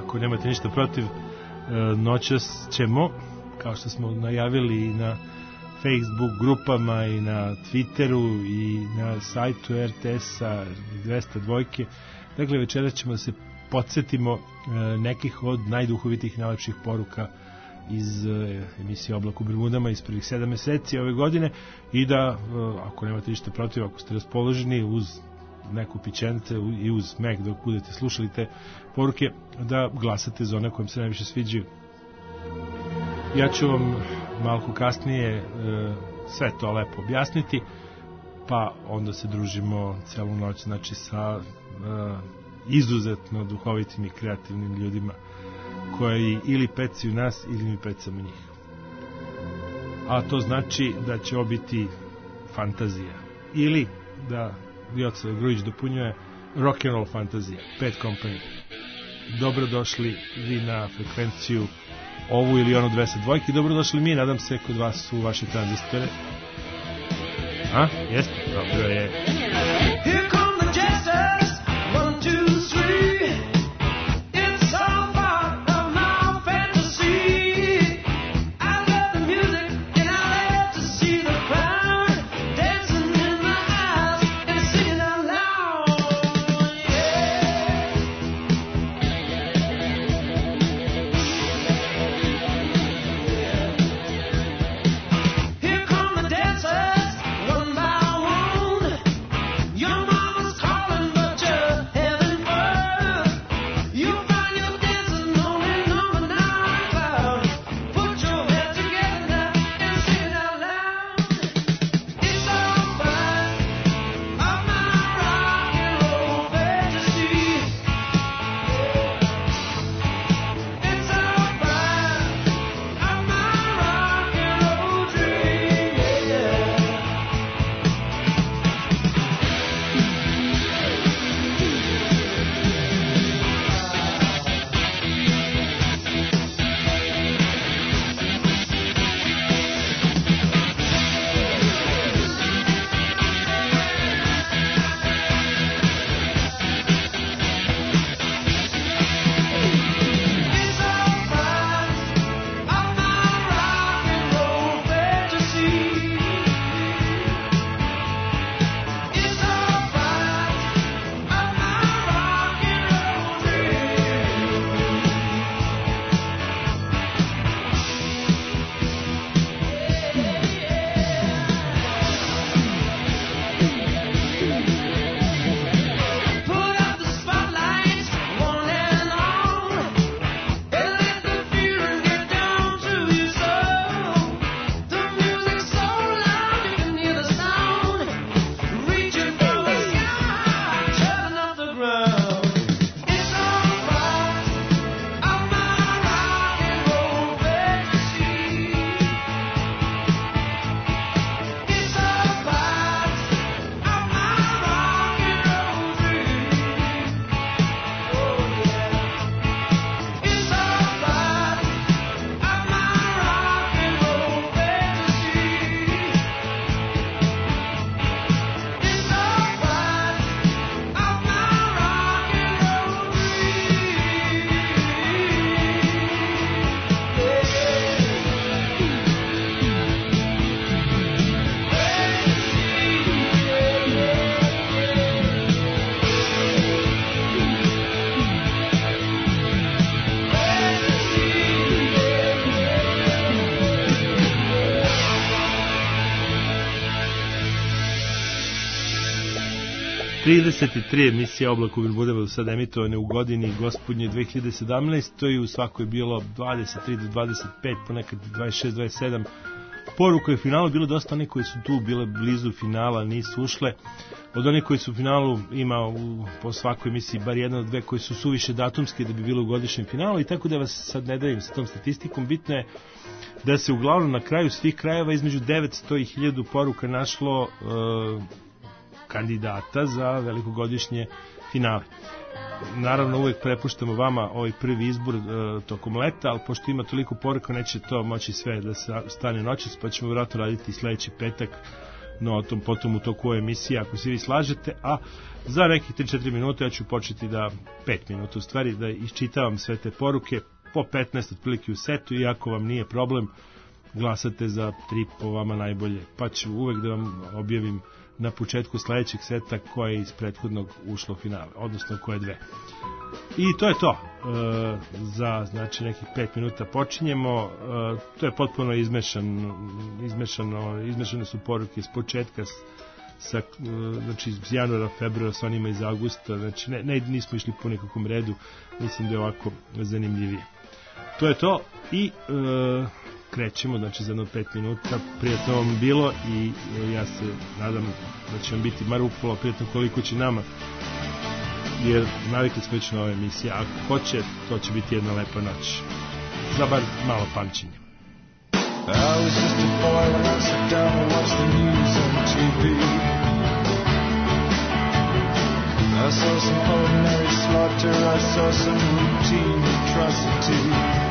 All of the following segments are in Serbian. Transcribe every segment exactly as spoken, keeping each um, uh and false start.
ako nemate ništa protiv, noćas ćemo, kao što smo najavili i na Facebook grupama i na Twitteru i na sajtu R T S-a dvesta dva, dakle večeras ćemo da se podsjetimo nekih od najduhovitih, najlepših poruka iz emisije Oblak u Bermudama iz prvih sedam meseci ove godine i da, ako nemate ništa protiv, ako ste raspoloženi uz neku pićence i uz mek dok budete slušali te poruke, da glasate za one kojim se najviše sviđaju. Ja ću vam malo kasnije e, sve to lepo objasniti, pa onda se družimo celu noć, znači sa e, izuzetno duhovitim i kreativnim ljudima koji ili pecaju nas ili mi pecamo njih. A to znači da će ovo biti fantazija. Ili da Vjoca Grujić dopunjuje rock'n'roll fantazija. Pet Company. Dobrodošli vi na frekvenciju ovu ili onu dvesta dva. Dobrodošli mi, nadam se, kod vas u vaše tranzistore. A? Jeste? Dobro je. Here come the jesters, one, two, three. It's all part of my fantasy. I love the music and I love to see the crowd dancing in my eyes and singing out loud. Yeah. Here come the dancers, one by one. Your mama's calling, but you're having fun. You find your dancing on and on and on cloud. Put your head together now and sing it out loud. It's all part of my rock and roll fantasy. It's all part of my rock and roll dream. Yeah. It's all part of my rock and roll fantasy. It's all part of my rock and roll dream. Put up the spotlights, one and all, and let the feeling get down to your soul. The music's so loud you can hear the sound, reaching for the sky, turning up the ground. It's all part of my rock and roll fantasy. It's all part of my rock and roll dream. Oh yeah. It's all part of my rock and roll fantasy. It's all part of my rock and roll trideset tri emisije Oblak u Bermudama do sada emitovane u godini gospodnje dve hiljade sedamnaeste. I u svakoj je bilo dvadeset tri do dvadeset pet, ponekad dvadeset šest dvadeset sedam poruka je u finalu. Bilo dosta onih koji su tu bile blizu finala, nisu ušle. Od onih koji su u finalu ima u, po svakoj emisiji bar jedna od dve koji su suviše datumske da bi bilo u godišnjem finalu, i tako da vas sad ne davim sa tom statistikom. Bitno je da se uglavnom na kraju svih krajeva između devetsto i hiljadu poruka našlo e, kandidata za velikogodišnje finale. Naravno, uvek prepuštamo vama ovaj prvi izbor e, tokom leta, ali pošto ima toliko poruka, neće to moći sve da se stane noćas, pa ćemo vjerojatno raditi sledeći petak no o tom potom u toku ove emisije, ako se vi slažete, a za nekih tri četiri minuta ja ću početi da, pet minuta u stvari, da iščitavam sve te poruke, po petnaest otprilike u setu, i ako vam nije problem, glasate za tri po vama najbolje, pa ću uvek da vam objavim na početku sledećeg seta koje je iz prethodnog ušlo u finale, odnosno koje dve. I to je to. E, za znači nekih pet minuta počinjemo. E, to je potpuno izmešano, izmešano, izmešane su poruke iz početka sa, znači iz januara, februara, sa onima iz augusta, znači ne, ne, nismo išli po nekakvom redu, mislim da je ovako zanimljivije. To je to i e, krećemo, znači za jedno pet minuta. Prijatno vam bilo i e, ja se nadam da će vam biti mar upola prijatno koliko će nama, jer navikli smo već na ove emisije. Ako hoće, to će biti jedna lepa noć za bar malo pamćenja. I was just a boy when I sat down and watched the news on T V. I saw some ordinary slaughter, I saw some routine atrocity.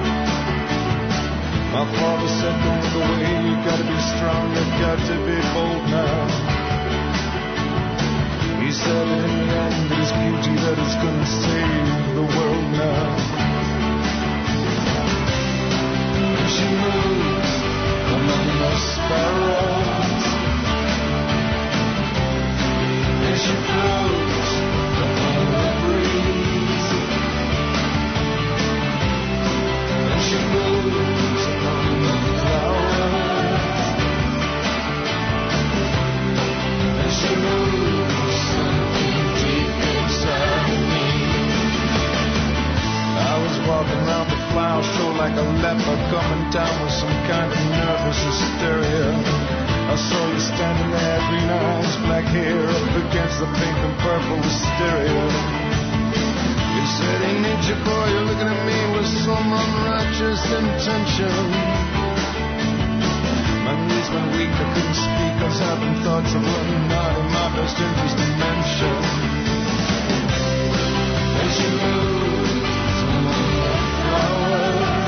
My father said, don't look away, you gotta be strong, you got to be bold now. He said in the end it is beauty that is gonna save the world now. And she moves among the sparrows, and she floats upon the breeze, and she moves among the flowers, and she moves something deep inside me. I was walking around the flower show like a leper coming down with some kind of nervous hysteria. I saw you standing there, green eyes, black hair, up against the pink and purple hysteria. You said, hey, nature boy, you're looking at me with some unrighteous intention. My knees went weak, I couldn't speak, I was having thoughts of what not in my best interest to mention. And she moves among the flowers,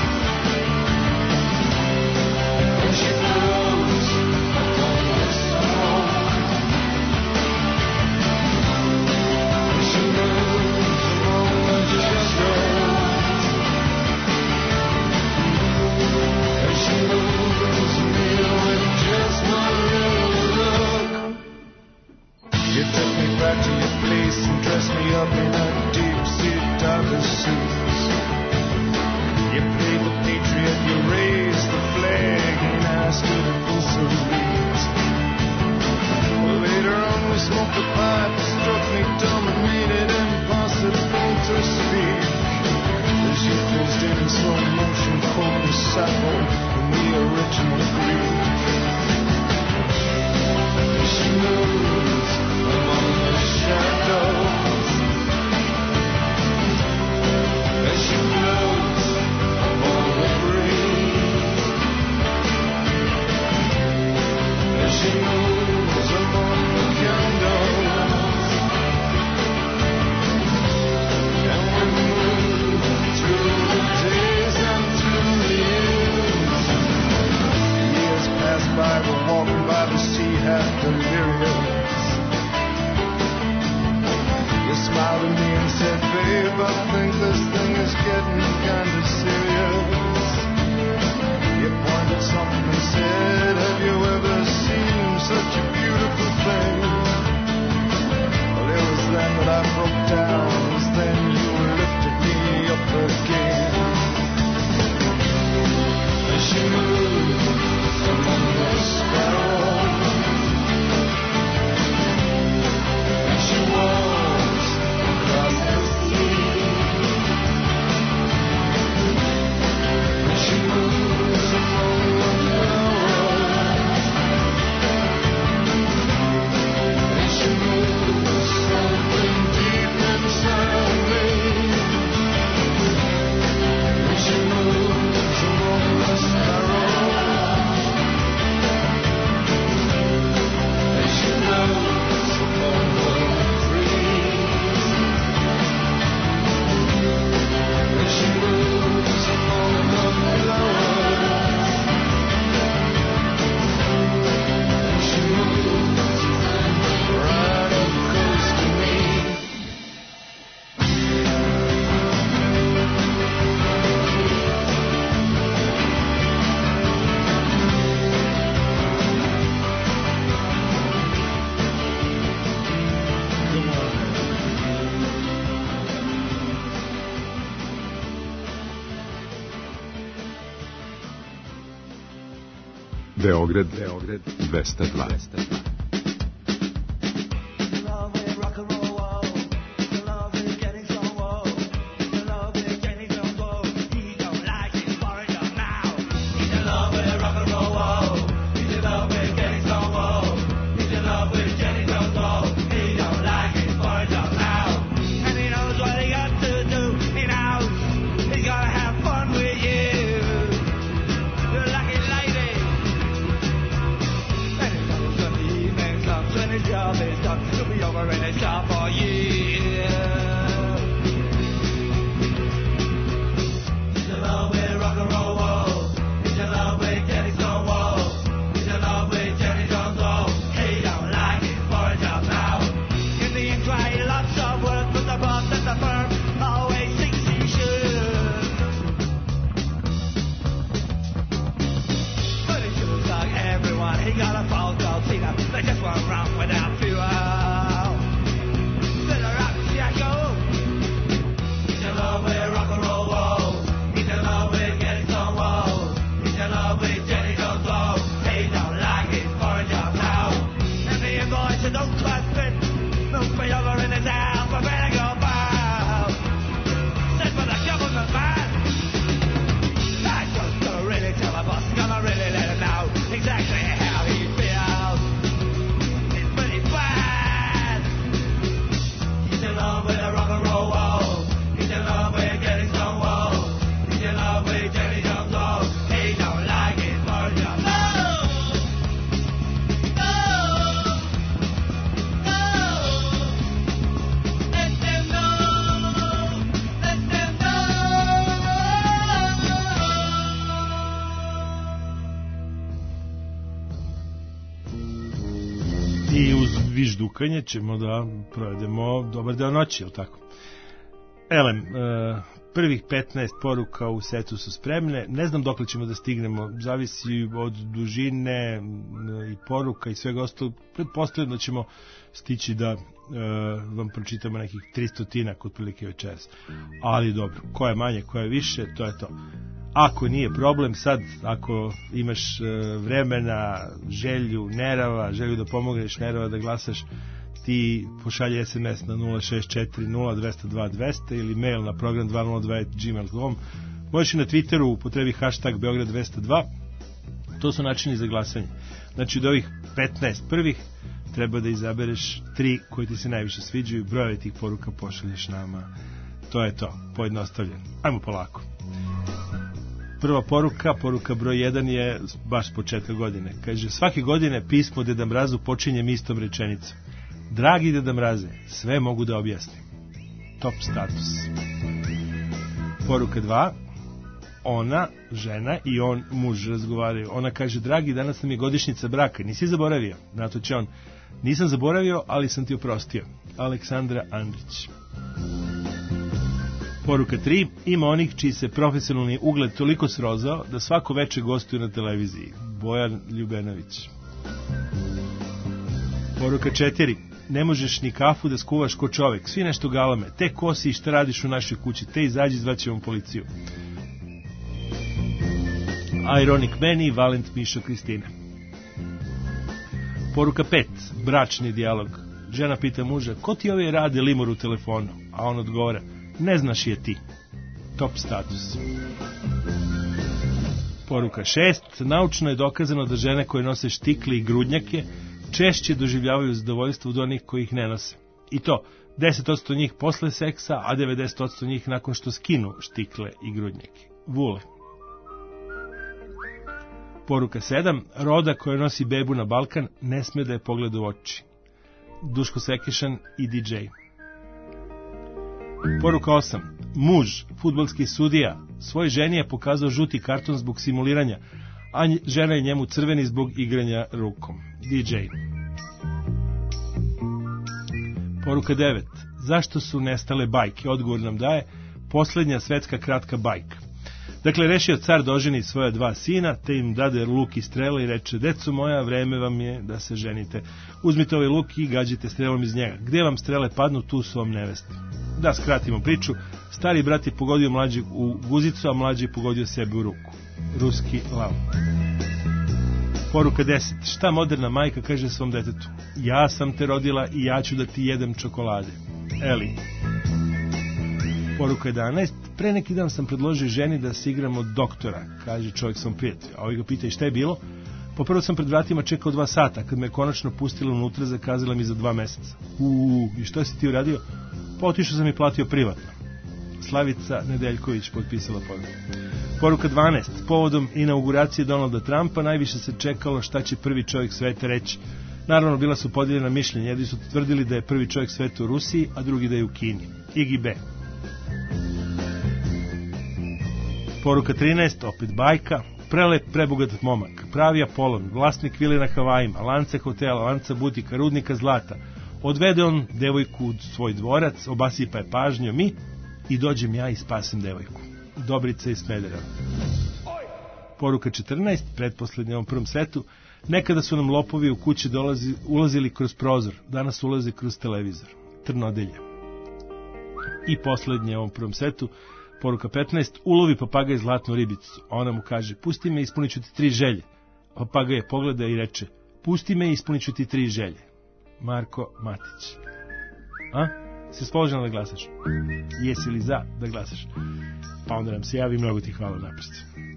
and she flows upon the smoke, and she moves among the shadows, and she moves me with just one little look. You took me back to your place and dressed me up in a deep-sea diving suit. You played the patriot, you raised the flag, and I stood in full salute. Well, later on we smoked a pipe, struck me dumb and made it impossible to speak. The ship closed in in slow motion, cold and Sappho in the original Greek. She moves among the shadows, and she floats upon the breeze, and she moves among the candles, and we move through the days and through the years. Years pass by, we're walking by the sea, half delirious. You smiled at me and said, babe, I think this thing is getting kind of serious. You pointed something and said, have you ever seen such a beautiful thing? Well, it was then that I broke down. It was then you lifted me up again. And she moved among the sparrows, and she walks across the sea, and she moves among the flowers, and she moves something deep inside me, and she moves among the sparrows, Beograd, Beograd dvesta dva. Dukanje ćemo da provedemo dobar deo noći, ili tako? Elem, prvih petnaest poruka u setu su spremne, ne znam dokle ćemo da stignemo, zavisi od dužine i poruka i svega ostalo, pretpostavljam da ćemo stići da vam pročitamo nekih tristotinak otprilike večeras, ali dobro, ko je manje, ko je više, to je to. Ako nije problem, sad, ako imaš vremena, želju, nerava, želju da pomogneš, nerava da glasaš, ti pošalji es em es na nula šest četiri nula dva nula dva dva nula zero ili mail na program dva nula dva at gmail dot com. Možeš i na Twitteru upotrebi hashtag Beograd dvesta dva. To su načini za glasanje. Znači, od ovih petnaest prvih treba da izabereš tri koji ti se najviše sviđaju, brojeve tih poruka pošalješ nama. To je to, pojednostavljeno. Ajmo polako. Prva poruka, poruka broj jedan je baš s početka godine. Kaže, svake godine pismo Deda Mrazu počinjem istom rečenicom. Dragi Deda Mraze, sve mogu da objasnim. Top status. Poruka dva. Ona, žena i on, muž, razgovaraju. Ona kaže, dragi, danas nam je godišnjica braka. Nisi zaboravio? Na to će on. Nisam zaboravio, ali sam ti oprostio. Aleksandra Andrić. Poruka tri. Ima onih čiji se profesionalni ugled toliko srozao da svako veče gostuju na televiziji. Bojan Ljubenović. Poruka četiri. Ne možeš ni kafu da skuvaš ko čovek. Svi nešto galame. Te ko si i šta radiš u našoj kući. Te izađi, zvaćemo policiju. Ironic Meni, Valent Mišo Kristina. Poruka pet. Bračni dijalog. Žena pita muža, ko ti ove rade limor u telefonu? A on odgovara, ne znaš je ti. Top status. Poruka šest. Naučno je dokazano da žene koje nose štikle i grudnjake češće doživljavaju zadovoljstvo od onih koji ih ne nose. I to, deset posto njih posle seksa, a devedeset posto njih nakon što skinu štikle i grudnjake. Vule. Poruka sedam. Roda koja nosi bebu na Balkan ne sme da je pogleda u oči. Duško Sekešan i di džej. Poruka osam. Muž, fudbalski sudija, svoj ženi je pokazao žuti karton zbog simuliranja, a žena je njemu crveni zbog igranja rukom. di džej. Poruka devet. Zašto su nestale bajke? Odgovor nam daje poslednja svetska kratka bajka. Dakle, rešio car da oženi svoja dva sina, te im dade luk i strele i reče, deco moja, vreme vam je da se ženite. Uzmite ovaj luk i gađite strelom iz njega. Gde vam strele padnu, tu su vam neveste. Da skratimo priču, stari brat je pogodio mlađeg u guzicu, a mlađi je pogodio sebe u ruku. Ruski lav. Poruka deset. Šta moderna majka kaže svom detetu? Ja sam te rodila i ja ću da ti jedem čokolade. Eli. Poruka jedanaest. Pre neki dan sam predložio ženi da se igramo doktora, kaže čovjek svom prijatelju. A ovaj ga pita i šta je bilo? Poprvo sam pred vratima čekao dva sata, kad me je konačno pustila unutra, zakazala mi za dva meseca. Uuu, i što si ti uradio? Pa otišao sam i platio privatno. Slavica Nedeljković potpisala poruku. Poruka dvanaest. Povodom inauguracije Donalda Trumpa najviše se čekalo šta će prvi čovjek sveta reći. Naravno, bila su podijeljena mišljenja. Jedni su tvrdili da je prvi čovjek sveta u Rusiji, a drugi da je u Kini. Igi B. Poruka trinaest. Opet bajka. Prelep, prebogat momak. Pravi Apolon. Vlasnik vile na Havajima. Lanca hotela, lanca butika, rudnika zlata. Odvede on devojku u svoj dvorac, obasipa je pažnjom i i dođem ja i spasim devojku. Dobrica iz Smedereva. Poruka četrnaest, pretposlednje ovom prvom svetu. Nekada su nam lopovi u kući dolazi, ulazili kroz prozor, danas ulaze kroz televizor. Trnodelje. I poslednje ovom prvom svetu, poruka petnaest, ulovi papagaj zlatnu ribicu. Ona mu kaže, pusti me, ispunit ću ti tri želje. Papagaj je pogleda i reče, pusti me, ispunit ću ti tri želje. Marko Matić. A? Si spoložen da glasaš? Jesi li za da glasaš? Pa onda nam se javi, mnogo ti hvala napred.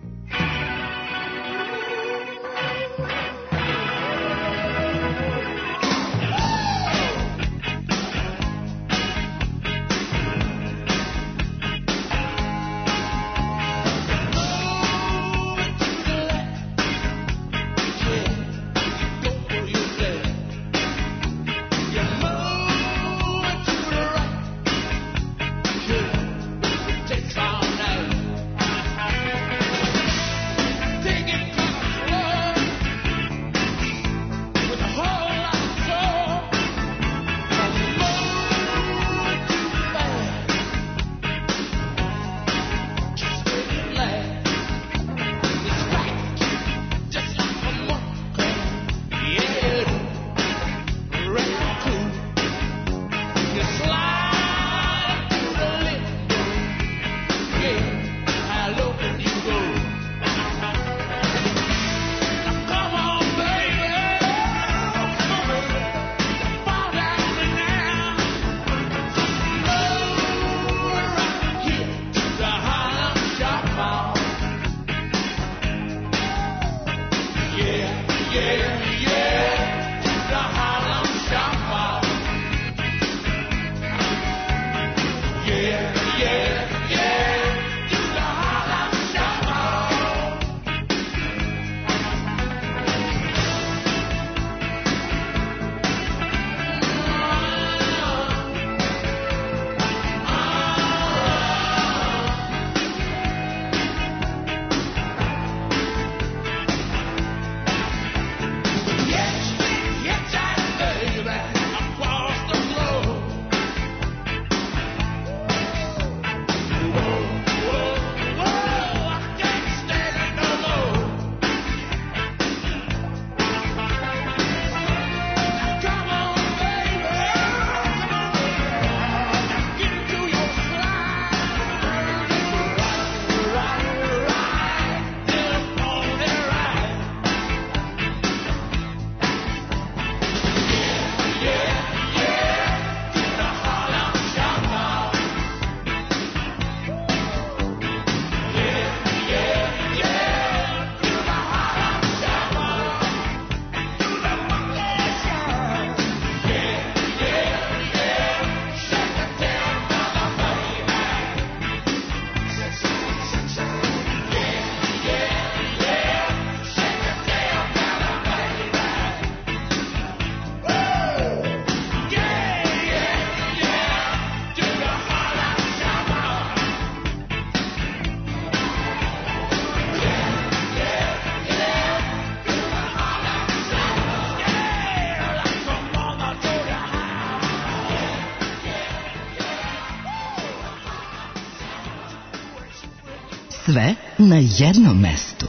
Sve na jednom mestu.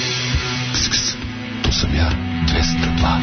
Ks, ks, tu sam ja, dvesta dva.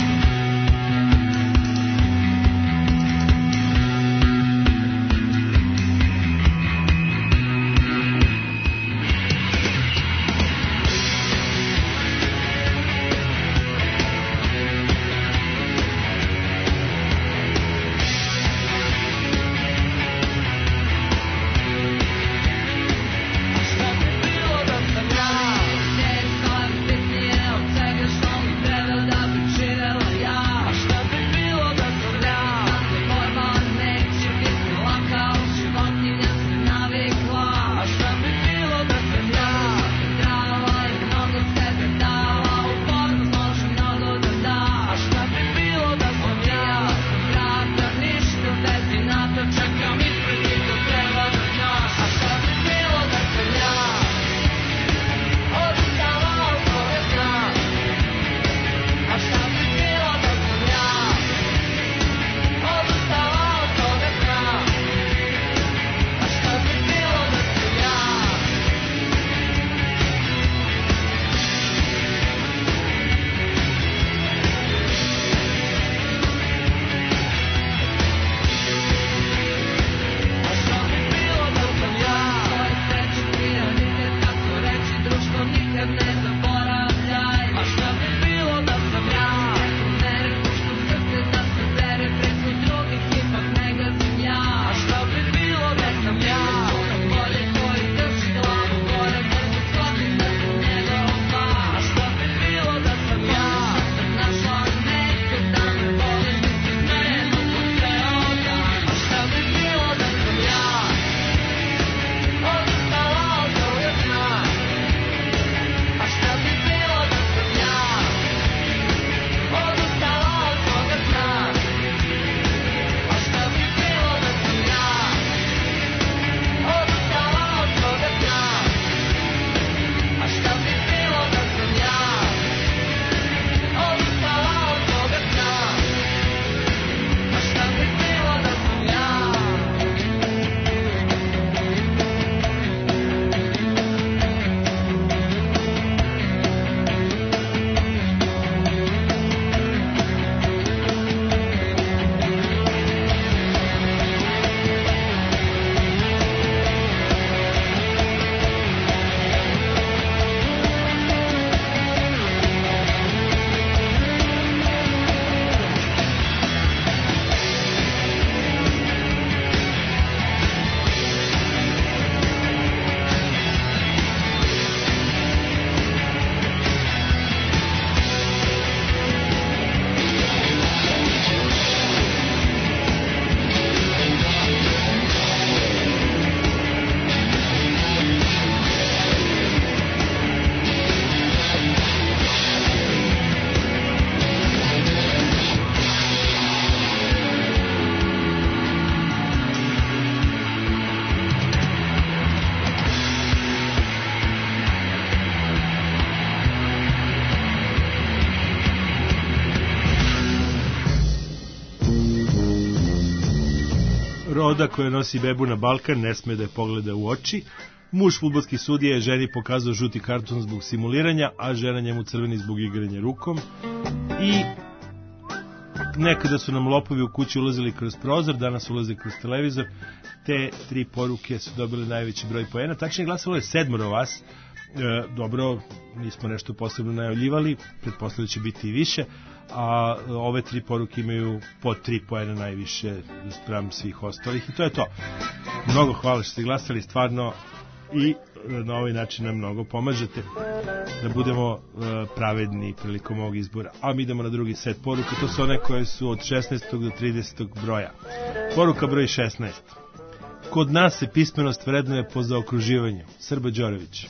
Broda koja nosi bebu na Balkan ne sme da je pogleda u oči. Muž fudbalski sudija je ženi pokazao žuti karton zbog simuliranja, a žena njemu crveni zbog igranja rukom. I nekada su nam lopovi u kući ulazili kroz prozor, danas ulaze kroz televizor. Te tri poruke su dobile najveći broj poena. Tačnije glasalo je sedmoro vas. E, dobro, nismo nešto posebno najavljivali, pretpostavljamo da će biti i više, a ove tri poruke imaju po tri poena najviše spram svih ostalih i to je to. Mnogo hvala što ste glasali, stvarno, i na ovaj način nam mnogo pomažete da budemo uh, pravedni prilikom ovog izbora. A mi idemo na drugi set poruka, to su one koje su od šesnaestog do tridesetog broja. Poruka broj šesnaest. Kod nas se pismenost vrednuje po zaokruživanju. Srba Đorović.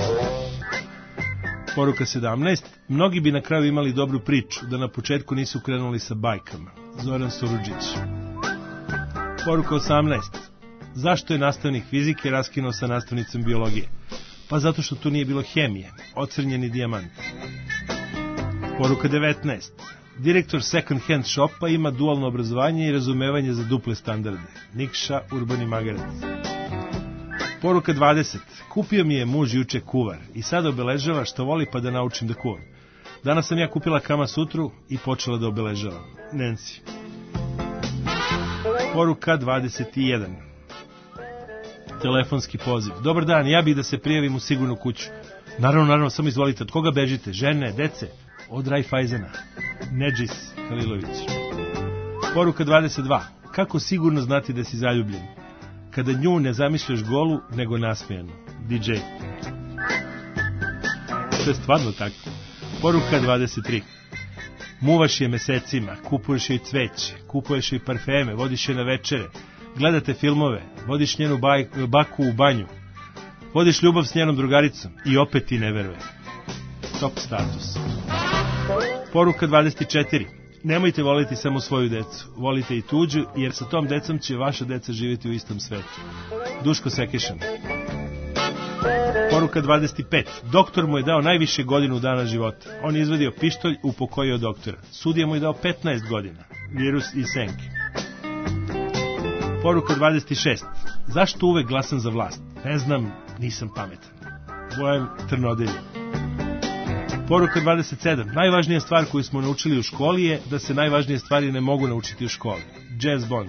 Poruka sedamnaest. Mnogi bi na kraju imali dobru priču da na početku nisu krenuli sa bajkama. Zoran Surudžić. Poruka osamnaest. Zašto je nastavnik fizike raskinuo sa nastavnicom biologije? Pa zato što tu nije bilo hemije. Ocrnjeni dijamant. Poruka devetnaest. Direktor second hand shopa ima dualno obrazovanje i razumevanje za duple standarde. Nikša Urbani Magarac. Poruka dvadeset. Kupio mi je muž juče kuvar i sad obeležava što voli pa da naučim da kuvam. Danas sam ja kupila Kama Sutru i počela da obeležavam. Nancy. Poruka dvadeset jedan. Telefonski poziv. Dobar dan, ja bih da se prijavim u sigurnu kuću. Naravno, naravno, samo izvolite. Od koga bežite? Žene, dece? Od Rajfajzena. Nedžis Halilović. Poruka dvadeset dva. Kako sigurno znati da si zaljubljen? Kada nju ne zamišljaš golu, nego nasmijanu. D J. To je stvarno tako. Poruka dvadeset tri. Muvaš je mesecima, kupuješ joj cveće, kupuješ joj parfeme, vodiš je na večere, gledate filmove, vodiš njenu baj, baku u banju, vodiš ljubav s njenom drugaricom i opet ti ne veruje. Top status. Poruka dvadeset četiri. Nemojte voliti samo svoju decu, volite i tuđu, jer sa tom decom će vaša deca živjeti u istom svetu. Duško Sekešan. Poruka dvadeset pet. Doktor mu je dao najviše godinu dana života. On je izvadio pištolj, upokojio doktora. Sudija mu je dao petnaest godina. Virus i Senki. Poruka dvadeset šest. Zašto uvek glasam za vlast? Ne znam, nisam pametan. Bojan Trnodelje. Poruka dvadeset sedam. Najvažnija stvar koju smo naučili u školi je da se najvažnije stvari ne mogu naučiti u školi. Jazz Bond.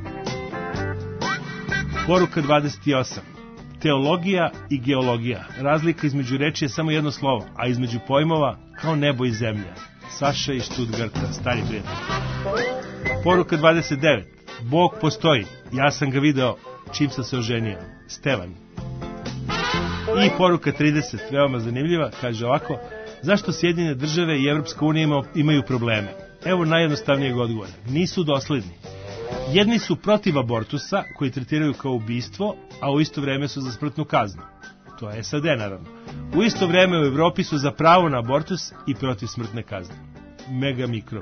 Poruka dvadeset osam. Teologija i geologija. Razlika između reči je samo jedno slovo, a između pojmova kao nebo i zemlja. Saša iz Stuttgarta, stari prijatelj. Poruka dvadeset devet. Bog postoji. Ja sam ga video čim sam se oženio. Stevan. I poruka trideset, veoma zanimljiva, kaže ovako. Zašto Sjedinjene države i Evropska unija imaju probleme? Evo najjednostavnijeg odgovora. Nisu dosledni. Jedni su protiv abortusa, koji tretiraju kao ubistvo, a u isto vreme su za smrtnu kaznu. To je S A D, naravno. U isto vreme u Evropi su za pravo na abortus i protiv smrtne kazne. Mega mikrob.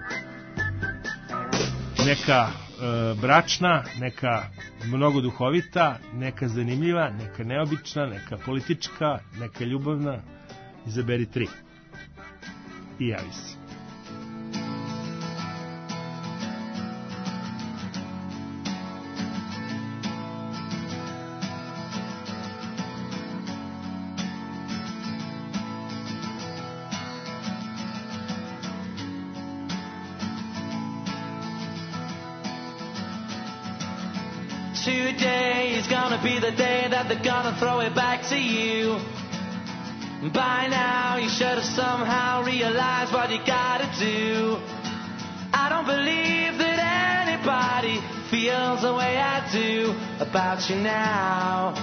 Neka e, bračna, neka mnogo duhovita, neka zanimljiva, neka neobična, neka politička, neka ljubavna. Izaberi tri. I javi se. Today is gonna be the day that they're gonna throw it back to you. By now you should have somehow realized what you gotta do. I don't believe that anybody feels the way I do about you now.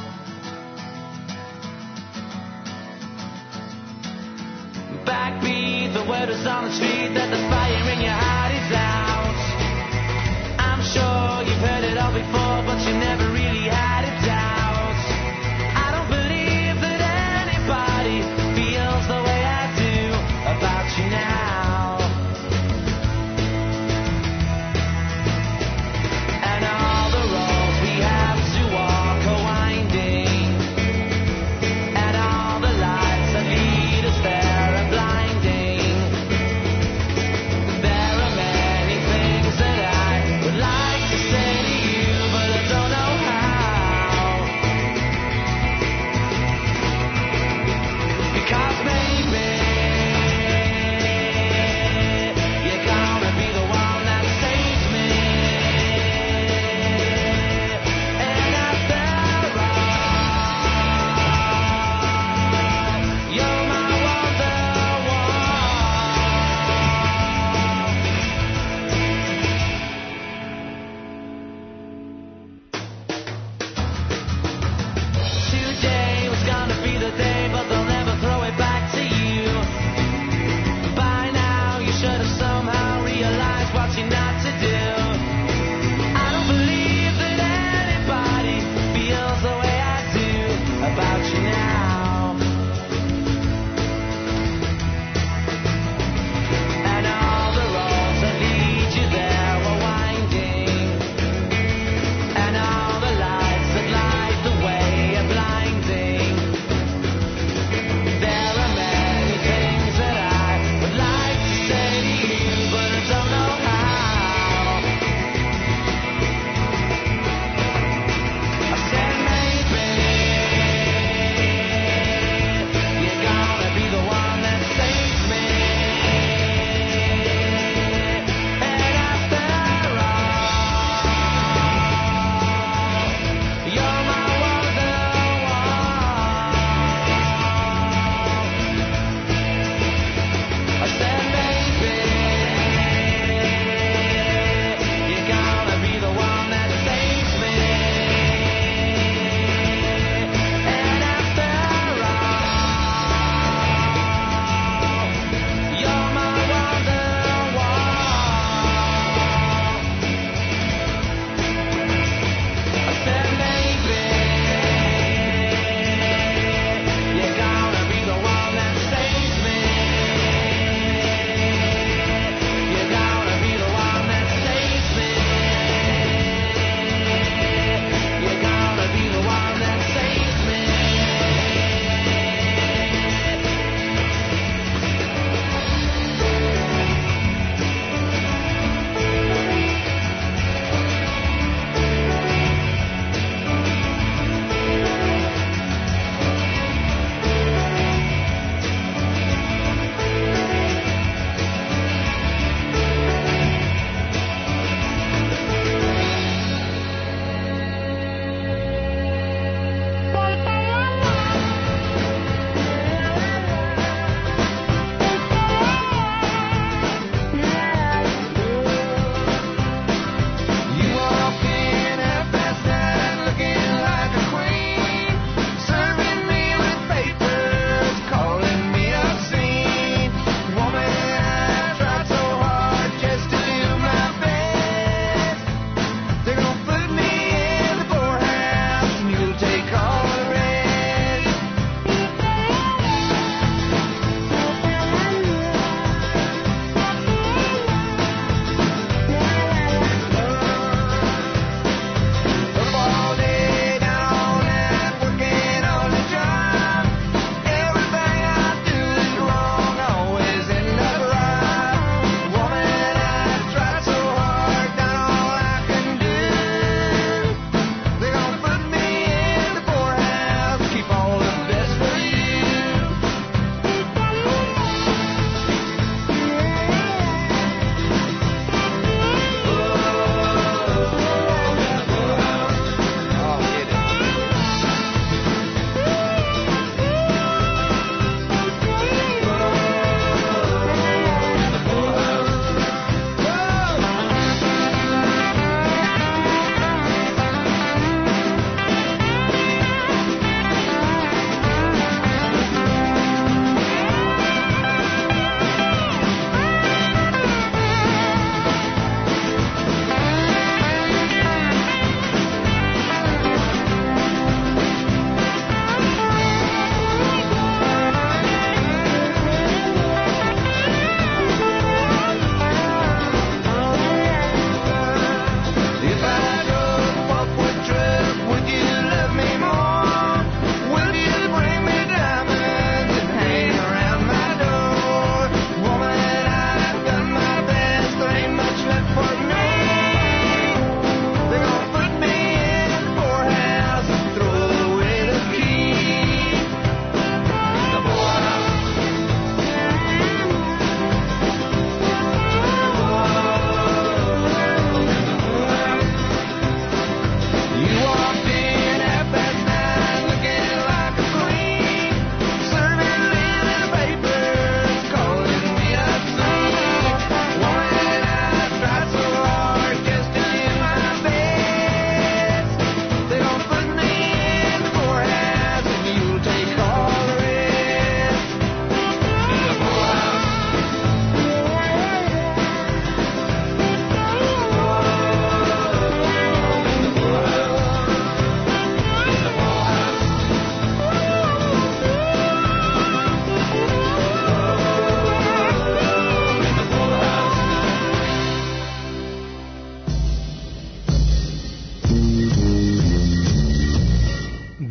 Backbeat, the word is on the street that the fire in your heart is out. I'm sure you've heard it all before, but you never really had a doubt. I don't believe that anybody feels the way I do about you now. And all the roads we have to walk are winding, and all the lights that lead us there are blinding.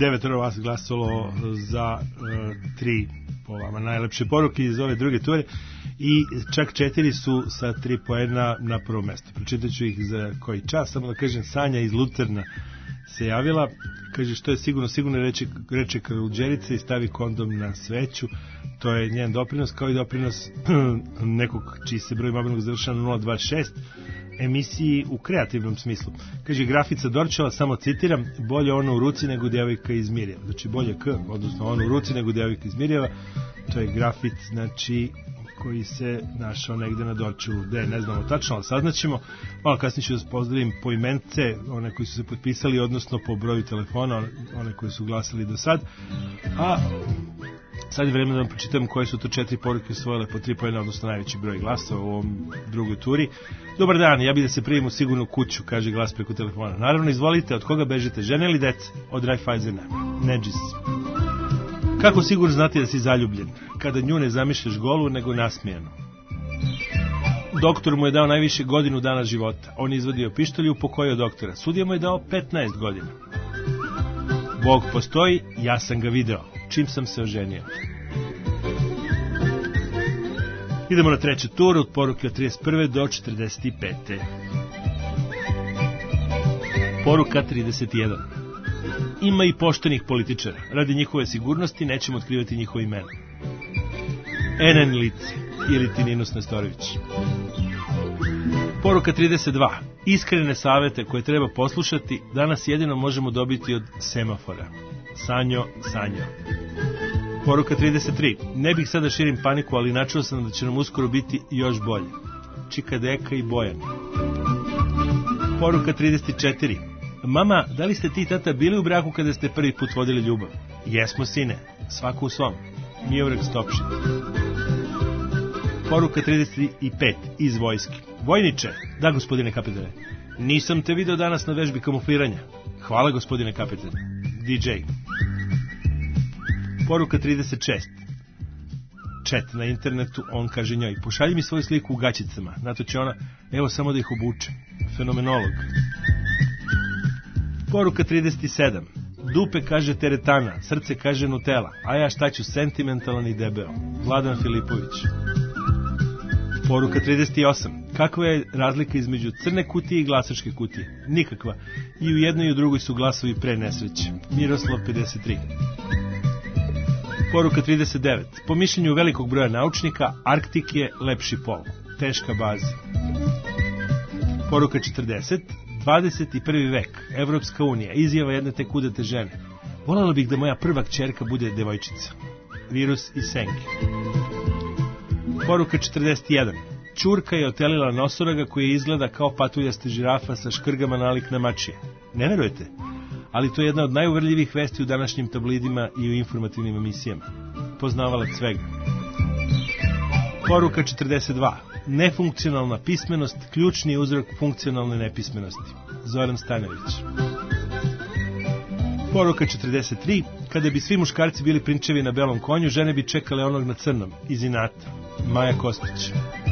devetoro vas glasalo za uh, tri po vama najlepše poruke iz ove druge ture i čak četiri su sa tri poena na prvo mesto. Pročitat ću ih za koji čas, samo da kažem, Sanja iz Lucerna se javila, kaže što je sigurno, sigurno reče, reče Karolđerica i stavi kondom na sveću, to je njen doprinos, kao i doprinos nekog čiji se broj mobilnog završava na nula dva šest, emisiji u kreativnom smislu. Kaže Grafica Dorčeva, samo citiram, bolje ono u ruci nego djevojka iz Mirjeva. Znači bolje K, odnosno ono u ruci nego djevojka iz Mirjeva. To je Grafic, znači koji se našao negde na Dorčevu, gde ne znamo tačno, ali saznaćemo. Malo kasnije ću da pozdravim po imence, one koji su se potpisali, odnosno po broju telefona, one koji su glasali do sad. A sad je vreme da vam pročitam koje su to četiri poruke osvojile po tri poena, odnosno najveći broj glasova u ovom drugoj turi. Dobar dan, ja bih da se primim u sigurnu kuću, kaže glas preko telefona. Naravno, izvolite, od koga bežite, žene ili dece? Od Raiffeisena. Neđis. Kako sigurno znati da si zaljubljen? Kada nju ne zamišljaš golu, nego nasmijenu. Doktor mu je dao najviše godinu dana života. On je izvadio pištolju, pokojio doktora. Sudija mu je dao petnaest godina. Bog postoji, ja sam ga video. Čim sam se oženio. Idemo na treću turu, od poruke od trideset prve do četrdeset pete. Poruka trideset jedan. Ima i poštenih političara. Radi njihove sigurnosti nećemo otkrivati njihove imena. N N lice ili ti Ninus Nestorović. Poruka trideset dva. Iskrene savete koje treba poslušati danas jedino možemo dobiti od semafora. Sanjo, Sanjo. Poruka trideset tri. Ne bih sada širim paniku, ali načuo sam da će nam uskoro biti još bolje. Čika Deka i Bojan. Poruka trideset četiri. Mama, da li ste ti i tata bili u braku kada ste prvi put vodili ljubav? Jesmo, sine. Svako u svom. Miovrek Stopšin. Poruka trideset pet. Iz vojske. Vojniče, da gospodine kapetane. Nisam te video danas na vežbi kamufliranja. Hvala gospodine kapetane. D J. Poruka trideset šest. Chat na internetu, on kaže njoj, pošalji mi svoju sliku u gaćicama. Na to će ona, evo samo da ih obučem. Fenomenolog. Poruka trideset sedam. Dupe kaže teretana, srce kaže Nutella, a ja šta ću, sentimentalan i debeo. Vladan Filipović. Poruka trideset osam. Kakva je razlika između crne kutije i glasačke kutije? Nikakva. I u jednoj i u drugoj su glasovi pre nesreće. Miroslav pedeset tri. Poruka trideset devet. Po mišljenju velikog broja naučnika, Arktik je lepši pol. Teška baza. Poruka četrdeset. dvadeset prvi vek. Evropska unija. Izjava jedne tek udate žene. Voljela bih da moja prva kćerka bude devojčica. Virus i Senke. Poruka četrdeset jedan. Ćurka je otelila nosoraga koji izgleda kao patuljasta žirafa sa škrgama nalik na mačije. Ne verujete? Ali to je jedna od najuverljivih vesti u današnjim tabloidima i u informativnim emisijama. Poznavalac svega. Poruka četrdeset dva. Nefunkcionalna pismenost, ključni uzrok funkcionalne nepismenosti. Zoran Stanović. Poruka četrdeset tri. Kada bi svi muškarci bili prinčevi na belom konju, žene bi čekale onog na crnom, iz inata. Maja Kostić.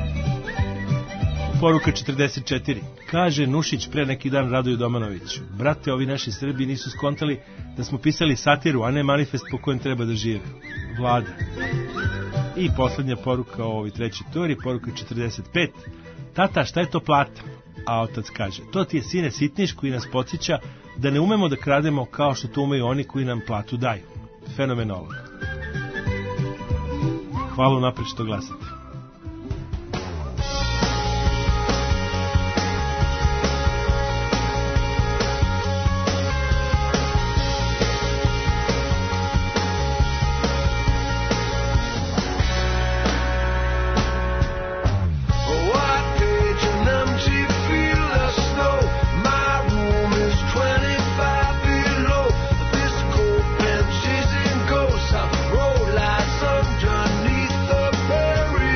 Poruka četrdeset četiri. Kaže Nušić pre neki dan Radoju Domanoviću. Brate, ovi naši Srbi nisu skontali da smo pisali satiru, a ne manifest po kojem treba da žive. Vlada. I poslednja poruka o ovoj trećoj turi, poruka četrdeset pet. Tata, šta je to plata? A otac kaže, to ti je sine sitniš koji nas podsjeća da ne umemo da krademo kao što to umeju oni koji nam platu daju. Fenomenolog. Hvala unapred što glasate. Road lights underneath the prairie.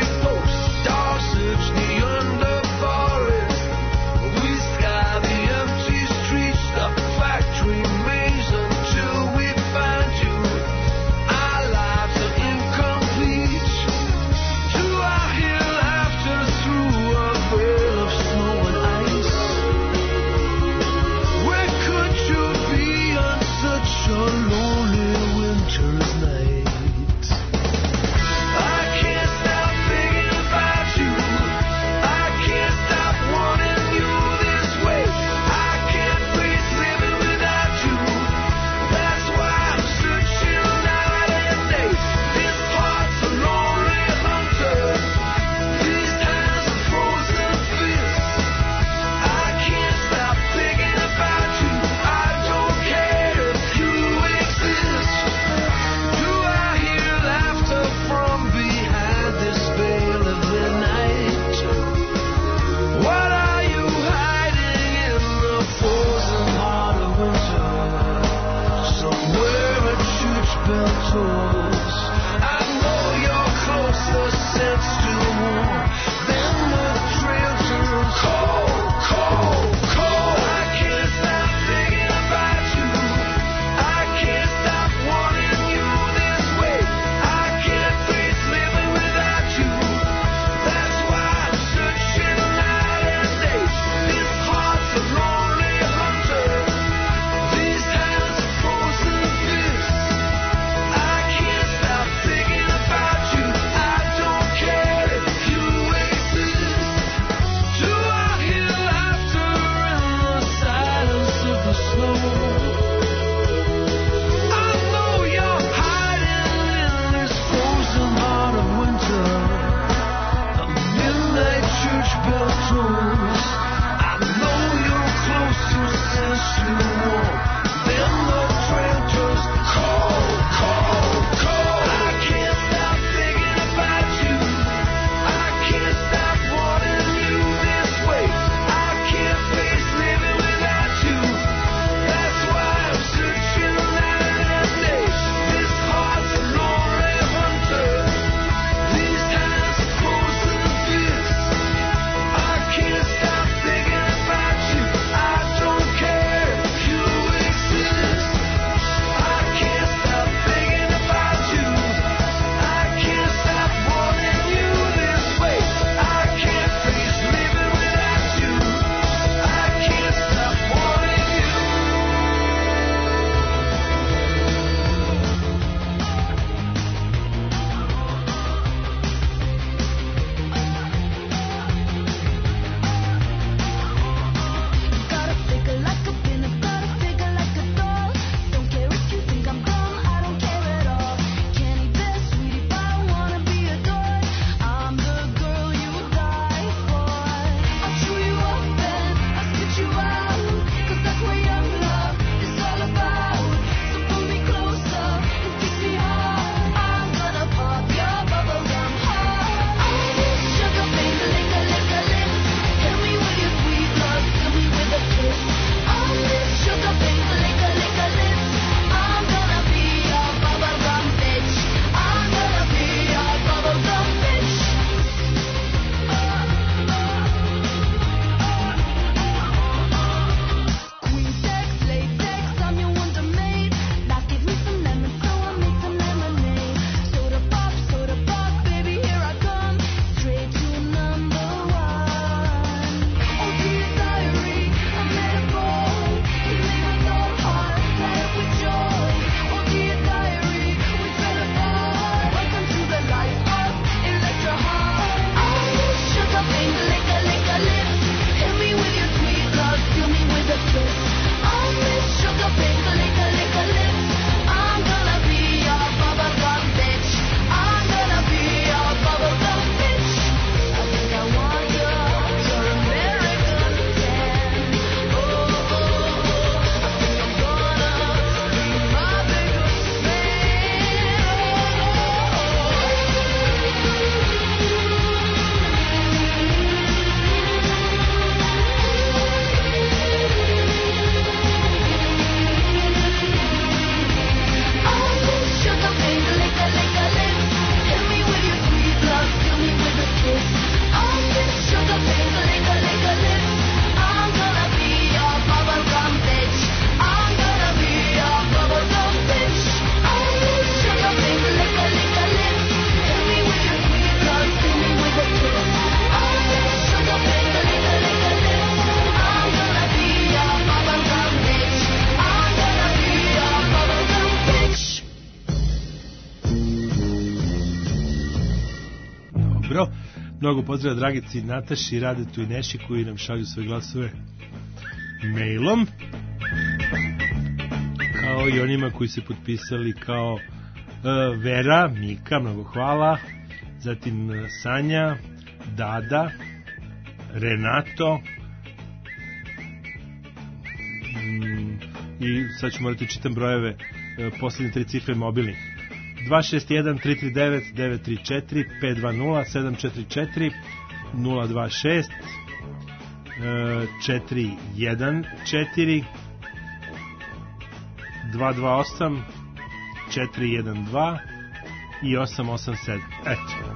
close. I know you're closer since you walk. Then the trenches cold, cold, cold. I can't stop thinking about you. I can't stop wanting you this way. I can't face living without you. That's why I'm searching night and day. This heart's a lonely hunter. These hands are closer than fists. I can't stop thinking about you. I don't care if you exist. I can't stop thinking about you. I can't stop wanting you this way. I can't face living without you. I can't stop wanting you. Gotta figure like a pin, gotta figure like a doll. Don't care if you think I'm dumb, I don't care at all. Candy best, sweetie pie, wanna be adored. I'm the girl you die for. I'll chew you up and I'll spit you out, 'cause that's what young love is all about. So pull me closer and kiss me hard. I'm gonna pop your bubblegum heart. I'm this sugar baby, lick a lick a lick. Fill me with your sweet love, fill me with a kiss. I'm this sugar baby, lick a lick a lick. I'm gonna be your bubblegum bitch. I'm gonna be your bubblegum bitch. Queen sex, latex, I'm your wonder maid. Now give me some lemon, so I make some lemonade. Soda pop, soda pop, baby, here I come. Straight to number one. Oh, dear diary, I met a boy. He made my soul heart light up with joy. Oh, dear diary, we fell apart. Welcome to the life of Electra Heart. I'm this sugar baby, lick a lick a lick. Hit me with your sweet love, fill me with a kiss. I'm this sugar baby, lick a lick a lick. I'm gonna be your bubblegum bitch. I'm gonna be your bubblegum bitch. I think I want you, your American tan. Oh, oh, oh, I think I'm gonna be my biggest I'm this sugar baby, lick a lick a lick. Hit me with your sweet love, fill me with a kiss. I'm this sugar baby, lick a lick a lick. I'm gonna be your bubblegum bitch. I'm gonna be your bubblegum bitch. I'm this sugar baby, lick a lick a lick. Hit me with your sweet love, fill me with a kiss. I'm this sugar baby, lick a lick a lick. I'm gonna be your bubblegum bitch. I'm gonna be your bubblegum bitch. Dobro, mnogo pozdrava Dragici, Nataši, Radetu i Neši koji nam šalju svoje glasove mailom, kao i onima koji se potpisali kao uh, Vera, Mika, mnogo hvala, zatim uh, Sanja, Dada, Renato, mm, i sad ću morati čitam brojeve, uh, poslednje tri cifre mobilnih. dva šest jedan tri tri devet devet tri četiri pet dva nula sedam četiri četiri nula dva šest četiri jedan četiri dva dva osam četiri jedan dva i osam osam sedam. Eto.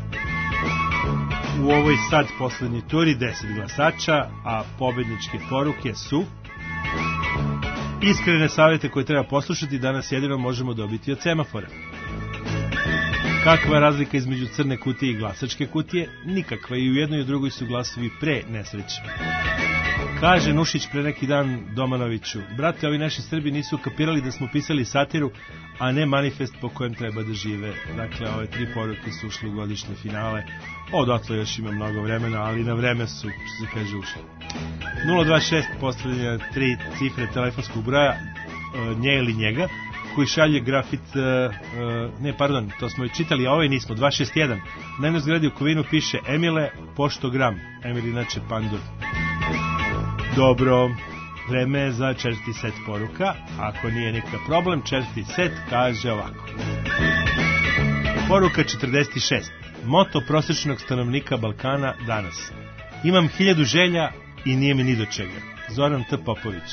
U ovoj sad poslednji turi deset glasača, a pobedničke poruke su: iskrene savjete koje treba poslušati danas jedino možemo dobiti od semafora. Kakva je razlika između crne kutije i glasačke kutije? Nikakva, i u jednoj i u drugoj su glasovi pre nesreće. Kaže Nušić pre neki dan Domanoviću: brate, ovi naši Srbi nisu kapirali da smo pisali satiru, a ne manifest po kojem treba da žive. Dakle, ove tri poruke su ušle u godišnje finale. Odotle još ima mnogo vremena, ali na vreme su, što se kaže, ušle. nula dva šest postavljanja tri cifre telefonskog broja, nje ili njega, koji šalje grafit, uh, uh, ne, pardon, to smo i čitali, a ovaj nismo, dva šest jedan. Na jednoj zgradi u Kovinu piše Emile, poštogram. Emil inače pandur. Dobro, vreme je za četvrti set poruka. Ako nije nikakav problem, četvrti set kaže ovako. Poruka četrdeset šest. Moto prosječnog stanovnika Balkana danas. Imam hiljadu želja i nije mi ni do čega. Zoran T. Popović.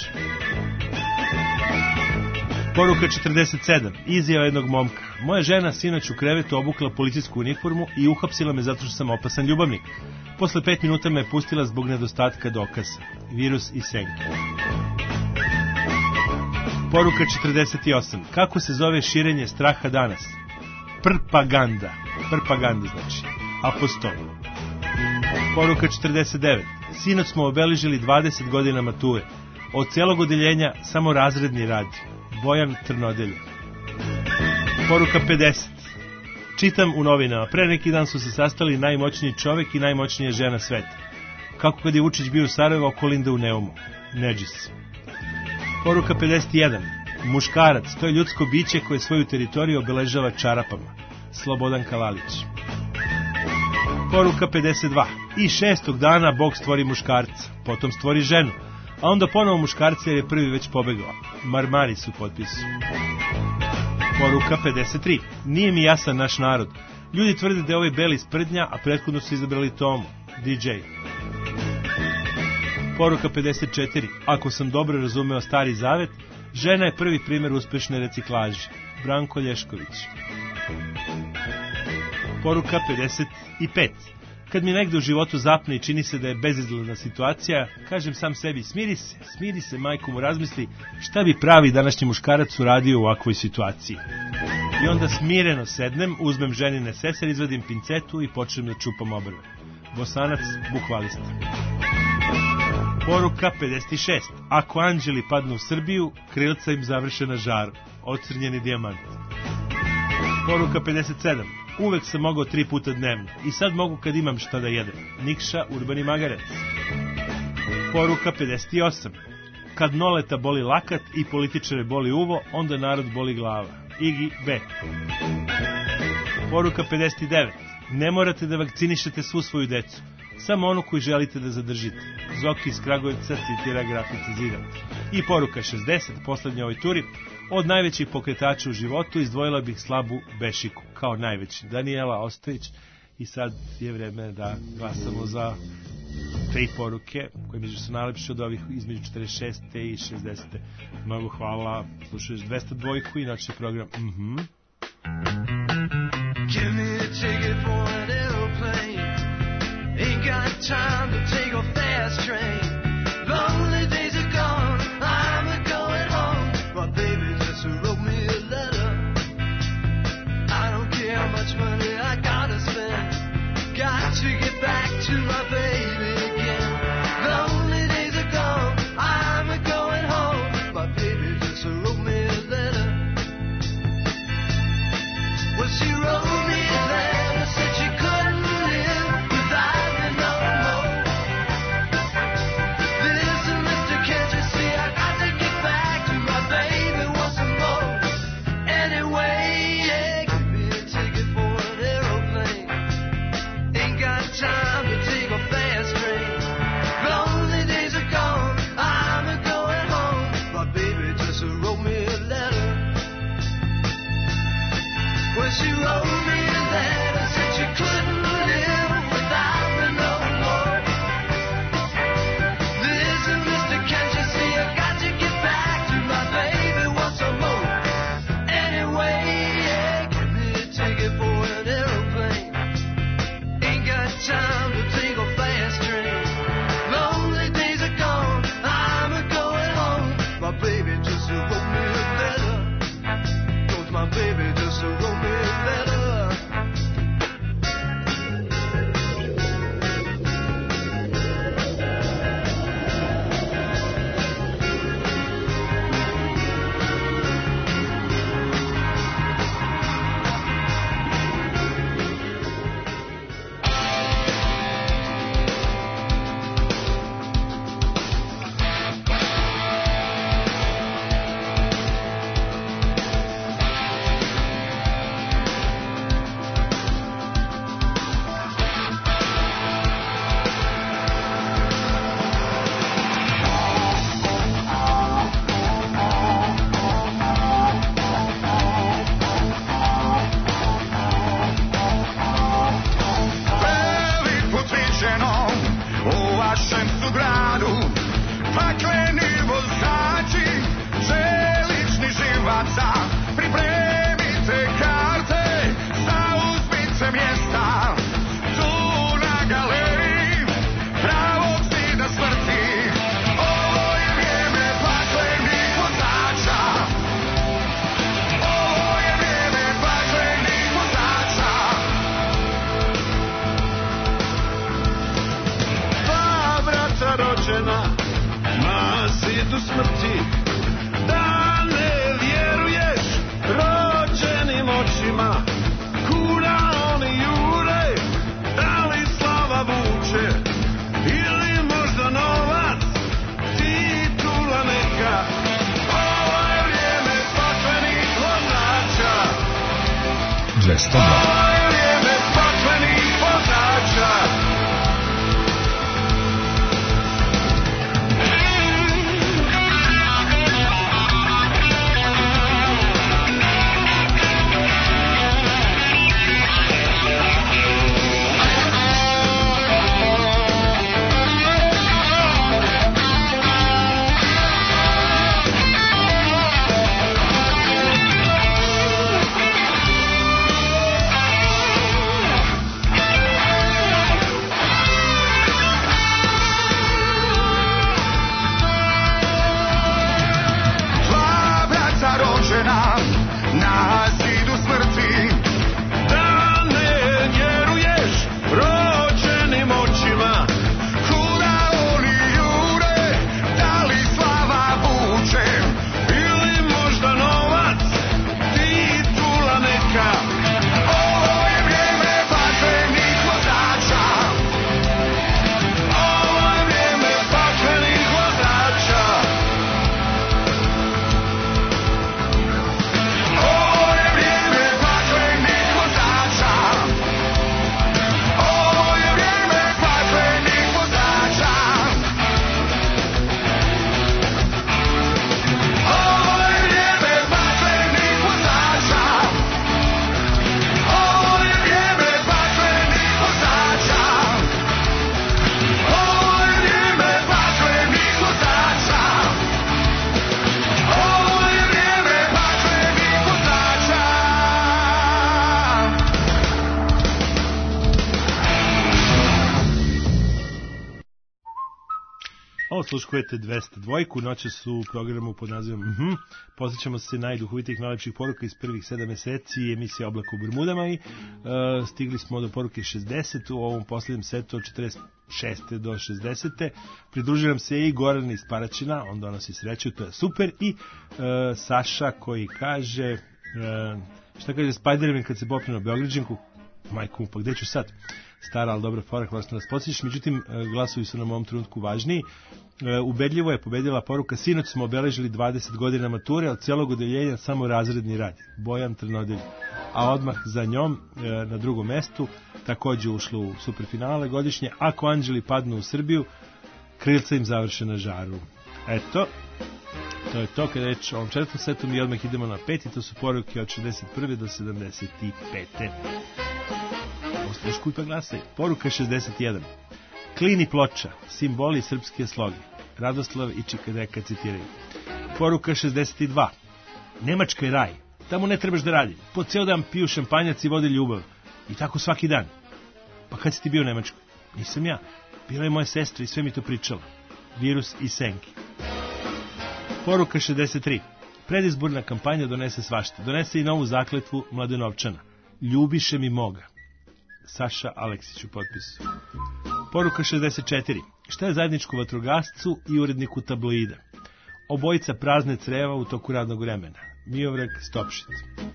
Poruka četrdeset sedam. Izjava jednog momka. Moja žena sinoć u krevetu obukla policijsku uniformu i uhapsila me zato što sam opasan ljubavnik. Posle pet minuta me je pustila zbog nedostatka dokaza. Virus i senke. Poruka četrdeset osam. Kako se zove širenje straha danas? Prpaganda. Prpaganda znači. Apostol. Poruka četrdeset devet. Sinoć smo obeležili dvadeset godina mature. Od celog odeljenja samo razredni rad. Bojan Trnodelje. Poruka pedeset. Čitam u novinama. Pre neki dan su se sastali najmoćniji čovek i najmoćnija žena sveta. Kako kad je Vučić bio u Sarajevu, oko Linda u Neumu. Nedžis. Poruka pedeset jedan. Muškarac, to je ljudsko biće koje svoju teritoriju obeležava čarapama. Slobodan Kalalić. Poruka pedeset dva. I šestog dana Bog stvori muškarca, potom stvori ženu, a onda ponovo muškarca jer je prvi već pobegao. Marmaris u potpisu. Poruka pedeset tri. Nije mi jasan naš narod. Ljudi tvrde da je ovaj beli sprdnja, a prethodno su izabrali Tomu. D J. Poruka pedeset četiri. Ako sam dobro razumeo Stari Zavet, žena je prvi primjer uspešne reciklaže. Branko Lješković. Poruka pedeset pet. Kad mi negde u životu zapne i čini se da je bezizgledna situacija, kažem sam sebi, smiri se, smiri se, majko mu razmisli šta bi pravi današnji muškarac uradio u ovakvoj situaciji. I onda smireno sednem, uzmem ženine seser, izvadim pincetu i počnem da čupam obrve. Bosanac, bukvalista. Poruka pedeset šest. Ako anđeli padnu u Srbiju, krilca im završe na žaru. Ocrnjeni dijamant. Poruka pedeset sedam. Uvek sam mogao tri puta dnevno i sad mogu kad imam šta da jedem. Nikša, urbani magarac. Poruka pedeset osam. Kad Noleta boli lakat i političare boli uvo, onda narod boli glava. Igi B. Poruka pedeset devet. Ne morate da vakcinišete svu svoju decu, samo onu koju želite da zadržite. Zoki iz Kragujevca citira grafiti Zidan. I poruka šezdeset, poslednja ovoj turi. Od najvećih pokretača u životu izdvojila bih slabu Bešiku, kao najveći. Danijela Ostojić. I sad je vreme da glasamo za tri poruke, koje mi su najlepše od ovih između četrdeset šeste i šezdesete. Mnogo hvala. Slušaš dvesta dva i noćni program. Mhm. Give me a ticket for an aeroplane. Ain't got time to take a fast train. Lonely days are gone, I'm a going home. My baby just wrote me a letter. I don't care how much money I gotta spend. Got to get back to my baby again. Lonely days are gone, I'm a going home. My baby just wrote me a letter. Well, she wrote me a letter, said she couldn't live without me no more. Listen, mister, can't you see I got to get back to my baby once more. Anyway, yeah, give me a ticket for an aeroplane. Ain't got time to take a fast našem su gradu, pakleni vozači, čelični živaca, pripremite karte, zauzmite mjesta, tu na galeriji, pravog zida smrti. Ovo je vrijeme paklenih vozača, ovo je vrijeme paklenih vozača. Dva brata rođena na zidu smrti, da ne vjeruješ rođenim očima, kuda oni jure, da li slava vuče, ili možda novac, titula neka. Ovo je vrijeme paklenih vozača, dvesta dva. ovo je vrijeme paklenih vozača. Dva brata rođena na zidu smrti, da ne vjeruješ rođenim očima, kuda oni jure, da li slava vuče, ili možda novac, titula neka. Ovo je vrijeme paklenih vozača, ovo je vrijeme paklenih vozača. Ovo je vrijeme paklenih vozača, ovo je vrijeme paklenih vozača. Ovo je vrijeme paklenih vozača, ovo je vrijeme paklenih vozača. Ovo je vrijeme paklenih vozača, ovo je vrijeme paklenih vozača. Ovo sluškujete dvesta dva, noćas u programu pod nazivom mhm. Posjećamo se najduhovitijih, najlepših poruka iz prvih sedam meseci emisije Oblak u Bermudama i uh, stigli smo do poruke šezdeset u ovom posljednjem setu od četrdeset šeste do šezdesete. Pridružio nam se i Goran iz Paraćina, on donosi sreću, to je super, i uh, Saša koji kaže, uh, šta kaže Spider-Man kad se popne na Beograđanku, majku, pa gde ću sad? Stara, ali dobra fora, hvala što nas podsjećaš. Međutim, glasovi su nam u ovom trenutku važniji. Ubedljivo je pobedila poruka: sinoć smo obeležili dvadeset godina mature, od cijelog odeljenja samo razredni rad. Bojan Trnodelj. A odmah za njom, na drugom mestu, takođe ušlo u superfinale godišnje. Ako anđeli padnu u Srbiju, krilca im završe na žaru. Eto, to je to. Kada reč o ovom četvrtom setu, mi odmah idemo na peti. To su poruke od šezdeset prve do sedamdeset pete. Sluškuj pa glasaj. Poruka šezdeset jedan. Klin i ploča, simboli srpske sloge. Radoslav i Čikadeka citiraju. Poruka šezdeset dva. Nemačka je raj. Tamo ne trebaš da radi. Po ceo dan piju šampanjac i vode ljubav. I tako svaki dan. Pa kad si ti bio u Nemačkoj? Nisam ja. Bila je moja sestra i sve mi to pričala. Virus i senki. Poruka šezdeset tri. Predizborna kampanja donese svašta. Donese i novu zakletvu Mladenovčana. Ljubiše mi moga. Saša Aleksić u potpisu. Poruka šezdeset četiri. Šta je zajedničko vatrogascu i uredniku tabloida? Obojica prazne creva u toku radnog vremena. Miovrag Stopšit.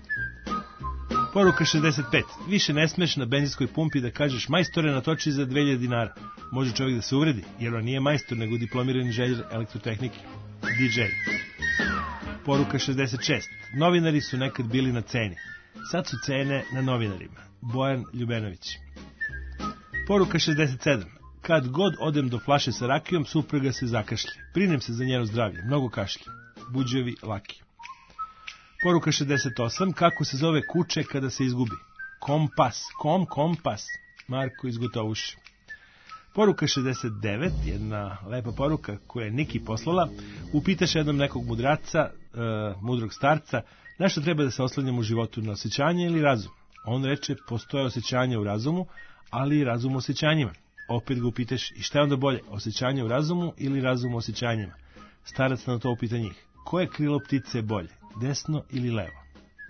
Poruka šezdeset pet. Više ne smeš na benzinskoj pumpi da kažeš: majstore, natoči za dve hiljade dinara. Može čovjek da se uvredi, jer on nije majstor, nego diplomirani inženjer elektrotehnike. D J. Poruka šezdeset šest. Novinari su nekad bili na ceni. Sad su cene na novinarima. Bojan Ljubenović. Poruka šezdeset sedam. Kad god odem do flaše sa rakijom, supruga se zakašlje. Brinem se za njeno zdravlje. Mnogo kašlje. Buđevi Laki. Poruka šezdeset osam. Kako se zove kuće kada se izgubi? Kompas. Kom, kompas. Marko iz Gotovuše. Poruka šezdeset devet, jedna lepa poruka koja je Niki poslala. Upitaš jednom nekog mudraca, e, mudrog starca, na što treba da se oslanjamo u životu, na osjećanje ili razum? On reče, postoje osjećanja u razumu, ali i razum u osjećanjima. Opet ga upitaš, i šta je onda bolje, osjećanje u razumu ili razum u osjećanjima? Starac na to upita njih, koje krilo ptice je bolje, desno ili levo?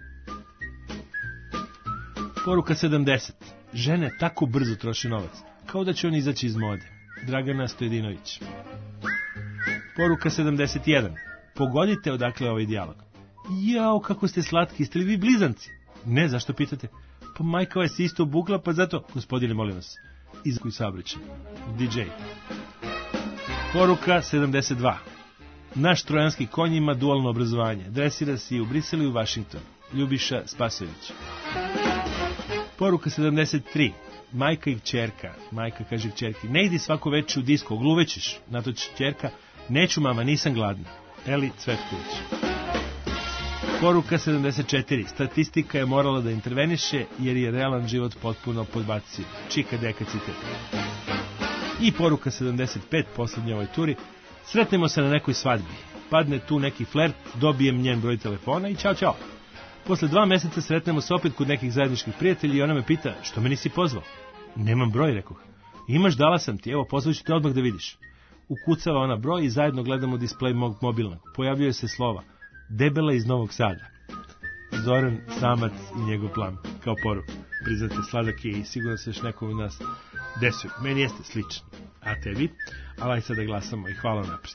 Poruka sedamdeset. Žene tako brzo troše novac, kao da će on izaći iz mode. Dragana Stojedinović. Poruka sedamdeset jedan. Pogodite odakle ovaj dijalog. Jao, kako ste slatki, ste li vi blizanci? Ne, zašto pitate? Pa majka vas je isto obukla, pa zato, gospodine, molim vas, izkuj saobraćaj. D J. Poruka sedamdeset dva. Naš trojanski konj ima dualno obrazovanje. Dresira se i u Briselu i u Vašingtonu. Ljubiša Spasojević. Poruka sedamdeset tri. Majka i kćerka. Majka kaže kćerki, ne idi svako večer u disko, ogluvećeš. Na to će kćerka, neću mama, nisam gladna. Eli Cvetković. Poruka sedamdeset četiri. Statistika je morala da interveniše jer je realan život potpuno podbacio. Čika Deka citat. I poruka sedamdeset pet, poslednje ovoj turi. Sretnemo se na nekoj svadbi. Padne tu neki flert, dobijem njen broj telefona i čao čao. Posle dva meseca sretnemo se opet kod nekih zajedničkih prijatelja i ona me pita, što me nisi pozvao? Nemam broj, rekoh. Imaš, dala sam ti, evo, pozvaću te odmah da vidiš. Ukucava ona broj i zajedno gledamo displej mog mobilnog. Pojavljuje se slova. Debela iz Novog Sada. Zoran Samac i njegov plan, kao poruka. Priznate, sladak je i sigurno se još nekom od nas desio. Meni jeste slično. A tebi? Ali aj sad da glasamo i hvala napred.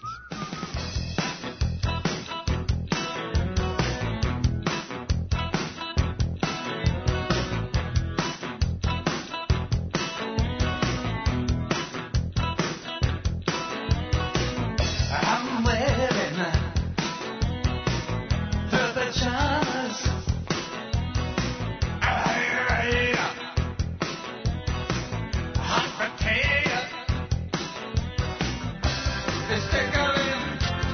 Stick 'em in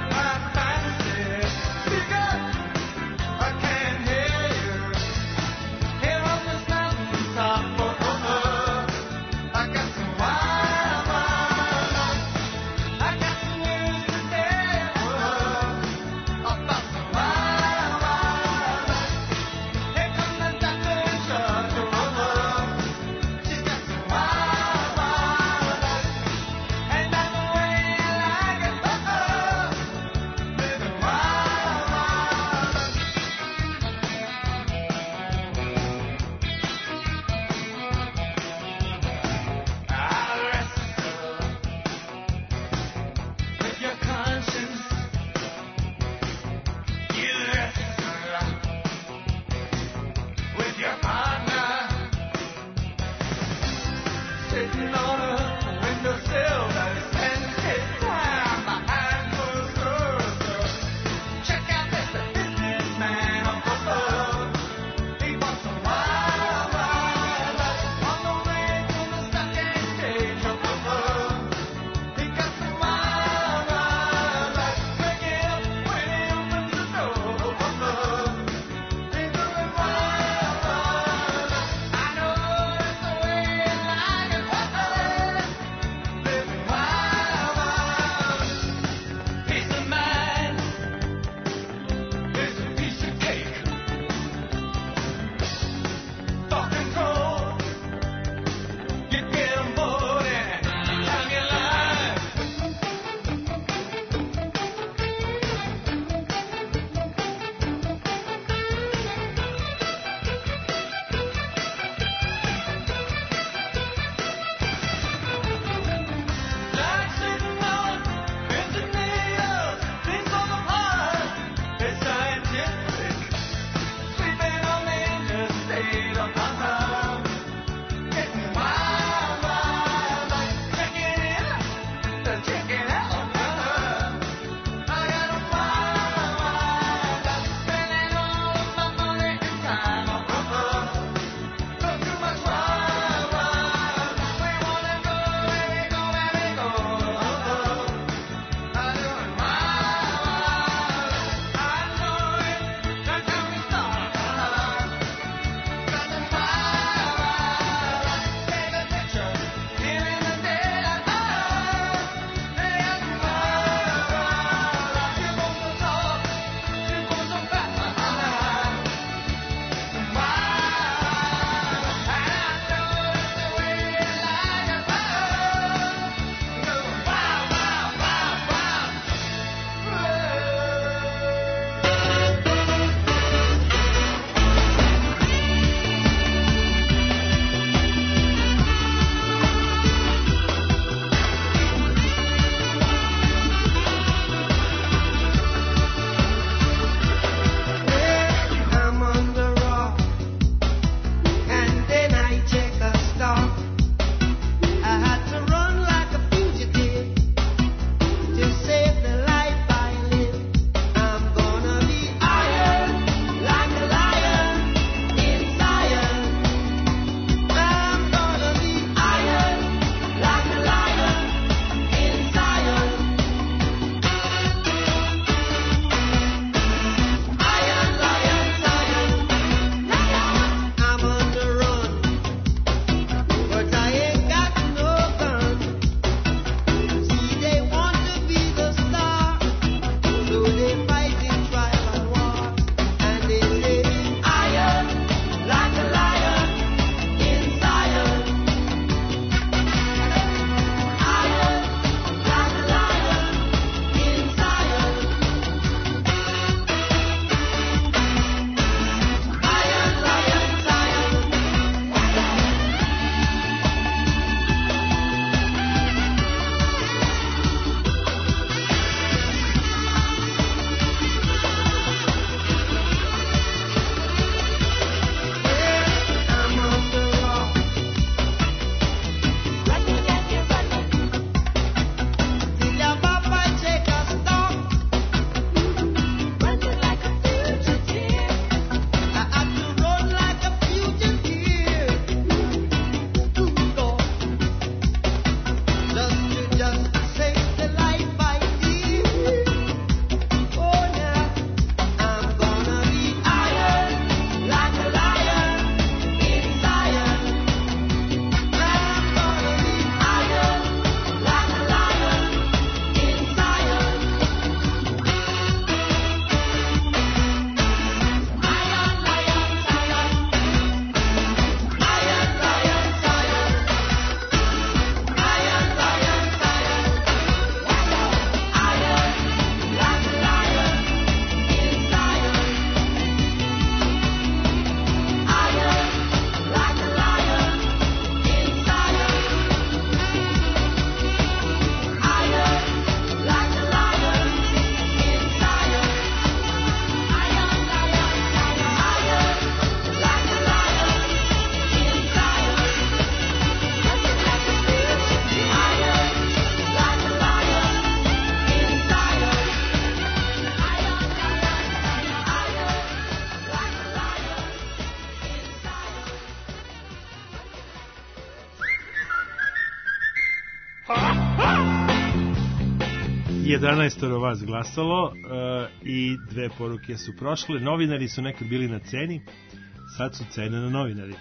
jedanaest vas glasalo uh, i dve poruke su prošle. Novinari su nekad bili na ceni, sad su cene na novinarima.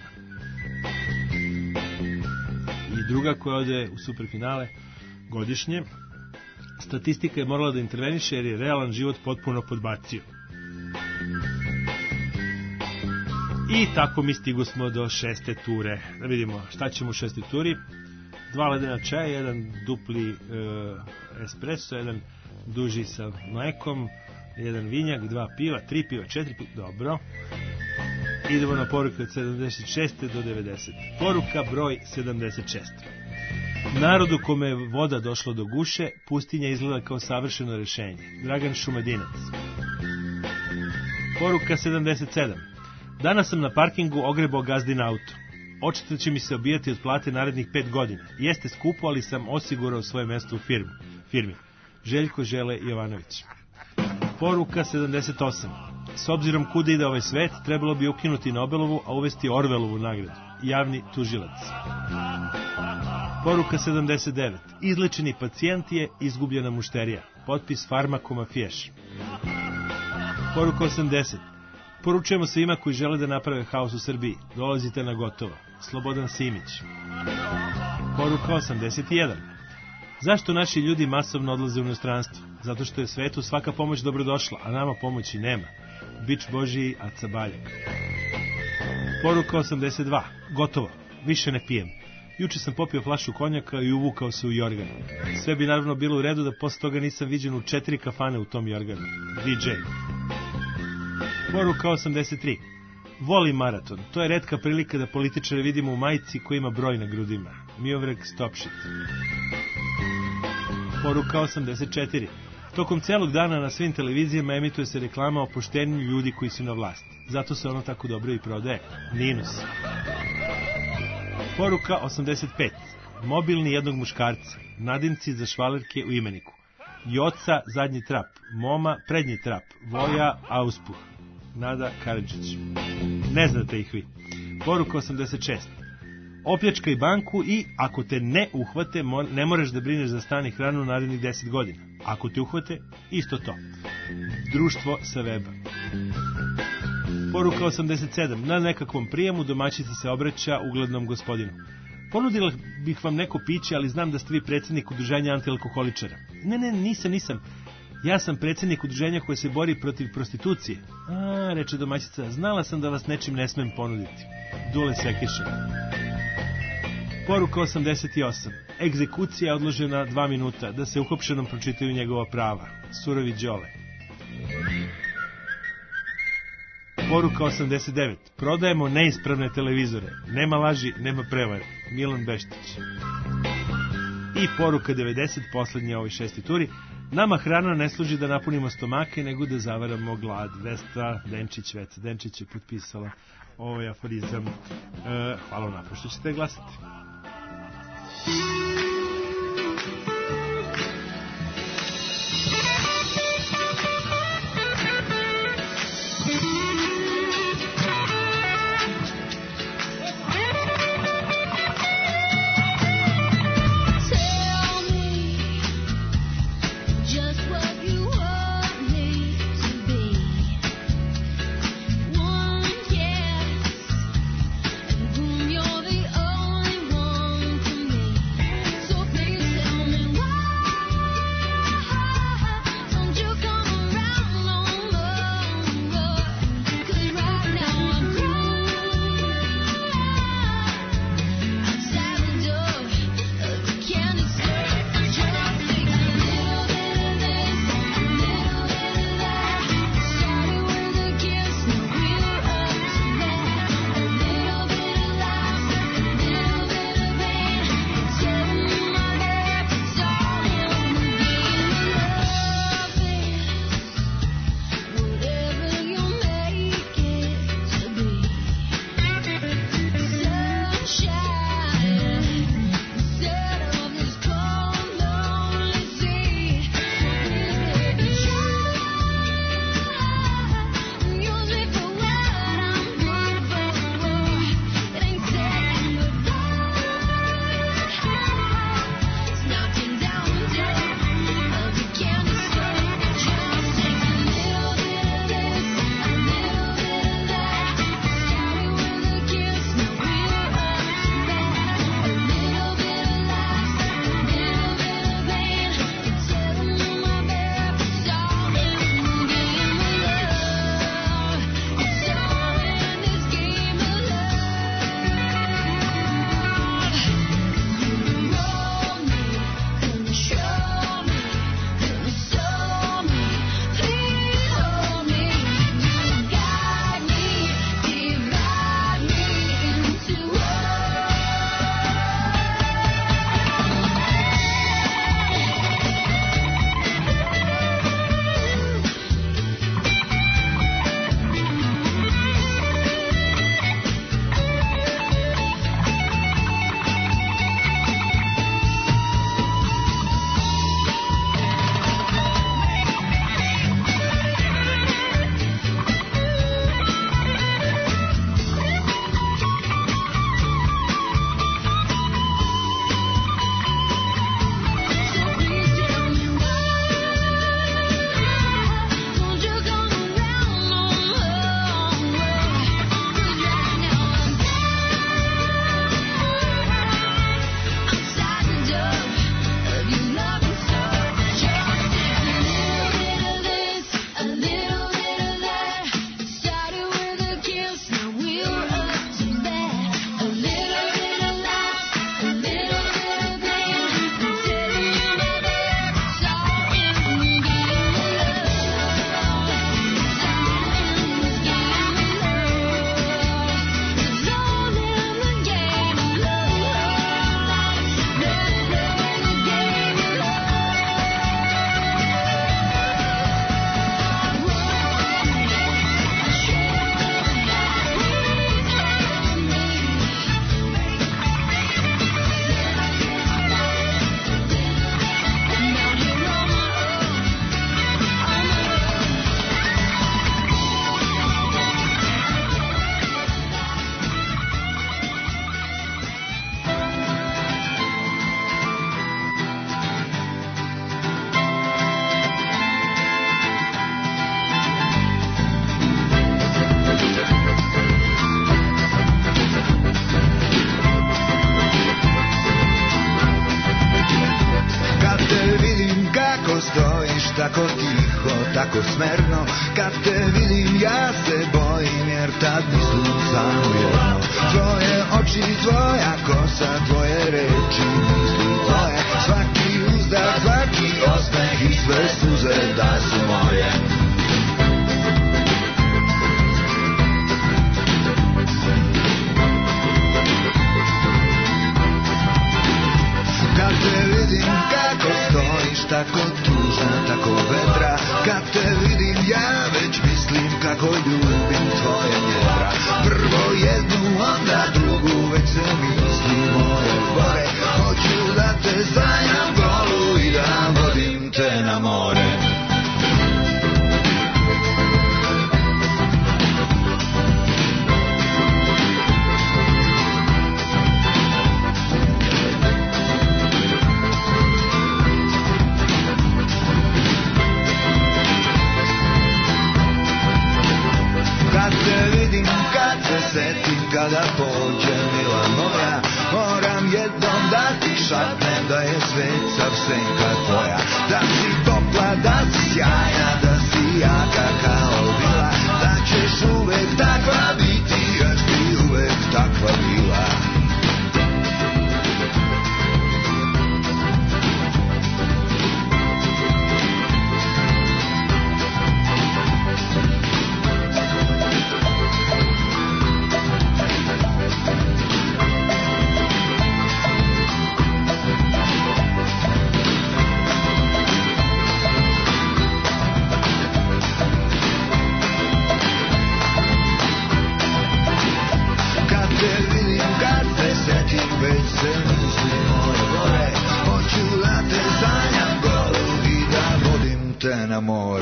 I druga koja ode u superfinale godišnje. Statistika je morala da interveniše jer je realan život potpuno podbacio. I tako mi stigu smo do šeste ture. Da vidimo šta ćemo u šestoj turi. Dva ledena čaja, jedan dupli e, espresso, jedan duži sa mlekom, jedan vinjak, dva piva, tri piva, četiri piva. Dobro. Idemo na poruke od sedamdeset šeste do devedesete. Poruka broj sedamdeset šest. Narodu kome je voda došla do guše, pustinja izgleda kao savršeno rešenje. Dragan Šumadinac. Poruka sedamdeset sedam. Danas sam na parkingu ogrebao gazdin auto. Očito će mi se obijati od plate narednih pet godina. Jeste skupo, ali sam osigurao svoje mesto u firmi. firmi. Željko Žele Jovanović. Poruka sedamdeset osam. S obzirom kuda ide ovaj svet, trebalo bi ukinuti Nobelovu, a uvesti Orvelovu nagradu. Javni tužilac. Poruka sedamdeset devet. Izlečeni pacijent je izgubljena mušterija. Potpis farmakomafijaš. Poruka osamdeset. Poručujemo svima koji žele da naprave haos u Srbiji. Dolazite na gotovo. Slobodan Simić. Poruka osamdeset jedan. Zašto naši ljudi masovno odlaze u inostranstvo? Zato što je svetu svaka pomoć dobrodošla, a nama pomoći nema. Bič Božiji, Aca Baljak. Poruka osamdeset dva. Gotovo. Više ne pijem. Juče sam popio flašu konjaka i uvukao se u jorgan. Sve bi naravno bilo u redu da posle toga nisam viđen u četiri kafane u tom jorganu. D J. Poruka osamdeset tri. Volim maraton. To je retka prilika da političare vidimo u majici koji ima broj na grudima. Miovrek Stopšit. Poruka osamdeset četiri. Tokom celog dana na svim televizijama emituje se reklama o poštenju ljudi koji su na vlasti. Zato se ono tako dobro i prodaje. Ninus. Poruka osamdeset pet. Mobilni jednog muškarca. Nadimci za švalerke u imeniku. Joca zadnji trap. Moma prednji trap. Voja auspuh. Nada Karadžić. Ne znate ih vi. Poruka osamdeset šest. Opljačkaj banku i ako te ne uhvate, ne moraš da brineš za stan i hranu narednih deset godina. Ako te uhvate, isto to. Društvo sa weba. Poruka osamdeset sedam. Na nekakvom prijemu domaćica se obraća uglednom gospodinu. Ponudila bih vam neko piće, ali znam da ste vi predsjednik udruženja antialkoholičara. Ne, ne, nisam, nisam. Ja sam predsjednik udruženja koje se bori protiv prostitucije. A, reče domaćica, znala sam da vas nečim ne smem ponuditi. Dule Sekiša. Poruka osamdeset osam. Egzekucija je odložena dva minuta, da se uhopšenom pročitaju njegova prava. Surovi Đole. Poruka osamdeset devet. Prodajemo neispravne televizore. Nema laži, nema prevare. Milan Beštić. I poruka devedeset, poslednja ovoj šesti turi. Nama hrana ne služi da napunimo stomake, nego da zavaramo glad. Vestra Denčić, Veca Denčić je potpisala ovaj aforizam. E, hvala vam napred što ćete glasati. tako tiho, tako smerno. Kad te vidim ja se bojim, jer tad mislim samo jedno. Tvoje oči, tvoja kosa, tvoje reči, misli tvoje. Svaki uzdah, svaki osmeh i sve suze da su moje. Kad te vidim kako stojiš, tako tužna, tako vedra. Kad te vidim ja već mislim kako ljubim tvoje njedra. Prvo jednu, onda drugu, već se misli moje gore. Hoću da te sanjam golu i da vodim te na more. Setim kada pođe mila moja, moram jednom da ti šapnem da je svet sav senka tvoja. Da si topla, da si sjajna, da si jaka kao bila, da ćeš uvek takva biti, jer si uvek takva bila. Na more.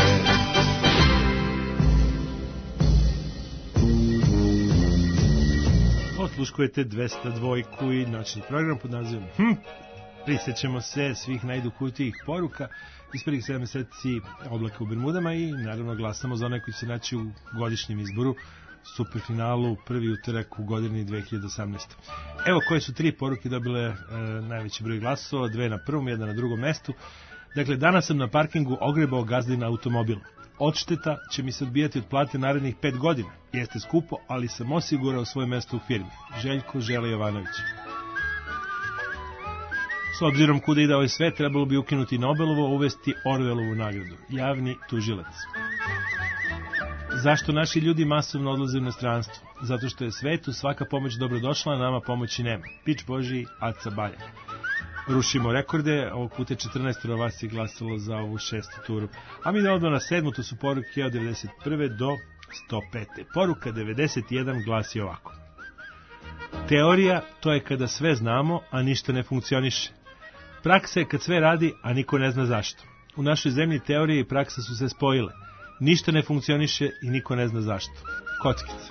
Osluškujete dvesta dvojku i noćni program pod nazivom Hm. Prisjećamo se svih najdokutijih poruka iz prvih sedam meseci Oblaka u Bermudama i naravno glasamo za one koji se naći u godišnjem izboru superfinalu prvi utorak u godini dve hiljade osamnaeste. Evo koje su tri poruke dobile e, najveći broj glasova, dve na prvom, jedna na drugom mestu. Dakle, danas sam na parkingu ogrebao gazdin automobil. Odšteta će mi se odbijati od plate narednih pet godina. Jeste skupo, ali sam osigurao svoje mesto u firmi. Željko Žele Jovanović. S obzirom kuda ide ovaj sve, trebalo bi ukinuti Nobelovo, uvesti Orwellovu nagradu. Javni tužilac. Zašto naši ljudi masovno odlaze u inostranstvo? Zato što je svetu svaka pomoć dobrodošla, a nama pomoći nema. Pič Božiji, Aca Balja. Rušimo rekorde, ovog puta četrnaest vas je glasalo za ovu šestu turu. A mi da odmah na sedmu, to su poruke od devedeset prve do sto pete. Poruka devedeset jedan glasi ovako. Teorija, to je kada sve znamo, a ništa ne funkcioniše. Praksa je kad sve radi, a niko ne zna zašto. U našoj zemlji teorija i praksa su se spojile. Ništa ne funkcioniše i niko ne zna zašto. Kockice.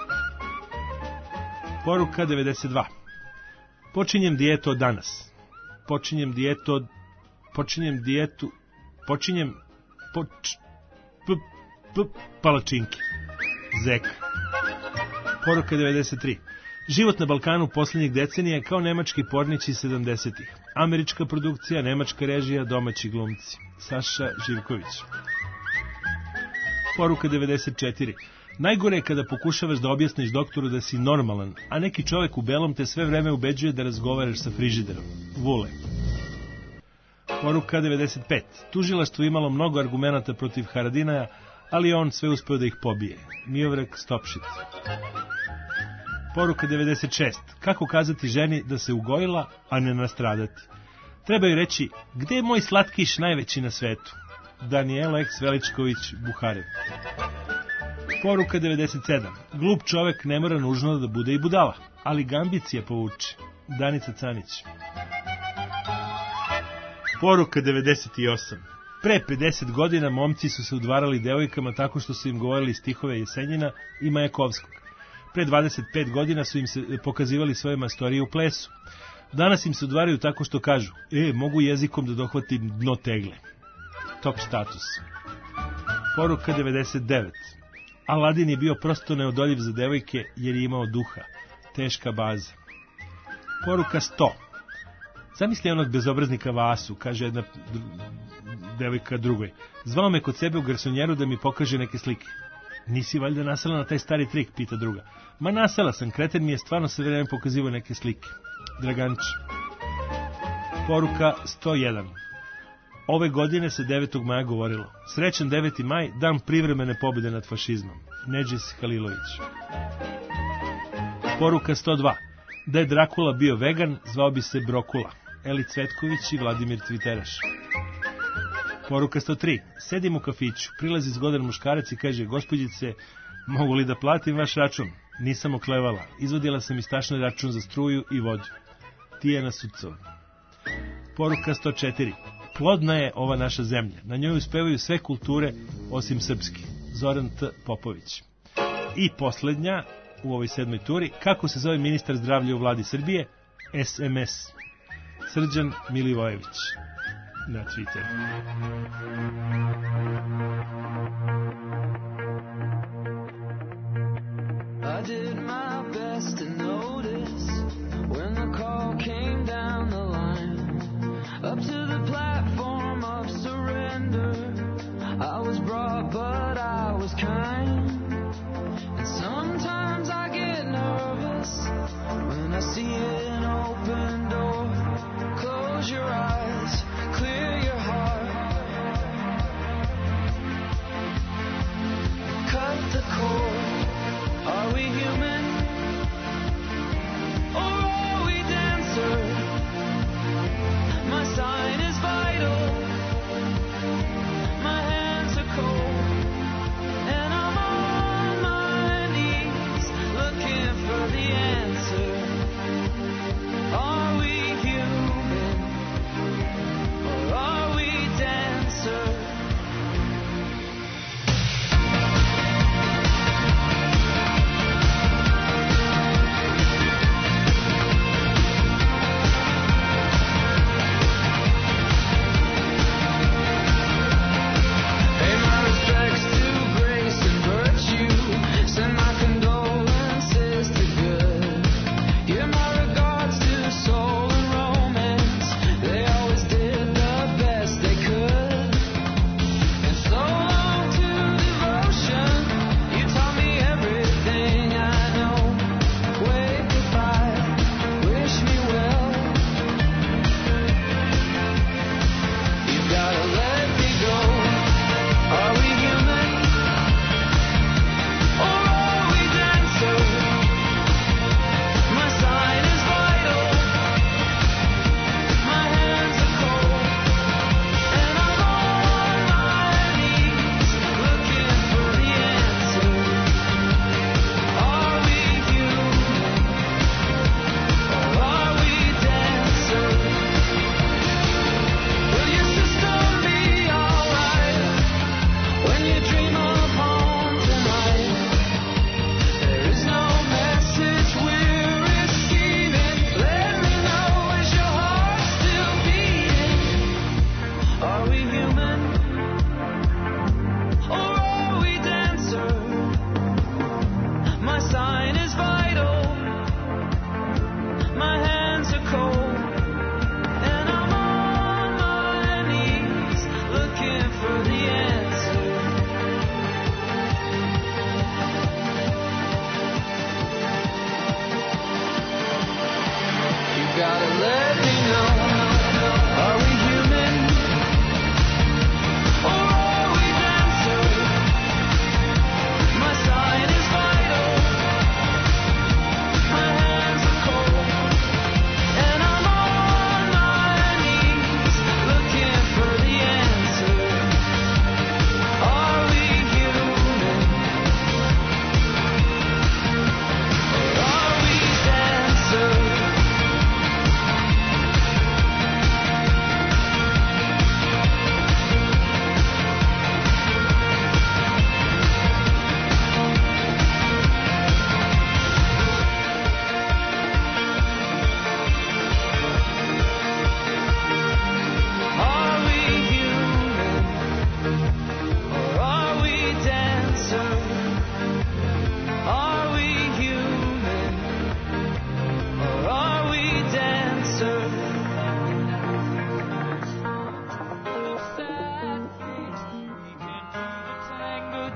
Poruka devedeset dva. Počinjem dijetu od danas. Počinjem dijetu od... Počinjem dijetu... Počinjem... Poč... P... P... Palačinki. Zeka. Poruka devedeset tri. Život na Balkanu posljednjih decenija je kao nemački pornići sedamdesetih. Američka produkcija, nemačka režija, domaći glumci. Saša Živković. Poruka devedeset četiri. Najgore je kada pokušavaš da objasniš doktoru da si normalan, a neki čovjek u belom te sve vreme ubeđuje da razgovaraš sa frižiderom. Vule. Poruka devedeset pet. Tužilaštvo imalo mnogo argumenata protiv Haradinaja, ali on sve uspeo da ih pobije. Miovrek Stopšit. Poruka devedeset šest. Kako kazati ženi da se ugojila, a ne nastradati? Treba joj reći, gde je moj slatkiš najveći na svetu? Danijela Eks Veličković Buharev. Poruka devedeset sedam. Glup čovek ne mora nužno da bude i budala, ali ga ambicija povuče. Danica Canić. Poruka devedeset osam. Pre pedeset godina momci su se udvarali devojkama tako što su im govorili stihove Jesenjina i Majakovskog. Pre dvadeset pet godina su im se pokazivali svoje mastorije u plesu. Danas im se udvaraju tako što kažu, e, mogu jezikom da dohvatim dno tegle. Top status. Poruka devedeset devet. Aladin je bio prosto neodoljiv za devojke jer je imao duha. Teška baza. Poruka sto. Zamisli onog bezobraznika Vasu, kaže jedna devojka drugoj. Zvao me kod sebe u garsonjeru da mi pokaže neke slike. Nisi valjda nasela na taj stari trik, pita druga. Ma nasela sam, kreten mi je stvarno sve vreme pokazivao neke slike. Draganić. Poruka sto jedan. Ove godine se devetog maja govorilo. Srećan deveti maj, dan privremene pobjede nad fašizmom. Nedžis Halilović. Poruka sto dva. Da je Drakula bio vegan, zvao bi se Brokula. Eli Cvetković i Vladimir Tviteraš. Poruka sto tri. Sedim u kafiću, prilazi zgodan muškarac i kaže: gospođice, mogu li da platim vaš račun? Nisam oklevala. Izvodila sam iz tašne račun za struju i vodu. Tijana Sucova. Poruka sto četiri. Plodna je ova naša zemlja. Na njoj uspevaju sve kulture osim srpski. Zoran T. Popović. I poslednja u ovoj sedmoj turi. Kako se zove ministar zdravlja u vladi Srbije? S M S. Srđan Milivojević. Na Twitteru. I did my best to notice when the call came down the line up to the platform of surrender. I was brought, but I was kind. And sometimes I get nervous when I see an open door. Close your eyes, clear your heart, cut the cord. Are we human, or are we dancers?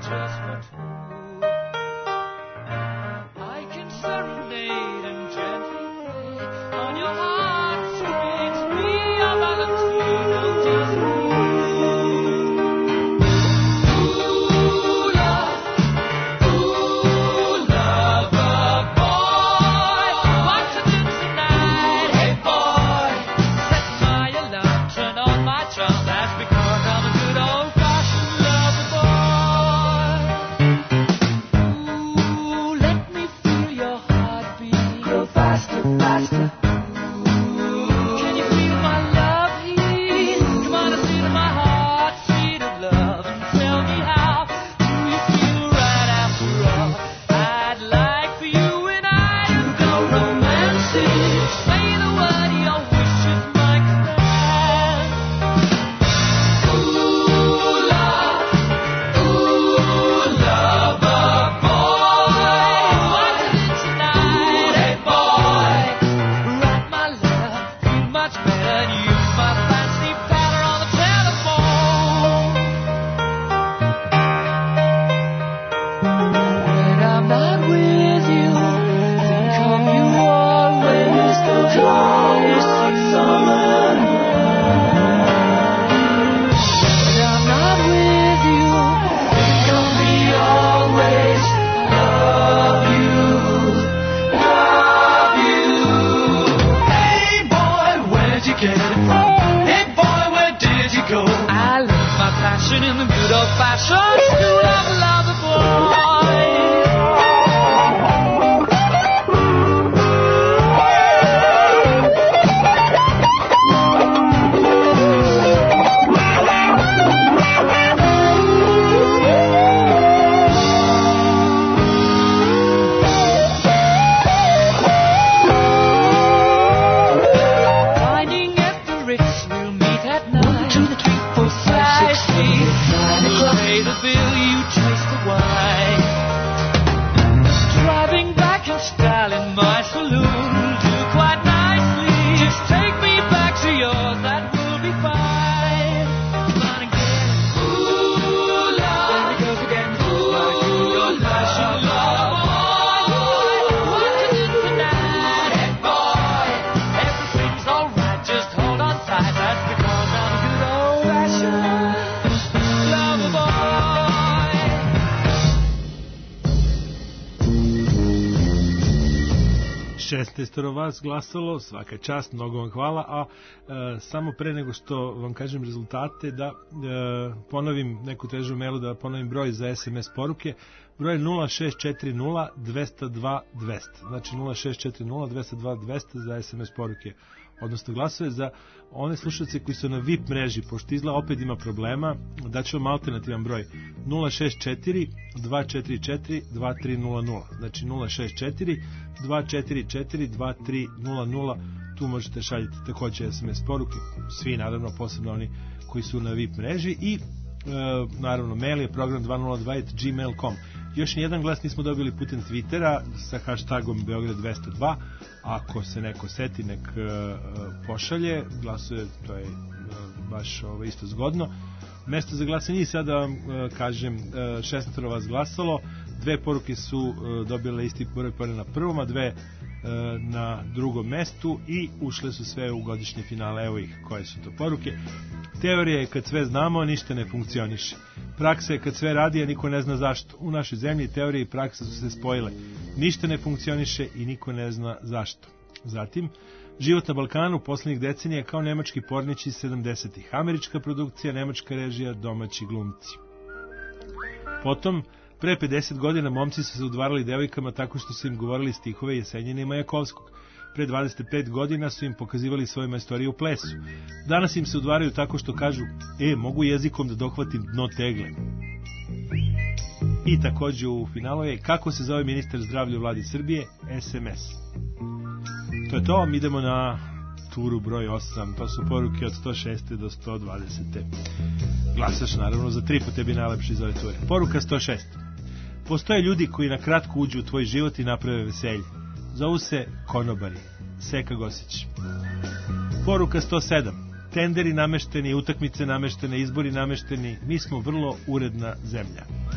just for two. I can serenade and gently play on your heartstrings. Be a Valentino Disney. Ooh, love, ooh, lover boy, what to do tonight? Hey boy, set my alarm, turn on my charm. That's because I'm a good old-fashioned lover boy. Ooh, let me feel your heartbeat grow faster, faster. Ooh, can you feel my love heat? Come on and feel my heart beat of love and tell me how do you feel right after all? I'd like for you and I to go romancing. Say the word, your wish is my command. Ooh, love, ooh, lover boy, what is it tonight? Hey boy, write my letter, feel much better, and use my fancy patter on the telephone. When I'm not with you, then come you always close summer. When I'm not with you, then come me always love you, love you. Hey boy, where'd you get it from? Hey boy, where did you go? I learned my passion in the good old-fashioned school of lover boy. Finding at the Ritz, we'll meet at night. One, two, three, four, five, six, eight, nine o'clock. Pay the bill, you taste the wine. Driving back in style in my saloon, do quite nicely. Just take me back to yours, that will be fine. Come on and get it. Ooh, love. There it goes again. Ooh, my good old-fashioned love boy. What to do tonight? Hey boy, everything's alright, just hold on tight. That's because I'm a good old-fashioned lover boy. šesnaestoro vas glasalo, svaka čast, mnogo vam hvala, a e, samo pre nego što vam kažem rezultate, da e, ponovim neku težu mailu, da ponovim broj za es em es poruke, broj nula šest četiri nula dve nula dva dve nula nula, znači nula šest četiri nula dve nula dva dve nula nula za es em es poruke, odnosno glasove za one slušalce koji su na V I P mreži, pošto izgleda opet ima problema, daću vam alternativan broj nula šest četiri dva četiri četiri dva tri nula nula, znači nula šest četiri dva četiri četiri dva tri nula nula, tu možete šaljiti takođe es em es poruke, svi naravno, posebno oni koji su na V I P mreži, i e, naravno mail je program dve nula dva at gmail dot com. Još nijedan glas nismo dobili putem Twittera sa hashtagom Beograd dvesta dva, ako se neko seti nek e, pošalje glasuje, to je e, baš ovo, isto zgodno. Mesto za glasanje, sada vam e, kažem, e, šesnaestoro vas glasalo, dve poruke su e, dobile isti broj poena na prvom, a dve e, na drugom mestu, i ušle su sve u godišnje finale. Evo ih, koje su to poruke. Teorija je kad sve znamo, ništa ne funkcioniše. Praksa je kad sve radi, a niko ne zna zašto. U našoj zemlji teorija i praksa su se spojile. Ništa ne funkcioniše i niko ne zna zašto. Zatim, život na Balkanu poslednjih decenija kao nemački pornići iz sedamdesetih. Američka produkcija, nemačka režija, domaći glumci. Potom, pre pedeset godina momci su se udvarali devojkama tako što su im govorili stihove Jesenjina i Majakovskog. Pre dvadeset pet godina su im pokazivali svoje majstorije u plesu. Danas im se udvaraju tako što kažu: e, mogu jezikom da dohvatim dno tegle. I takođe u finalu je kako se zove ministar zdravlja u vladi Srbije, es em es. To je to, mi idemo na turu broj osam, to su poruke od sto šeste do sto dvadesete. Glasaš naravno za tri, po tebi najlepši iz ove ture. Poruka sto šest. Postoje ljudi koji na kratko uđu u tvoj život i naprave veselje. Zovu se konobari. Seka Gosić. Poruka sto sedam. Tenderi namešteni, utakmice nameštene, izbori namešteni, mi smo vrlo uredna zemlja.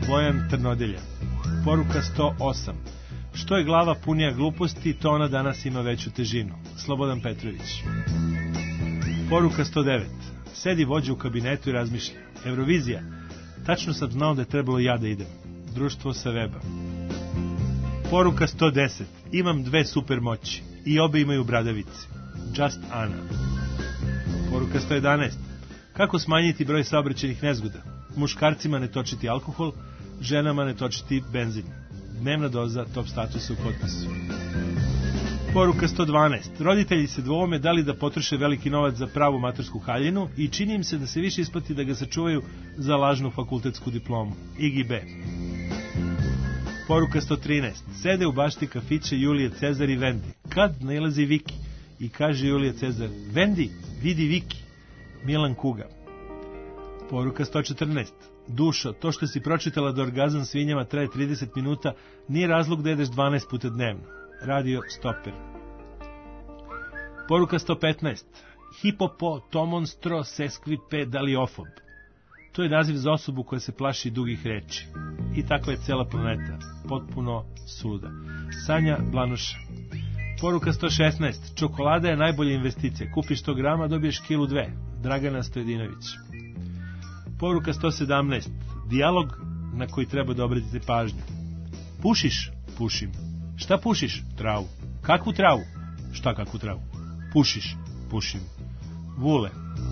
Bojan Trnodelja. Poruka sto osam. Što je glava punija gluposti, to ona danas ima veću težinu. Slobodan Petrović. Poruka sto devet. Sedi vođa u kabinetu i razmišlja. Eurovizija. Tačno sam znao da je trebalo ja da idem. Društvo sa weba. Poruka sto deset. Imam dve super moći. I obe imaju bradavice. Just Ana. Poruka sto jedanaest. Kako smanjiti broj saobraćajnih nezgoda? Muškarcima ne točiti alkohol, ženama ne točiti benzin. Dnevna doza top statusa u potpisu. Poruka sto dvanaest. Roditelji se dvome da li da potroše veliki novac za pravu matursku haljinu i čini im se da se više isplati da ga sačuvaju za lažnu fakultetsku diplomu. Igi B. Poruka sto trinaest. Sede u bašti kafića Julije Cezar i Vendi. Kad nailazi Viki i kaže Julije Cezar: Vendi, vidi Viki. Milan Kuga. Poruka sto četrnaest. Dušo, to što si pročitala da orgazam svinjama traje trideset minuta nije razlog da jedeš dvanaest puta dnevno. Radio Stoper. Poruka sto petnaest. Hipopotomonstro sesquipedaliofob. To je naziv za osobu koja se plaši dugih reči. I takva je cela planeta. Potpuno suluda. Sanja Blanuša. Poruka sto šesnaest. Čokolada je najbolja investicija. Kupiš sto grama, dobiješ kilu dve. Dragana Stojedinović. Poruka sto sedamnaest. Dijalog na koji treba da obratite pažnju. Pušiš? Pušim. Šta pušiš? Travu. Kakvu travu? Šta kakvu travu? Pušiš? Pušim. Vule.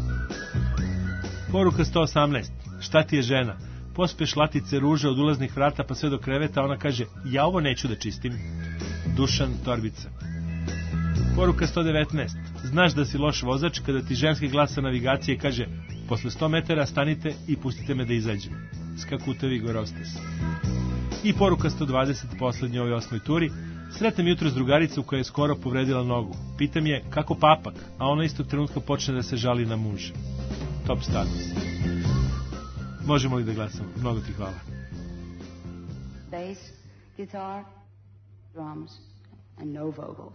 Poruka sto osamnaest. Šta ti je žena? Pospeš latice ruže od ulaznih vrata pa sve do kreveta, ona kaže: ja ovo neću da čistim. Dušan Torbica. Poruka sto devetnaest. Znaš da si loš vozač kada ti ženski glas sa navigacije kaže: posle sto metara stanite i pustite me da izađem. Skakutevi Gorostes. I poruka sto dvadeset, poslednje u ovoj osmoj turi. Sretnem jutro s drugaricu koja je skoro povredila nogu. Pitam je kako papak, a ona istog trenutka počne da se žali na muža. Top status. Možemo li da glasamo? Mnogo ti hvala. Bass, guitar, drums, and no vocals.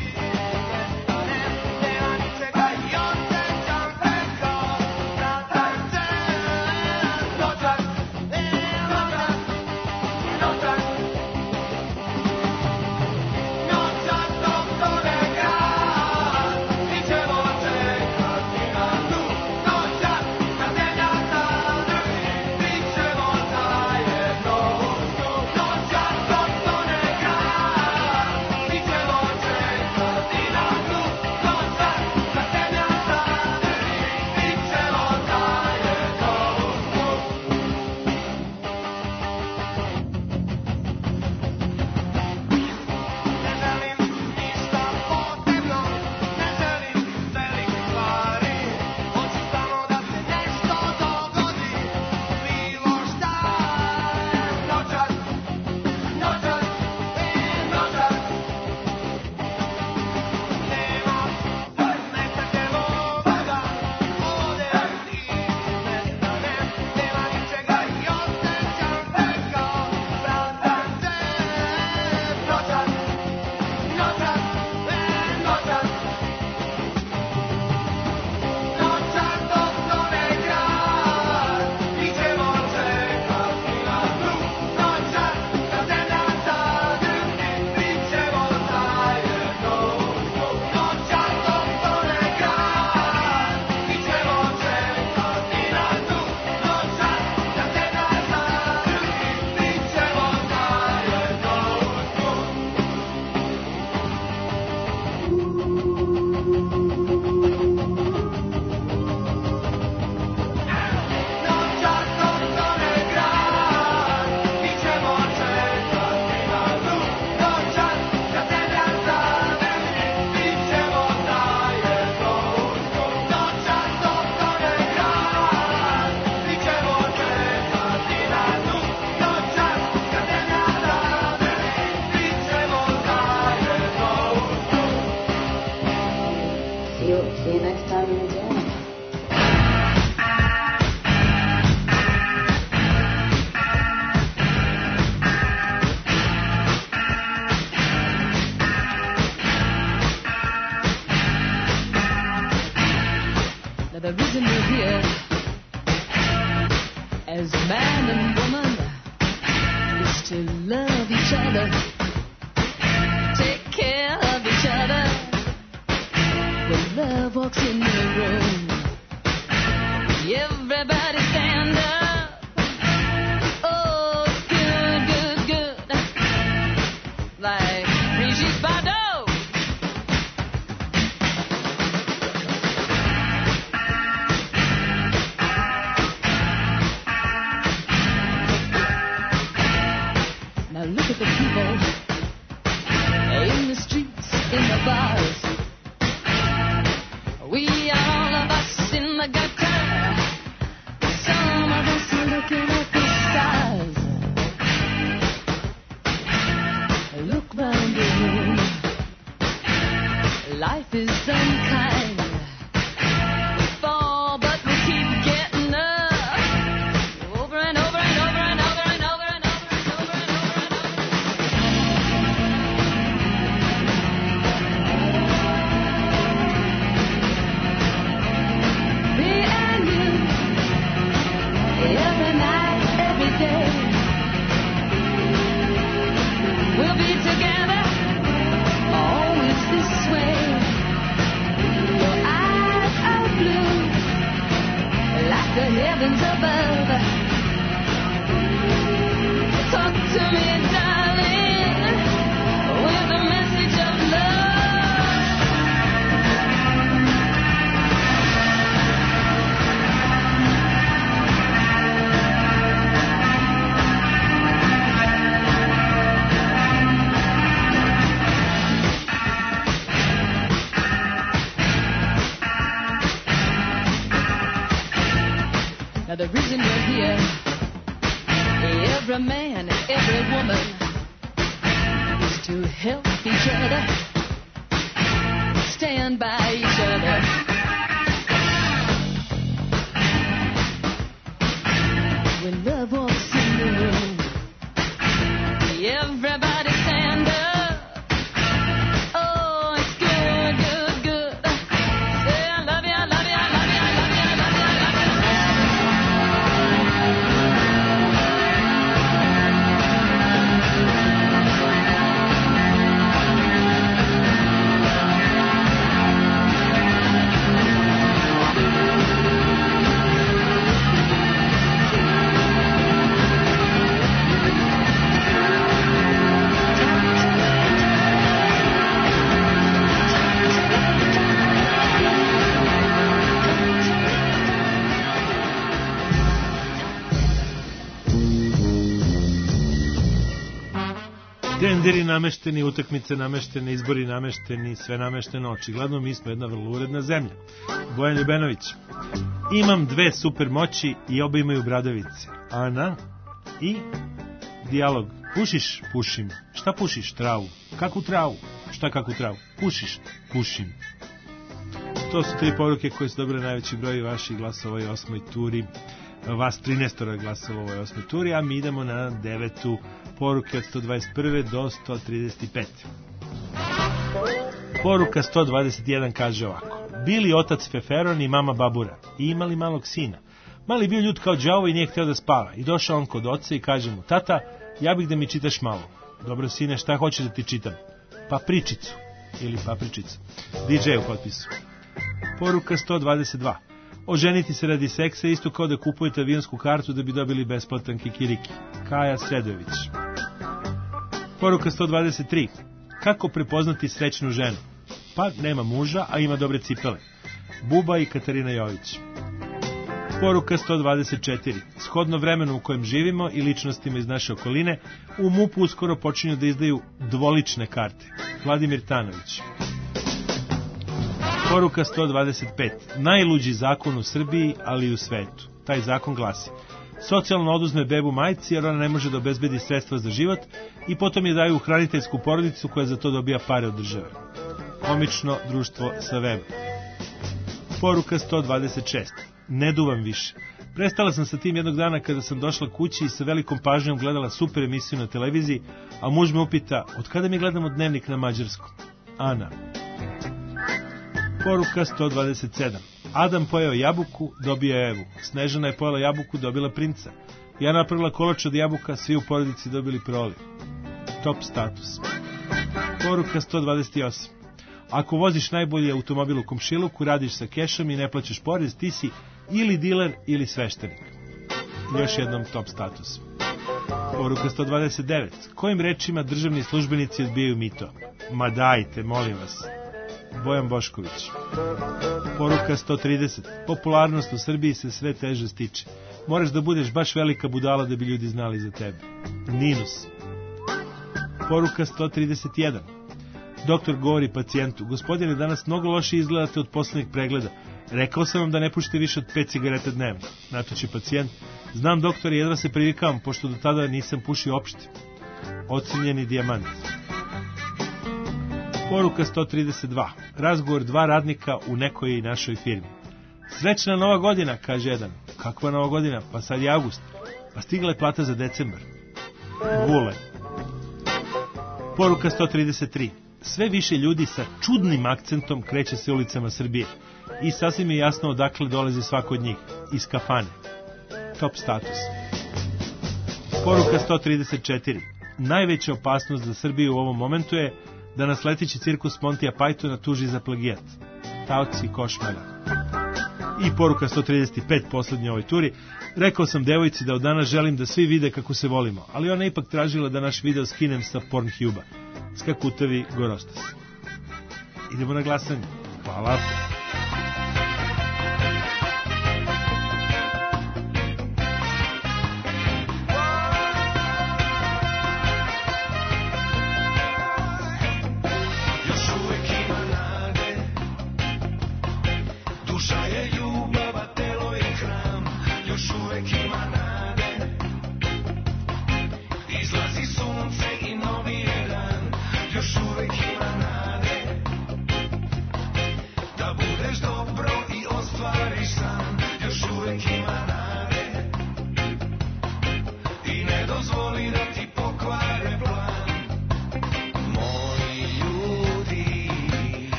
Bye. man and woman is to love each other, take care of each other. When love walks in the room, everybody stand up. Oh, good, good, good. Like Brigitte Bardot. Now look at the people in the streets, in the bars. We are all of us in the gutter. Some of us are looking at the stars. Look round the room. Life is unkind. We fall, but we keep getting up. Over and over and over and over and over and over and over and over and over. Me and you, every night, every day, we'll be together, always this way. Your eyes are blue, like the heavens above. Talk to me, darling, with a message of love. Now the reason we're here, every man and every woman, is to help each other, stand by each other. When love walks in the room, everybody stand up. Oh, it's good, good, good. Say I love you, I love you, I love you, I love you, I love you, I love you. Tenderi namešteni, utakmice nameštene, izbori namešteni, sve namešteno. Očigledno mi smo jedna vrlo uredna zemlja. Bojan Ljubenović. Imam dve super moći i oba imaju bradavice. Ana i dijalog. Pušiš? Pušim. Šta pušiš? Travu. Kakvu travu? Šta kakvu travu? Pušiš? Pušim. To su tri poruke koje su dobile najveći broj vaših glasova u ovoj osmoj turi. Vas trinaestoro je glasova u ovoj osmoj turi, a mi idemo na devetu poruke od sto dvadeset prve do sto trideset pete. Poruka sto dvadeset jedan kaže ovako. Bili otac Feferon i mama Babura i imali malog sina. Mali bio ljut kao đavo i nije hteo da spava. I došao on kod oca i kaže mu, tata, ja bih da mi čitaš malo. Dobro sine, šta hoćeš da ti čitam? Pa pričicu. Ili papričicu. D J u potpisu. Poruka sto dvadeset dva. Oženiti se radi seksa isto kao da kupujete avionsku kartu da bi dobili besplatan kikiriki. Kaja Sredojević. Poruka sto dvadeset tri. Kako prepoznati srećnu ženu? Pa nema muža, a ima dobre cipele. Buba i Katarina Jović. Poruka sto dvadeset četiri. Shodno vremenu u kojem živimo i ličnostima iz naše okoline, u MUP-u uskoro počinju da izdaju dvolične karte. Vladimir Tanović. Poruka sto dvadeset pet. Najluđi zakon u Srbiji, ali i u svetu. Taj zakon glasi: socijalno oduzme bebu majci jer ona ne može da obezbedi sredstva za život i potom je daju u hraniteljsku porodicu koja za to dobija pare od države. Komično društvo sa weba. Poruka sto dvadeset šest. Ne duvam više. Prestala sam sa tim jednog dana kada sam došla kući i sa velikom pažnjom gledala super emisiju na televiziji, a muž me upita, od kada mi gledamo Dnevnik na mađarskom? Ana. Poruka sto dvadeset sedam. Adam pojeo jabuku, dobio Evu. Snežana je pojela jabuku, dobila princa. Ja napravila kolač od jabuka, svi u porodici dobili proliv. Top status. Poruka sto dvadeset osam. Ako voziš najbolji automobil u komšiluku, radiš sa kešom i ne plaćaš porez, ti si ili diler ili sveštenik. Još jednom top status. Poruka sto dvadeset devet. Kojim rečima državni službenici odbijaju mito? Ma dajte, molim vas. Bojan Bošković. Poruka sto trideset. Popularnost u Srbiji se sve teže stiče. Moraš da budeš baš velika budala da bi ljudi znali za tebe. Ninus. Poruka sto trideset jedan. Doktor govori pacijentu: gospodine, danas mnogo loše izgledate od poslednjeg pregleda. Rekao sam vam da ne pušite više od pet cigareta dnevno. Na to će pacijent: znam doktore, jedva se privikavam, pošto do tada nisam pušio opšte. Ocenjeni dijamant. Poruka sto trideset dva. Razgovor dva radnika u nekoj i našoj firmi. Srećna nova godina, kaže jedan. Kakva nova godina? Pa sad je avgust. Pa stigla je plata za decembar. Gule. Poruka sto trideset tri. Sve više ljudi sa čudnim akcentom kreće se ulicama Srbije. I sasvim je jasno odakle dolazi svako od njih. Iz kafane. Top status. Poruka sto trideset četiri. Najveća opasnost za Srbiju u ovom momentu je da nas leteći cirkus Montija Pythona tuži za plagijat. Taoci košmara. I poruka sto trideset pet, poslednje ovoj turi. Rekao sam devojci da od danas želim da svi vide kako se volimo, ali ona ipak tražila da naš video skinem sa Pornhuba. Skakutavi Gorostas. Idemo na glasanje. Hvala.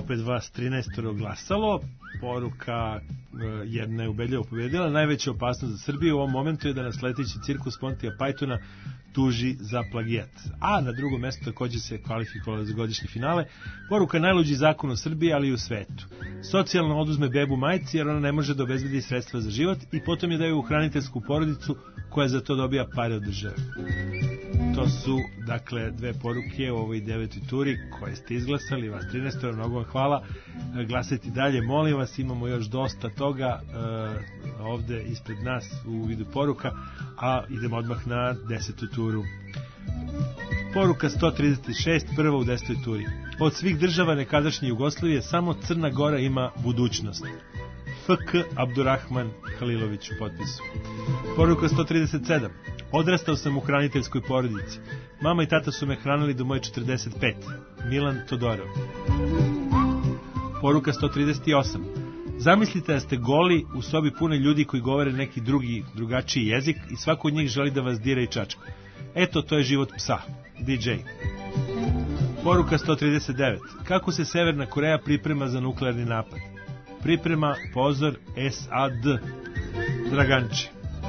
opet vas trinaestoro glasalo. Poruka jedna je ubedljivo pobedila. Najveća opasnost za Srbiju u ovom momentu je da nas sledeći cirkus Montija Pythona tuži za plagijat. A na drugom mjestu također se kvalifikovala za godišnje finale. Poruka najluđi zakon u Srbiji, ali i u svetu. Socijalno oduzme bebu majci jer ona ne može da obezbedi sredstva za život i potom je daju u hraniteljsku porodicu koja za to dobija pare od države. To su, dakle, dve poruke u ovoj devetoj turi koje ste izglasali, vas trinaestoro, mnogo vam hvala. Glasajte dalje, molim vas, imamo još dosta toga uh, ovde ispred nas u vidu poruka, a idemo odmah na desetu turu. Poruka sto trideset šest, prva u desetoj turi. Od svih država nekadašnje Jugoslavije samo Crna Gora ima budućnost. F K Abdurrahman Halilović u potpisu. Poruka sto trideset sedam. Odrastao sam u hraniteljskoj porodici. Mama i tata su me hranili do moje četrdeset pete. Milan Todorov. Poruka sto trideset osam. Zamislite da ste goli u sobi pune ljudi koji govore neki drugi, drugačiji jezik i svako od njih želi da vas dira i čačka. Eto, to je život psa. D J. Poruka sto trideset devet. Kako se Severna Koreja priprema za nuklearni napad? Priprema pozor S A D. Draganči.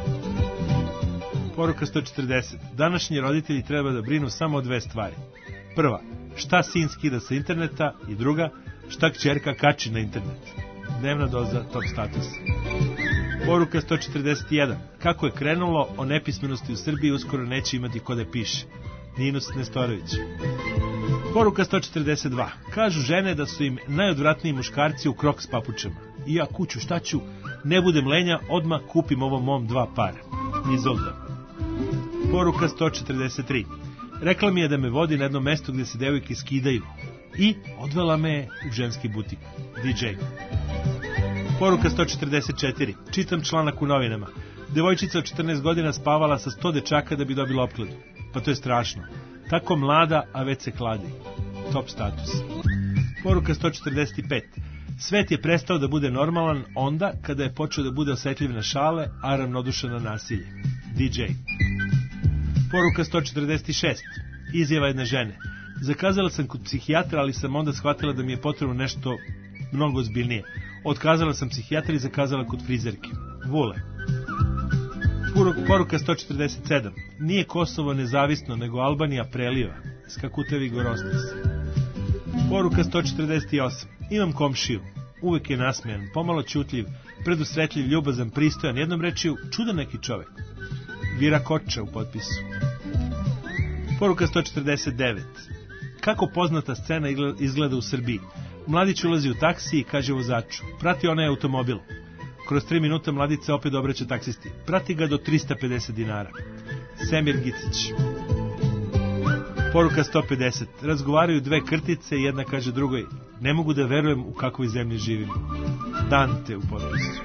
Poruka sto četrdeset. Današnji roditelji treba da brinu samo o dve stvari. Prva, šta sin skida sa interneta i druga, šta kćerka kači na internet. Dnevna doza top statusa. Poruka sto četrdeset jedan. Kako je krenulo, o nepismenosti u Srbiji uskoro neće imati ko da piše. Ninus Nestorović. Poruka sto četrdeset dva. Kažu žene da su im najodvratniji muškarci u Crocs papučama. I ja kuću, šta ću? Ne budem lenja, odmah kupim ovom mom dva para. Izolda. Poruka sto četrdeset tri. Rekla mi je da me vodi na jedno mesto gdje se devojke skidaju. I odvela me u ženski butik. D J. Poruka sto četrdeset četiri. Čitam članak u novinama. Devojčica od četrnaest godina spavala sa sto dečaka da bi dobila opkladu. Pa to je strašno. Tako mlada, a već se kladi. Top status. Poruka sto četrdeset pet. Svet je prestao da bude normalan onda kada je počeo da bude osetljiv na šale, a ravnodušan na nasilje. D J. Poruka sto četrdeset šest. Izjava jedne žene. Zakazala sam kod psihijatra, ali sam onda shvatila da mi je potrebno nešto mnogo ozbiljnije. Otkazala sam psihijatra i zakazala kod frizerke. Vule. Poruka sto četrdeset sedam. Nije Kosovo nezavisno, nego Albanija preliva. Skakutevi Gorostis. Poruka sto četrdeset osam. Imam komšiju. Uvek je nasmejan, pomalo ćutljiv, predusretljiv, ljubazan, pristojan, jednom rečju, čudan neki čovek. Vira Koča u potpisu. Poruka sto četrdeset devet. Kako poznata scena izgleda u Srbiji? Mladić ulazi u taksi i kaže vozaču, prati onaj automobil. Kroz tri minuta mladić se opet obraća taksisti. Prati ga do trista pedeset dinara. Semir Gicić. Poruka sto pedeset. Razgovaraju dve krtice i jedna kaže drugoj, ne mogu da verujem u kakvoj zemlji živimo. Dante u potpisu.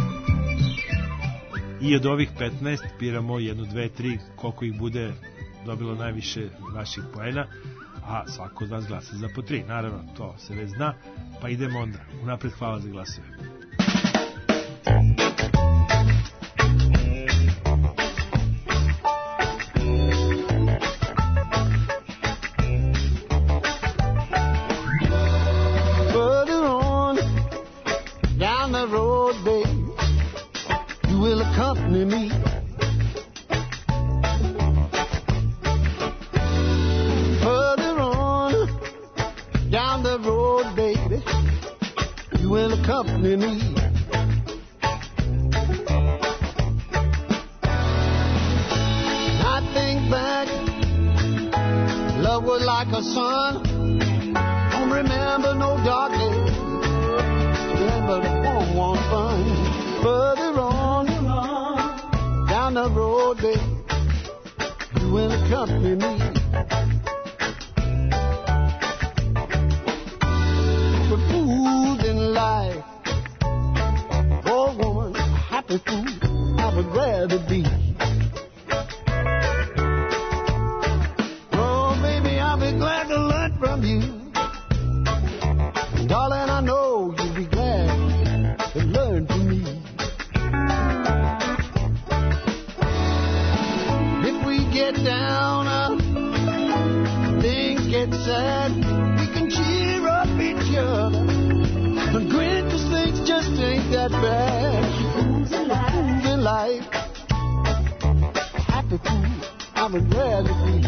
I od ovih petnaest piramo jednu, dve, tri, koliko ih bude dobilo najviše vaših poena, a svako od vas glasa za po tri. Naravno, to se već zna, pa idemo onda. Unapred hvala za glasove. Further on, down the road, babe, you will accompany me. Down the road, baby, you will accompany me. I think back, love was like a sun. Don't remember no dark days, remember the warm, warm fun. Further on, down the road, baby, you will accompany me. Life, oh woman, happy fool, I would rather be. Oh baby, I'll be glad to learn from you. Darling, I know you'll be glad to learn from me. If we get down uh, that bad. Cruising life. Happy fool, I would rather be.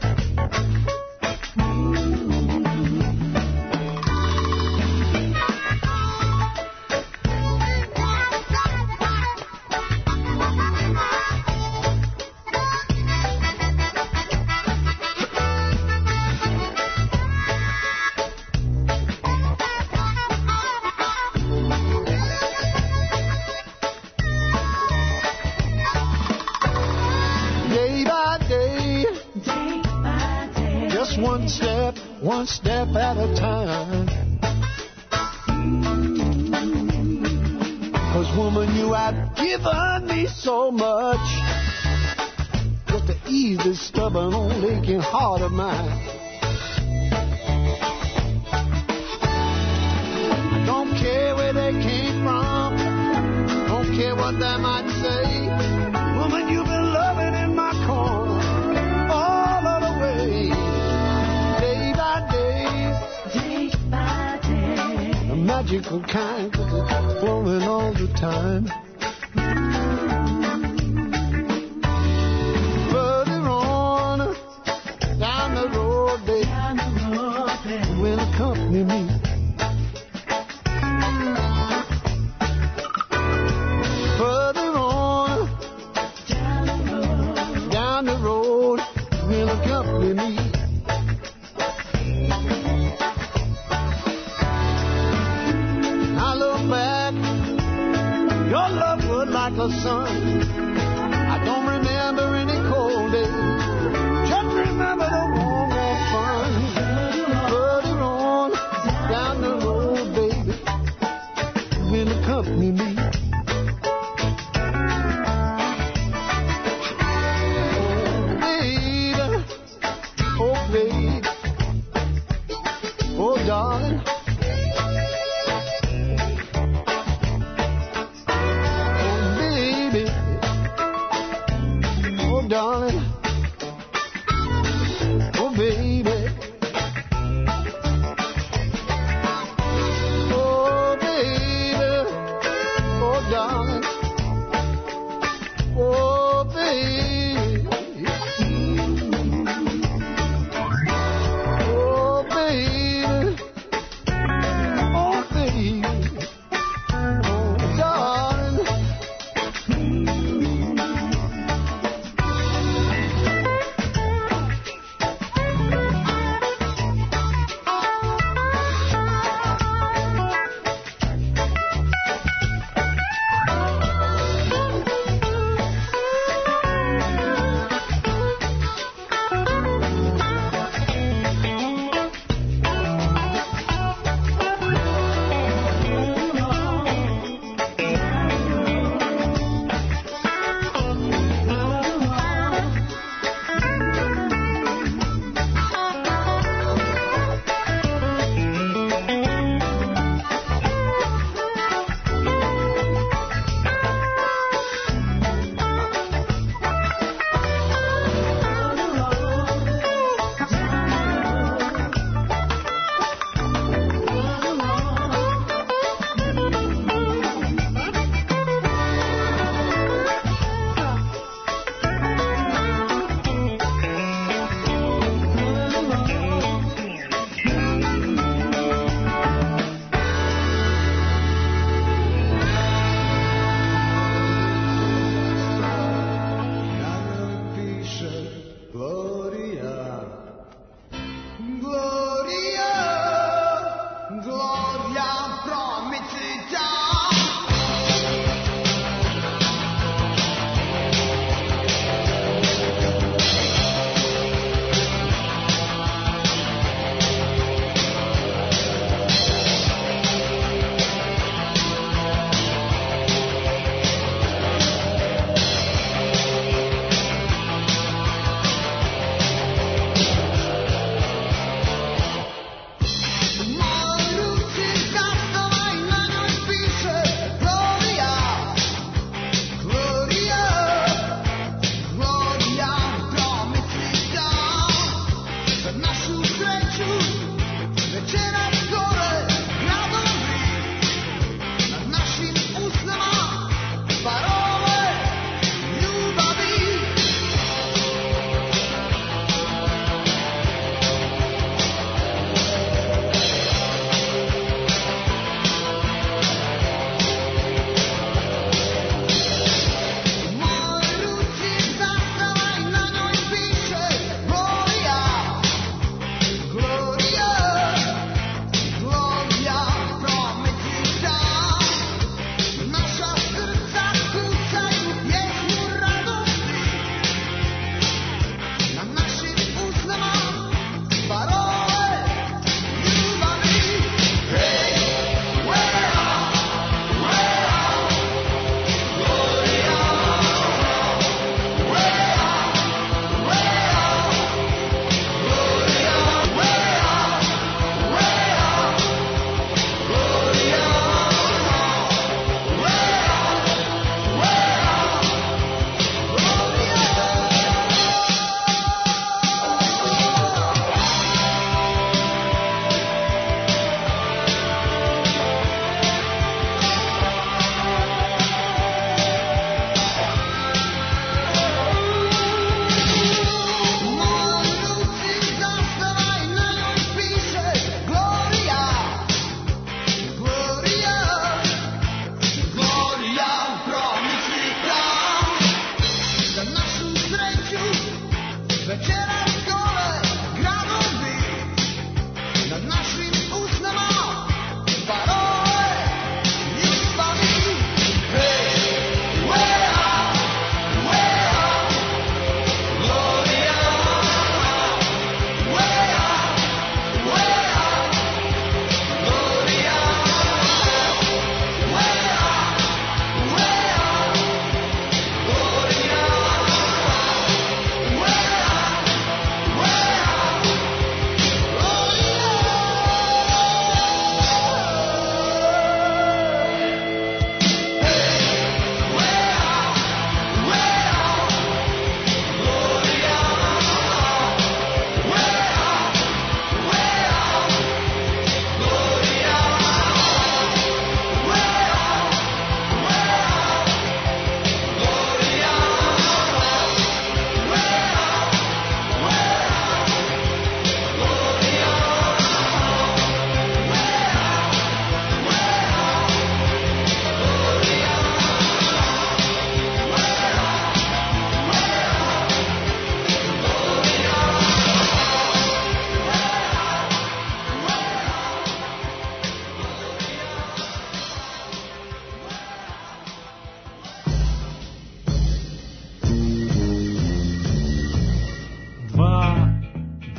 One step at a time. 'Cause woman, you have given me so much, just to ease this stubborn old aching heart of mine. I don't care where they came from, don't care what they might say. Woman, you've been loving in my corner all of the way. Magical kind, 'cause it's flowing all the time. Further on, down the road, babe, you will accompany me. Further on, down the road, you will accompany me. Like a sun, I don't remember any cold days, just remember the warm and fun. Further on, down the road, baby, you will accompany me. Oh, baby, oh, baby, oh, darling. Darling, oh baby, oh baby, oh darling, oh baby, oh baby, oh baby, oh darling.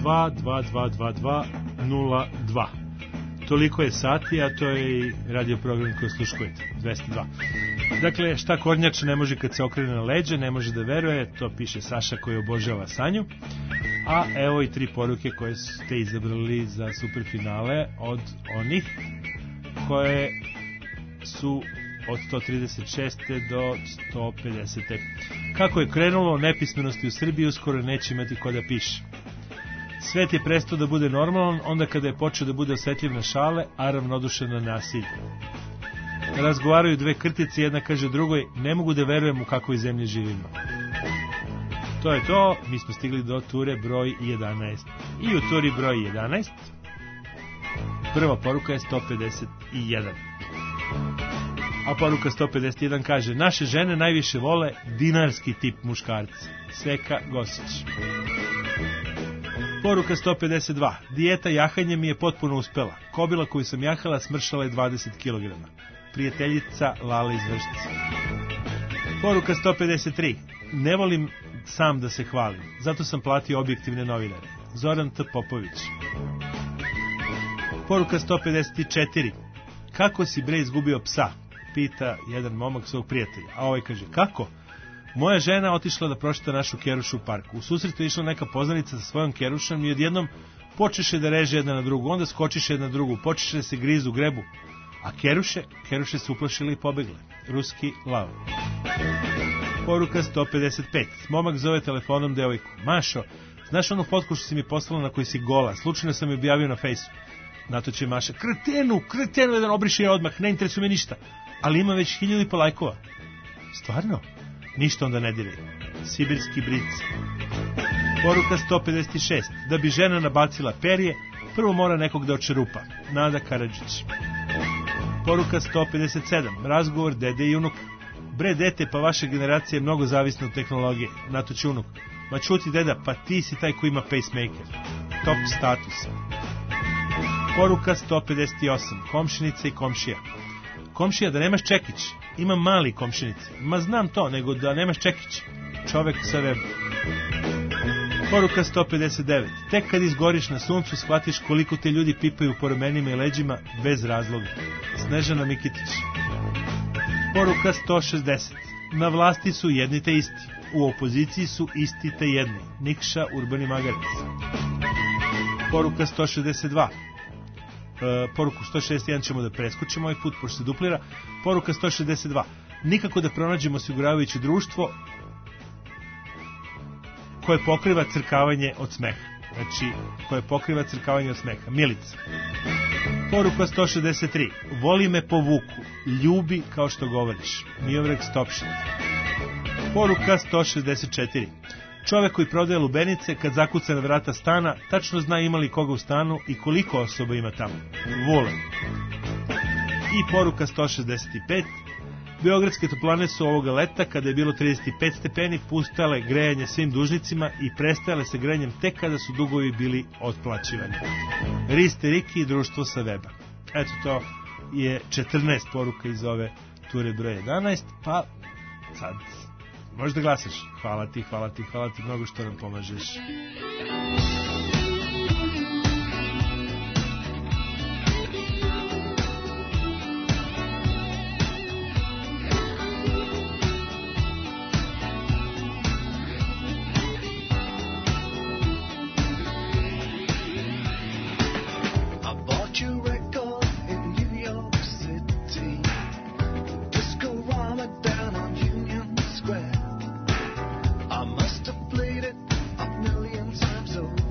dva dva dva dva dva nula dva. Toliko je sati, a to je i radio program koji sluškujete, dvesta dva. Dakle, šta kornjač ne može kad se okrene na leđe, ne može da veruje, to piše Saša koji obožava Sanju. A evo i tri poruke koje ste izabrali za superfinale od onih koje su od sto trideset šeste do sto pedesete. Kako je krenulo, nepismenosti u Srbiji uskoro neće imati ko da piše. Svet je prestao da bude normalan onda kada je počeo da bude osetljiv na šale, a ravnodušan na nasilje. Razgovaraju dve krtice, jedna kaže drugoj, ne mogu da verujem u kakvoj zemlji živimo. To je to, mi smo stigli do ture broj jedanaest. I u turi broj jedanaest prva poruka je sto pedeset jedan. A poruka sto pedeset jedan kaže, naše žene najviše vole dinarski tip muškarci. Sveka Gosić. Poruka sto pedeset dva. Dijeta jahanje mi je potpuno uspela. Kobila koju sam jahala smršala je dvadeset kilograma. Prijateljica Lala iz Vršca. Poruka sto pedeset tri. Ne volim sam da se hvalim, zato sam platio objektivne novinare. Zoran T. Popović. Poruka sto pedeset četiri. Kako si bre izgubio psa? Pita jedan momak svog prijatelja. A ovaj kaže, kako? Moja žena otišla da prošeta našu kerušu u parku. U susretu je išla neka poznanica sa svojom kerušom i odjednom počeše da reže jedna na drugu, onda skočiše jedna na drugu, počeše da se grizu u grebu. A keruše, keruše su uplašile i pobegle. Ruski lav. Poruka sto pedeset pet. Momak zove telefonom devojku. Mašo, znaš onu fotku što si mi poslala na kojoj si gola? Slučajno sam je objavio na fejsu. Na to će Maša, kretenu, kretenu, jedan obriše je odmah, ne interesuje me ništa. Ali ima već hiljadu i po lajkova. Stvarno? Ništa onda ne diraj. Sibirski bric. Poruka sto pedeset šest. Da bi žena nabacila perje, prvo mora nekog da očerupa. Nada Karadžić. Poruka sto pedeset sedam. Razgovor dede i unuka. Bre dete, pa vaša generacija je mnogo zavisna od tehnologije. Na to će unuk. Ma čuti deda, pa ti si taj koji ima pacemaker. Top status. Poruka sto pedeset osam. Komšinica i komšija. Komšija, da nemaš čekić. Imam mali komšinici. Ma znam to, nego da nemaš čekić. Čovek sa weba. Poruka sto pedeset devet. Tek kad izgoriš na suncu, shvatiš koliko te ljudi pipaju po ramenima i leđima bez razloga. Snežana Mikitić. Poruka sto šezdeset. Na vlasti su jedni te isti. U opoziciji su isti te jedni. Nikša Urbani Magarac. Poruka sto šezdeset dva. Uh, poruku sto šezdeset jedan ćemo da preskočimo ovaj put, pošto se duplira. Poruka sto šezdeset dva. Nikako da pronađemo osiguravajuće društvo koje pokriva crkavanje od smeha. Znači, koje pokriva crkavanje od smeha. Milica. Poruka sto šezdeset tri. Voli me po vuku. Ljubi kao što govoriš. Miovrek Stopšin. Poruka sto šezdeset četiri. Čovek koji prodaje lubenice, kad zakuca na vrata stana, tačno zna ima li koga u stanu i koliko osoba ima tamo. Vole. I poruka sto šezdeset pet. Beogradske toplane su ovoga leta, kada je bilo trideset pet stepeni, pustale grejanje svim dužnicima i prestajale sa grejanjem tek kada su dugovi bili otplaćivani. Riste Riki i društvo sa weba. Eto, to je četrnaest poruka iz ove ture broj jedanaest, pa sad možeš da glasaš. Hvala ti, hvala ti, hvala ti mnogo što nam pomažeš. Down on Union Square, I must have played it a million times over.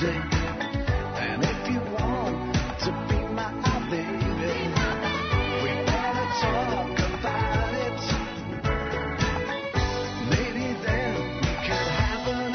music. And if you want to be my baby, we better talk about it. Maybe then we could have an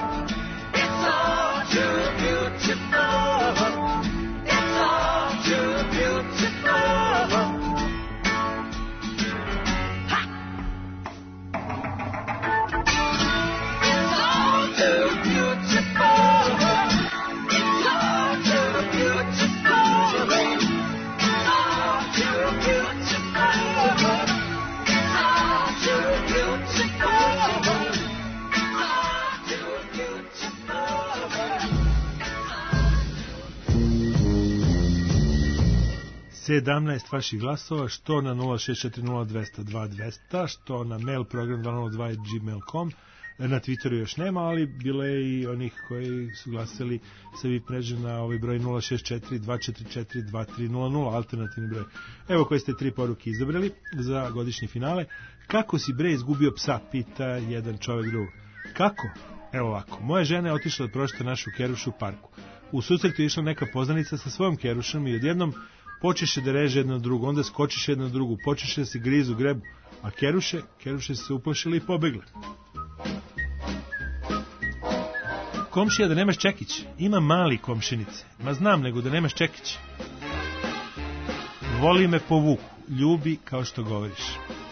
It's all too sedamnaest vaših glasova, što na nula šest četiri nula dva zero dva dva zero zero, što na mail program dva nula dva gmail dot com. Na Twitteru još nema, ali bilo je i onih koji su glasali sa vi pređe na ovaj broj nula šest četiri dva četiri četiri dva tri nula nula, alternativni broj. Evo koje ste tri poruke izabrali za godišnje finale. Kako si bre izgubio psa, pita jedan čovek drugog. Kako? Evo ovako, moja žena je otišla da prošeta našu kerušu u parku. U susretu je išla neka poznanica sa svojom kerušom i odjednom počeše da reže jedno na drugo, onda skočiše jedno na drugu, počeše da se grizu grebu, a keruše, keruše se uplašile i pobegle. Komšija da nemaš čekić, ima mali komšinice, ma znam nego da nemaš čekić. Voli me po vuku, ljubi kao što govoriš.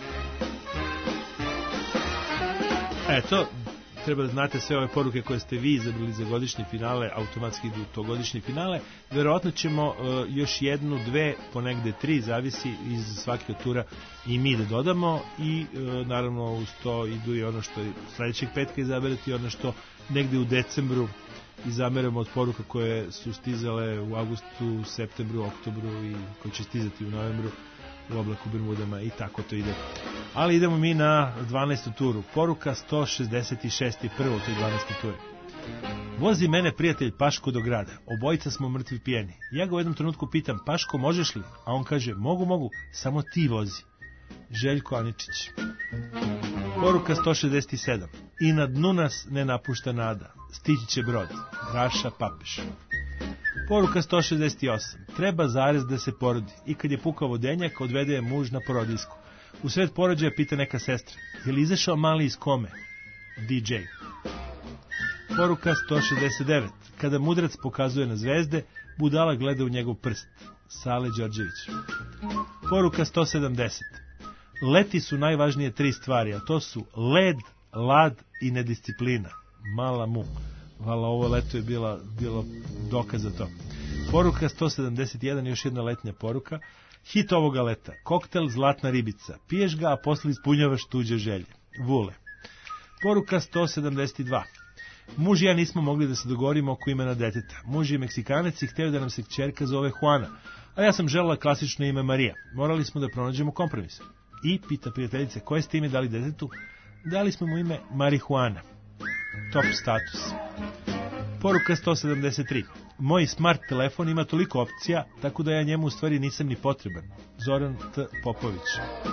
Eto, treba da znate sve ove poruke koje ste vi izabrali za godišnje finale, automatski idu to godišnje finale. Verovatno ćemo uh, još jednu, dve, ponegde tri, zavisi iz svake od tura i mi da dodamo i uh, naravno uz to idu i ono što je sledećeg petka izaberati, ono što negde u decembru izaberemo od poruka koje su stizale u avgustu, septembru, oktobru i koje će stizati u novembru u oblaku Bermudama i tako to ide. Ali idemo mi na dvanaestu turu. Poruka sto šezdeset šest i prva u toj dvanaestoj turi. Vozi mene prijatelj Paško do grada. Obojica smo mrtvi pijeni. Ja ga u jednom trenutku pitam, Paško, možeš li? A on kaže, mogu, mogu, samo ti vozi. Željko Aničić. Poruka sto šezdeset sedam. I na dnu nas ne napušta nada. Stići će brod. Raša Papeš. Poruka sto šezdeset osam. Treba zarez da se porodi. I kad je pukao vodenjak, odvede je muž na porodijsku. U sred porođaja pita neka sestra. Je li izašao mali iz kome? D J. Poruka sto šezdeset devet. Kada mudrac pokazuje na zvezde, budala gleda u njegov prst. Sale Đorđević. Poruka sto sedamdeset. Leti su najvažnije tri stvari, a to su led, lad i nedisciplina. Mala mu. Vala, ovo leto je bila, bilo dokaz za to. Poruka sto sedamdeset jedan, još jedna letnja poruka. Hit ovoga leta. Koktel Zlatna ribica. Piješ ga, a posle ispunjavaš tuđe želje. Vule. Poruka sto sedamdeset dva. Muž i ja nismo mogli da se dogovorimo oko imena deteta. Muž je Meksikanac i hteo da nam se kćerka zove Juana, a ja sam želela klasično ime Marija. Morali smo da pronađemo kompromis. I, pita prijateljice, koje ste ime dali detetu? Dali smo mu ime Marihuana. Top status. Poruka sto sedamdeset tri. Moj smart telefon ima toliko opcija, tako da ja njemu u stvari nisam ni potreban. Zoran T. Popović.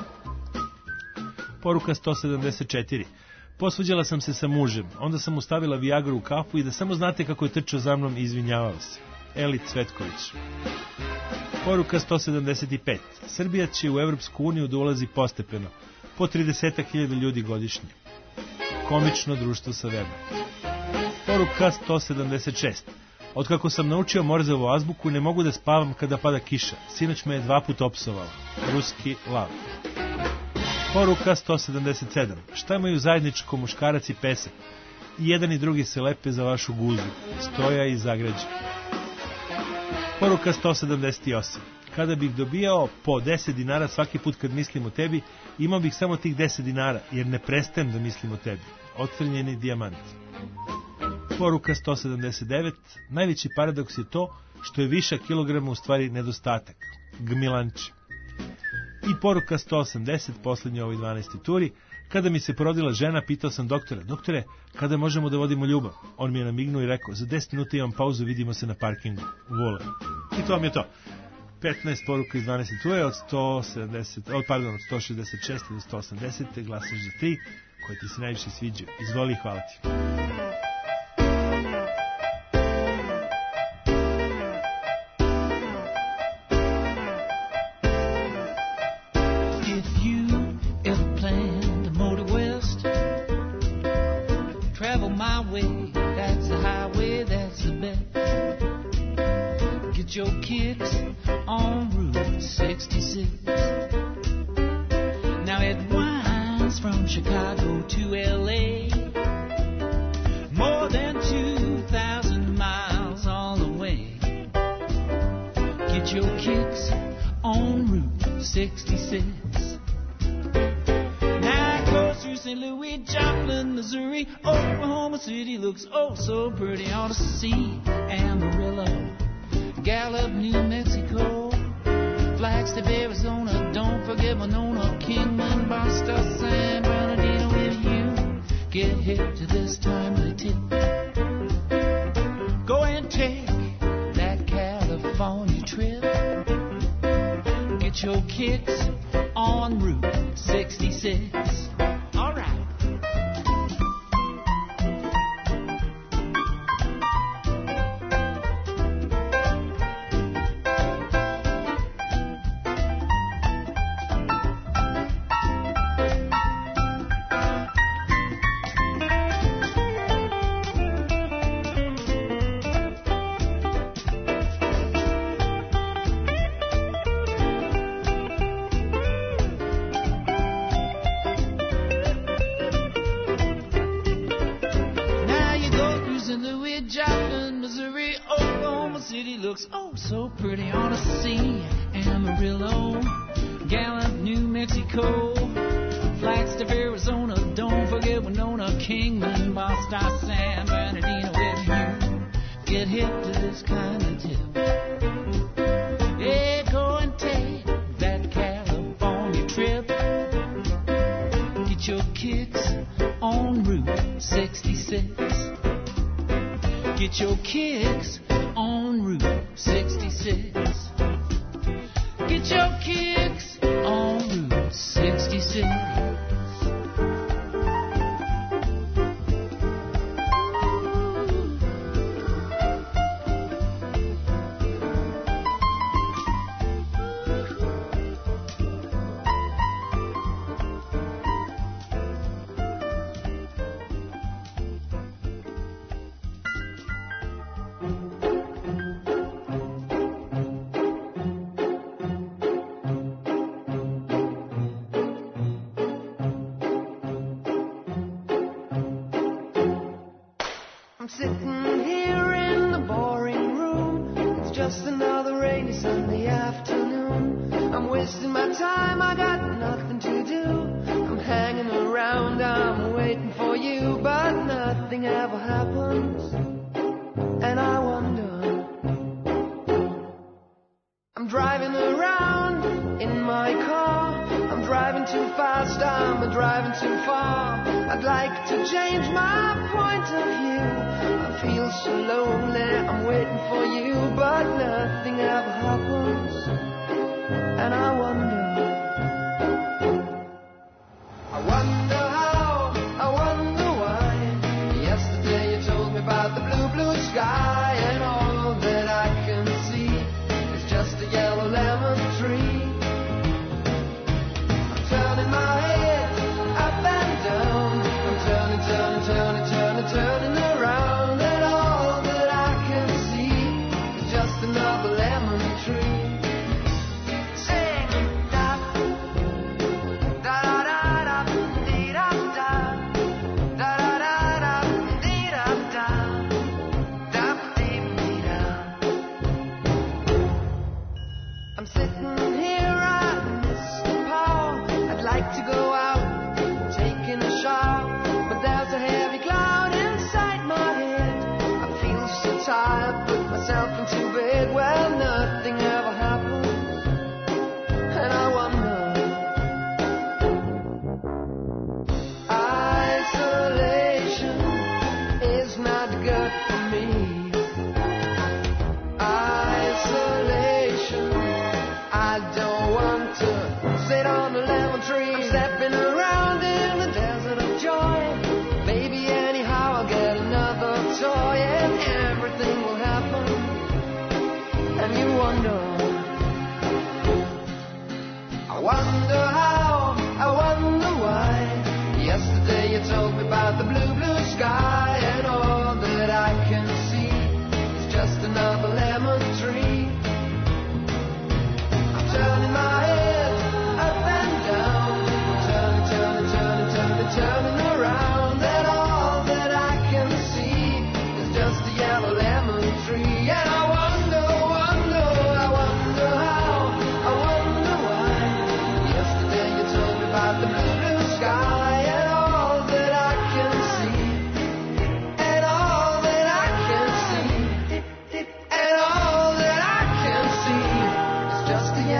Poruka sto sedamdeset četiri. Posvađala sam se sa mužem, onda sam mu stavila Viagru u kafu i da samo znate kako je trčao za mnom i izvinjavao se. Eli Cvetković. Poruka sto sedamdeset pet. Srbija će u Evropsku uniju da ulazi postepeno, po trideset hiljada ljudi godišnje. Komično društvo sa weba. Poruka sto sedamdeset šest. Otkako sam naučio Morzeovu azbuku, ne mogu da spavam kada pada kiša. Sinoć me je dva puta opsovala. Ruski lav. Poruka sto sedamdeset sedam. Šta imaju zajedničko muškarac i pesak? I jedan i drugi se lepe za vašu guzu. Stoja i zagrađa. Poruka sto sedamdeset osam. Kada bih dobijao po deset dinara svaki put kad mislim o tebi, imao bih samo tih deset dinara, jer ne prestajem da mislim o tebi. Otcrnjeni dijamant. Poruka sto sedamdeset devet. Najveći paradoks je to što je višak kilograma u stvari nedostatak. Gmilanči. I poruka sto osamdeset, posljednje ovoj dvanaestoj turi. Kada mi se porodila žena, pitao sam doktora, doktore, kada možemo da vodimo ljubav? On mi je namignuo i rekao, za deset minuta imam pauzu, vidimo se na parkingu. Vole. I to vam je to. petnaest poruka iz dvanaeste ture od sto sedamdeset, od, pardon, od sto šezdeset šest do sto osamdeset, glasaš za tri, koje ti se najviše sviđaju. Izvoli, hvala ti. Your kicks on Route sixty-six. Now it winds from Chicago to L A, more than two thousand miles all the way. Get your kicks on Route sixty-six. Now it goes through Saint Louis, Joplin, Missouri. Oklahoma City looks oh so pretty. On to see Amarillo, Gallup, New Mexico, fly Flagstaff, Arizona. Don't forget Winona, Kingman, Boston, San Bernardino. If you get hip to this timely tip, go and take that California trip. Get your kicks on Route sixty-six. All right. Looks oh so pretty on a sea. Amarillo, Gallup, New Mexico, Flagstaff, Arizona. Don't forget Winona, Kingman, Boston, San Bernardino. If you get hip to this kind of tip, yeah, go and take that California trip. Get your kicks on Route sixty-six. Get your kicks on Route sixty-six. Get your kicks on Route sixty-six. Sitting here in the boring room, it's just another rainy Sunday afternoon. I'm wasting my time, I got nothing to do. I'm hanging around, I'm waiting for you, but nothing ever happens, and I wonder. I'm driving around in my car, I'm driving too fast, I'm driving too far. I'd like to change my point of view. I feel so lonely, I'm waiting for you, but nothing ever happens, and I wonder. I wonder how, I wonder why. Yesterday you told me about the blue, blue sky, and all that I can see is just a yellow lemon tree. I'm turning my head up and down, I'm turning, turning, turning, turning, turning around, and all that I can see is just another lemon tree. Sing da da da da da dee da da da da da da dee da da da dee dee da. I'm sitting here, I miss the power. I'd like to go out, taking a shower, but there's a heavy cloud inside my head. I feel so tired, put myself into bed. Well, nothing ever happens, and I wonder. Isolation is not good for me. Isolation, I don't want to sit on a lemon tree. I'm stepping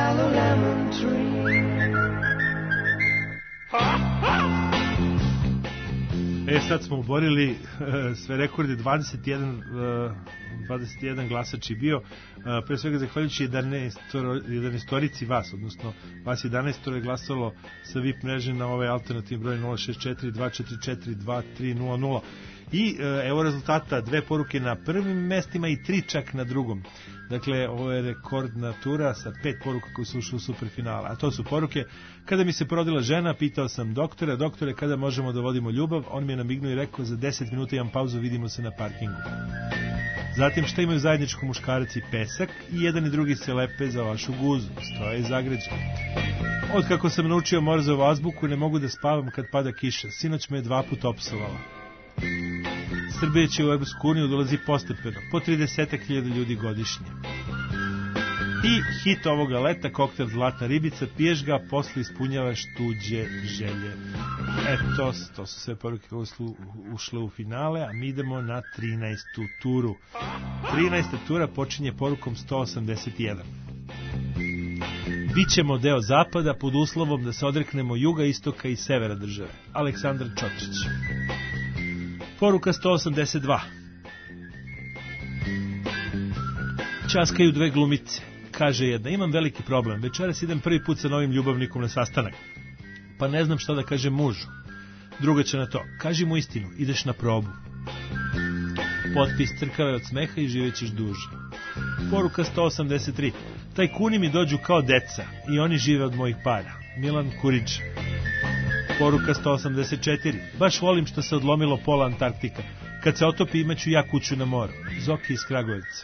yellow lemon tree. E, sad smo oborili uh, sve rekorde, dvadeset jedan, uh, dvadeset jedan glasač je bio, uh, pre svega zahvaljujući jedanaestorici vas, odnosno vas jedanaest je glasalo sa V I P mreže na ovaj alternativni broj nula šest četiri dva četiri četiri dva tri nula nula. I uh, evo rezultata, dve poruke na prvim mestima i tri čak na drugom. Dakle, ovo je rekordna tura sa pet poruka koji su ušli u superfinala. A to su poruke: kada mi se porodila žena, pitao sam doktora, doktore, kada možemo da vodimo ljubav? On mi je namignuo i rekao, za deset minuta imam pauzu, vidimo se na parkingu. Zatim, šta imaju zajedničko muškarac i pesak? I jedan i drugi se lepe za vašu guzu. Stoje zagrađeni. Od kako sam naučio Morzovu azbuku, ne mogu da spavam kad pada kiša. Sinoć me je dva puta opsovala. Srbija će u Evropsku uniju dolazi postepeno, po trideset hiljada ljudi godišnje. I hit ovoga leta, koktel Zlatna ribica, piješ ga, posle ispunjavaš tuđe želje. Eto, to su sve poruke koje su ušle u finale, a mi idemo na trinaestu turu. trinaesta tura počinje porukom sto osamdeset jedan. Bićemo deo zapada pod uslovom da se odreknemo juga, istoka i severa države. Aleksandar Čotrić. Poruka sto osamdeset dva. Časkaju dve glumice. Kaže jedna, imam veliki problem. Večeras idem prvi put sa novim ljubavnikom na sastanak. Pa ne znam šta da kažem mužu. Druga će na to, kaži mu istinu, ideš na probu. Potpis crkave od smeha i živećeš duže. Poruka sto osamdeset tri. Tajkuni mi dođu kao deca i oni žive od mojih para. Milan Kurić. Poruka sto osamdeset četiri. Baš volim što se odlomilo pola Antarktika. Kad se otopi imaću ja kuću na moru. Zoki iz Kragujevca.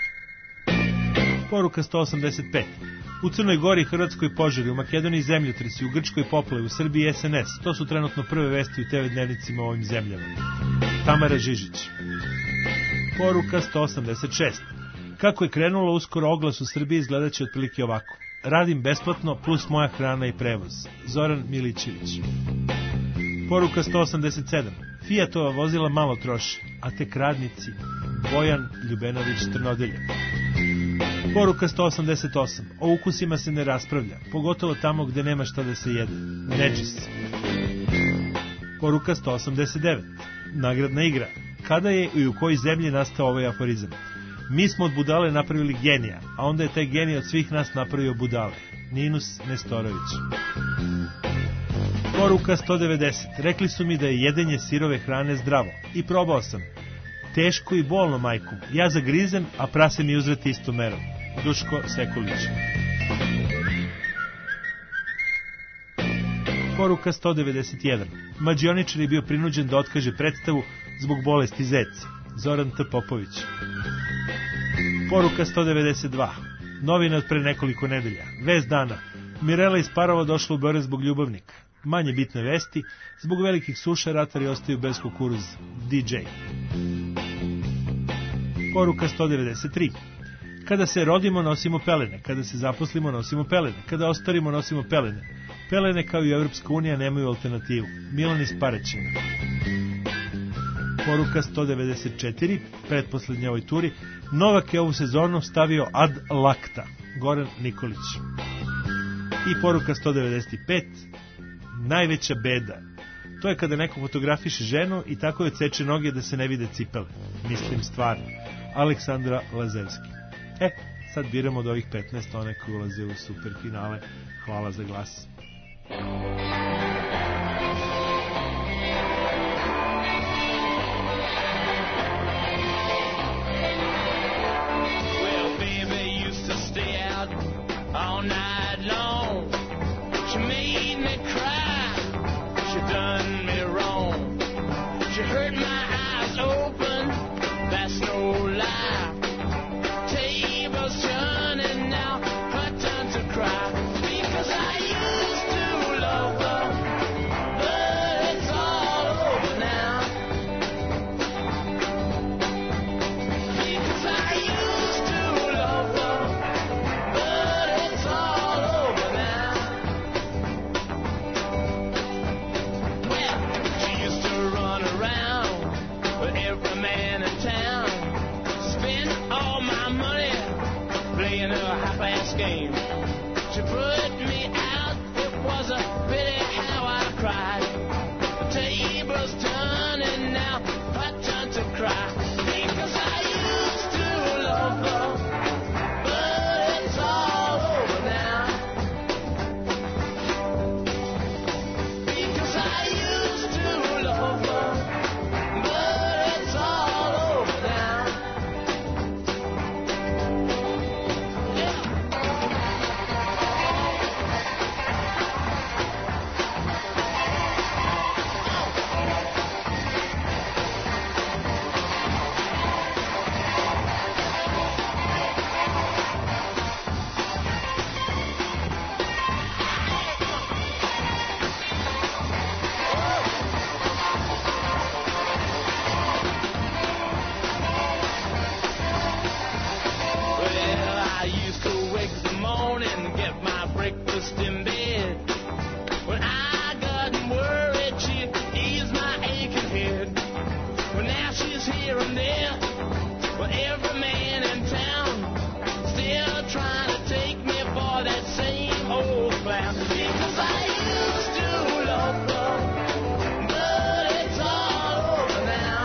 Poruka sto osamdeset pet. U Crnoj Gori, Hrvatskoj požari, u Makedoniji zemljotresi, u Grčkoj poplave, u Srbiji S N S. To su trenutno prve vesti u te ve dnevnicima u ovim zemljama. Tamara Žižić. Poruka sto osamdeset šest. Kako je krenulo uskoro oglas u Srbiji, izgledat će otprilike ovako. Radim besplatno plus moja hrana i prevoz. Zoran Milićević. Poruka sto osamdeset sedam. Fiatova vozila malo troše, a tek radnici. Bojan Ljubenović Trnodelje. Poruka sto osamdeset osam. O ukusima se ne raspravlja, pogotovo tamo gde nema šta da se jede. Neđis. Poruka sto osamdeset devet. Nagradna igra. Kada je i u kojoj zemlji nastao ovaj aforizam? Mi smo od budale napravili genija, a onda je taj genij od svih nas napravio budale. Ninus Nestorović. Poruka sto devedeset. Rekli su mi da je jedenje sirove hrane zdravo. I probao sam. Teško i bolno, majku. Ja zagrizem, a prase mi uzvrati isto merom. Duško Sekulić. Poruka sto devedeset jedan. Mađioničar je bio prinuđen da otkaže predstavu zbog bolesti zece. Zoran T. Popović. Poruka sto devedeset dva. Novine od pre nekoliko nedelja. Vest dana. Mirela iz Parova došla u Beograd zbog ljubavnika. Manje bitne vesti. Zbog velikih suša ratari ostaju bez kukuruza. D J. Poruka sto devedeset tri. Kada se rodimo, nosimo pelene. Kada se zaposlimo, nosimo pelene. Kada ostarimo, nosimo pelene. Pelene, kao i Evropska unija, nemaju alternativu. Milan iz Paraćina. Poruka sto devedeset četiri. Pretposlednja ovoj turi. Novak je ovu sezonu stavio ad lacta. Goran Nikolić. I poruka sto devedeset pet. Najveća beda. To je kada neko fotografiše ženu i tako je ceče noge da se ne vide cipele. Mislim stvarno. Aleksandra Lazevski. E, sad biramo od ovih petnaest one koji ulaze u superfinale. Hvala za glas. Well, baby used to stay out all night long. She made me cry. She done me wrong. She hurt my eyes open. That's no lie. Tables turning now, her turn to cry. Because I used to love her, but it's all over now. Because I used to love her, but it's all she put me out. It was a pity how I cried. The tables turning now, I turn to cry. Because I used to love her, but it's all over now. Because I used to love her, but it's all over now. Well, I used to wake in the morning and get my breakfast in bed. When I got worried, she'd ease my aching head. Well, now she's here and there. Well, every man in town still trying to take me for that same old clown. Because I used to love her, but it's all over now.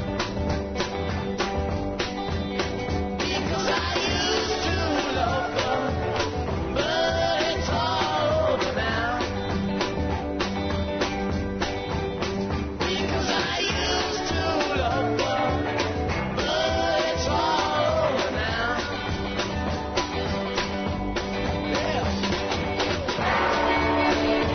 Because I used to love her, but it's all over now. Because I used to love her, but it's all over now. Yeah.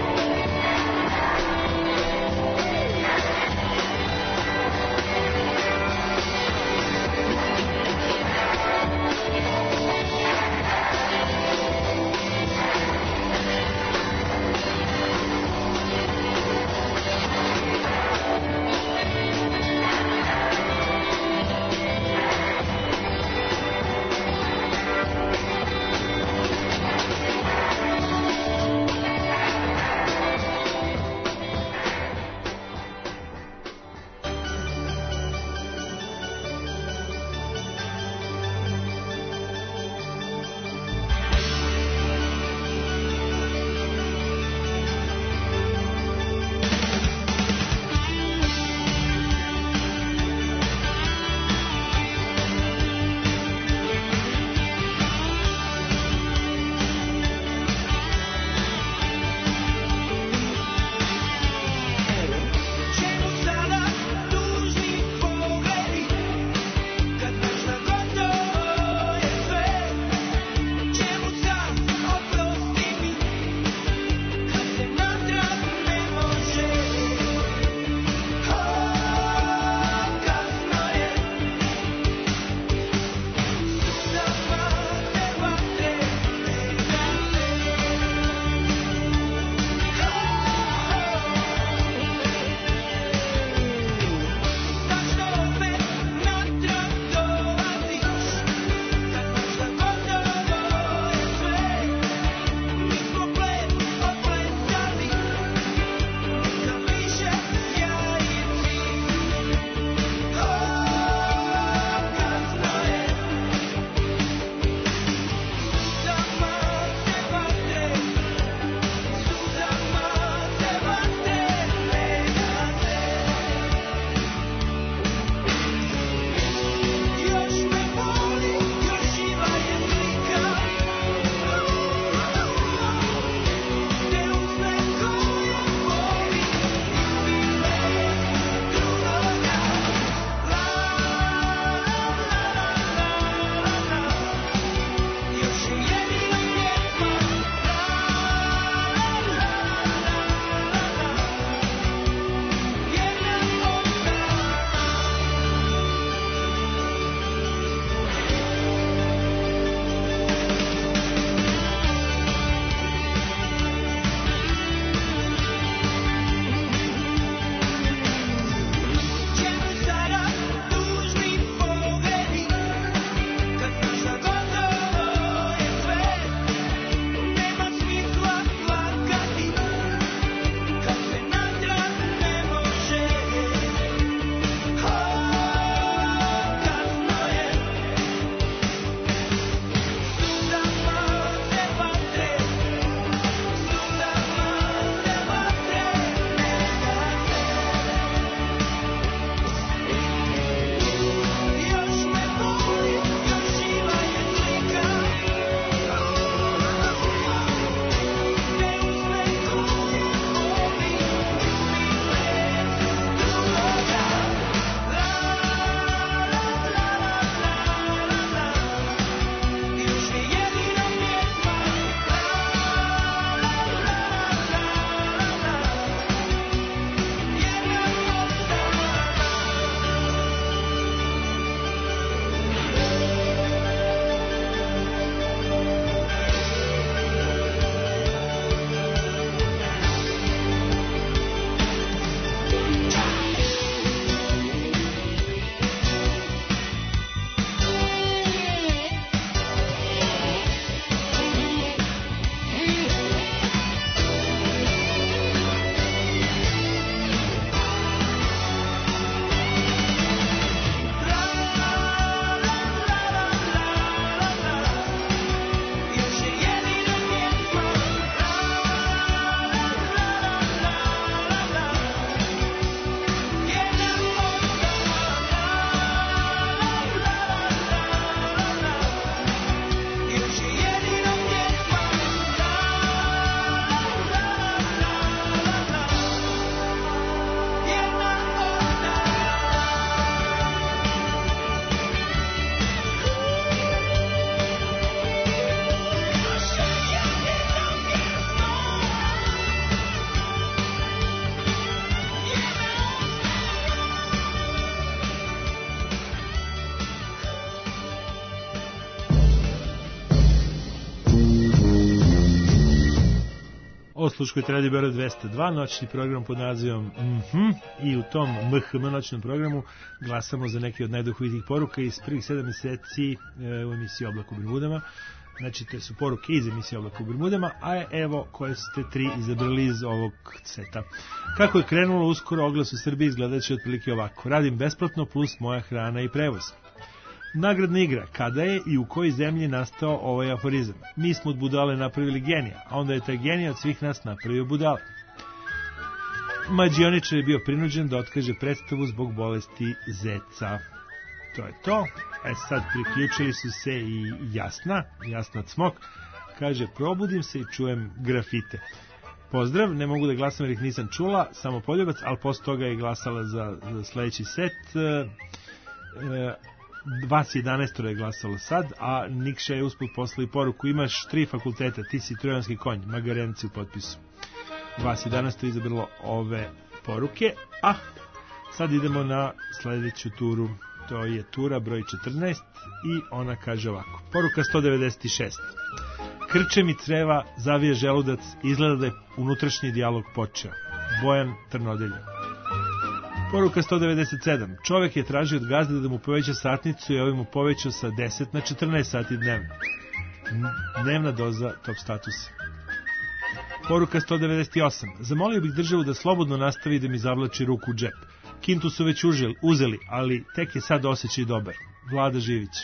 Osluškujete Radio Beograd dvesta dva, noćni program pod nazivom Mhm, i u tom M H M noćnom programu glasamo za neke od najduhovitih poruka iz prvih sedam meseci e, u emisiji Oblak u Bermudama. Znači, te su poruke iz emisije Oblak u Bermudama, a evo koje ste tri izabrali iz ovog seta. Kako je krenulo uskoro, oglas u Srbiji izgledat će otprilike ovako: radim besplatno plus moja hrana i prevoz. Nagradna igra: kada je i u kojoj zemlji nastao ovaj aforizam? Mi smo od budale napravili genija, a onda je taj genija od svih nas napravio budale. Mađioničar je bio prinuđen da otkaže predstavu zbog bolesti zeca. To je to. E sad priključili su se i Jasna, Jasna Cmok. Kaže, probudim se i čujem grafite. Pozdrav, ne mogu da glasam jer ih nisam čula, samo poljubac, ali posle toga je glasala za, za sledeći set. E, e, Vas jedanaest je glasalo sad, a Nikša je usput poslao i poruku: imaš tri fakulteta, ti si trojanski konj, Magarenci u potpisu. Vas jedanaest je izabralo ove poruke, a sad idemo na sledeću turu. To je tura broj četrnaest i ona kaže ovako. Poruka sto devedeset šest. Krče mi creva, zavije želudac, izgleda da je unutrašnji dijalog počeo. Bojan Trnodelja. Poruka sto devedeset sedam. Čovek je tražio od gazde da mu poveća satnicu i ovaj mu povećao sa deset na četrnaest sati dnevno. Dnevna doza top statusa. Poruka sto devedeset osam. Zamolio bih državu da slobodno nastavi da mi zavlači ruku u džep. Kintu su već užili, uzeli, ali tek je sad osjećaj dobar. Vlada Živić.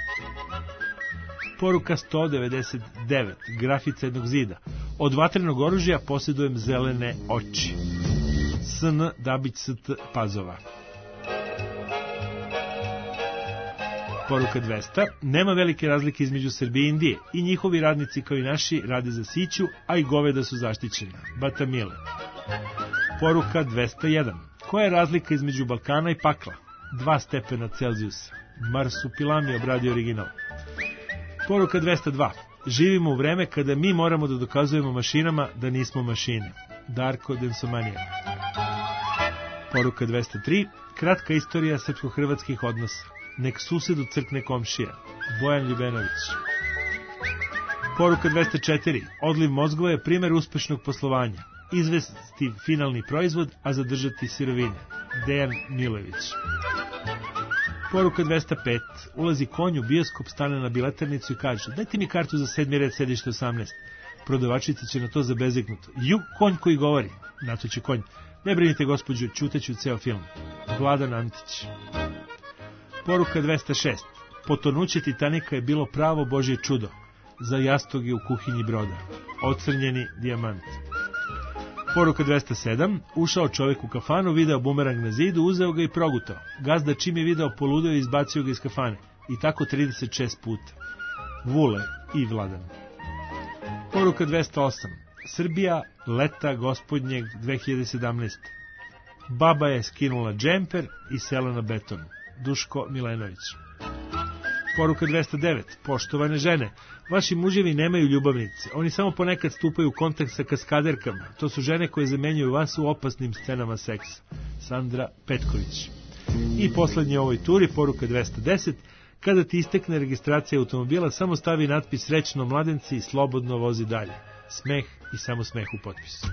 Poruka sto devedeset devet. Grafica jednog zida. Od vatrenog oružja posjedujem zelene oči. S N Dabić S T Pazova. Poruka dvesta. Nema velike razlike između Srbije i Indije. I njihovi radnici kao i naši rade za siću, a i goveda su zaštićeni. Batamile. Poruka dvesta jedan. Koja je razlika između Balkana i pakla? Dva stepena Celzijusa. Marsupilami obradio original. Poruka dvesta dva. Živimo u vreme kada mi moramo da dokazujemo mašinama da nismo mašine. Darko Densomanija. Poruka dvesta tri. Kratka istorija srpsko-hrvatskih odnosa. Nek susedu crkne komšija. Bojan Ljubenović. Poruka dvesta četiri. Odliv mozgova je primer uspešnog poslovanja. Izvesti finalni proizvod, a zadržati sirovine. Dejan Milović. Poruka dvesta pet. Ulazi konj u bioskop, stane na bileternicu i kaže: dajte mi kartu za sedmi red, sedište osamnaest. Prodavačica će na to zabezeknuti: ju, konj koji govori. Na to će konj: ne brinite gospođo, ćuteću ceo film. Vladan Antić. Poruka dvesta šest. Potonuće Titanika je bilo pravo božje čudo. Za jastog je u kuhinji broda. Ocrnjeni dijamant. Poruka dvesta sedam. Ušao čovjek u kafanu, video bumerang na zidu, uzeo ga i progutao. Gazda čim je video poludeo i izbacio ga iz kafane. I tako trideset šest puta. Vule i Vladan. Poruka dvesta osam. Srbija, leta gospodnjeg dve hiljade sedamnaeste. Baba je skinula džemper i sela na beton. Duško Milenović. Poruka dvesta devet. Poštovane žene, vaši muževi nemaju ljubavnice. Oni samo ponekad stupaju u kontakt sa kaskaderkama. To su žene koje zamenjuju vas u opasnim scenama seksa. Sandra Petković. I poslednje u ovoj turi, poruka dvesta deset. Kada ti istekne registracija automobila, samo stavi natpis srećno mladenci i slobodno vozi dalje. Smeh i samo smeh u potpisu.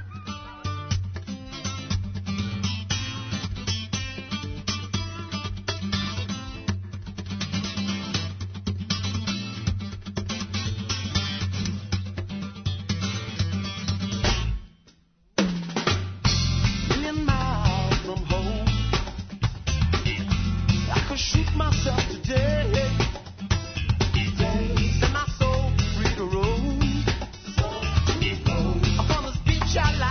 Shall I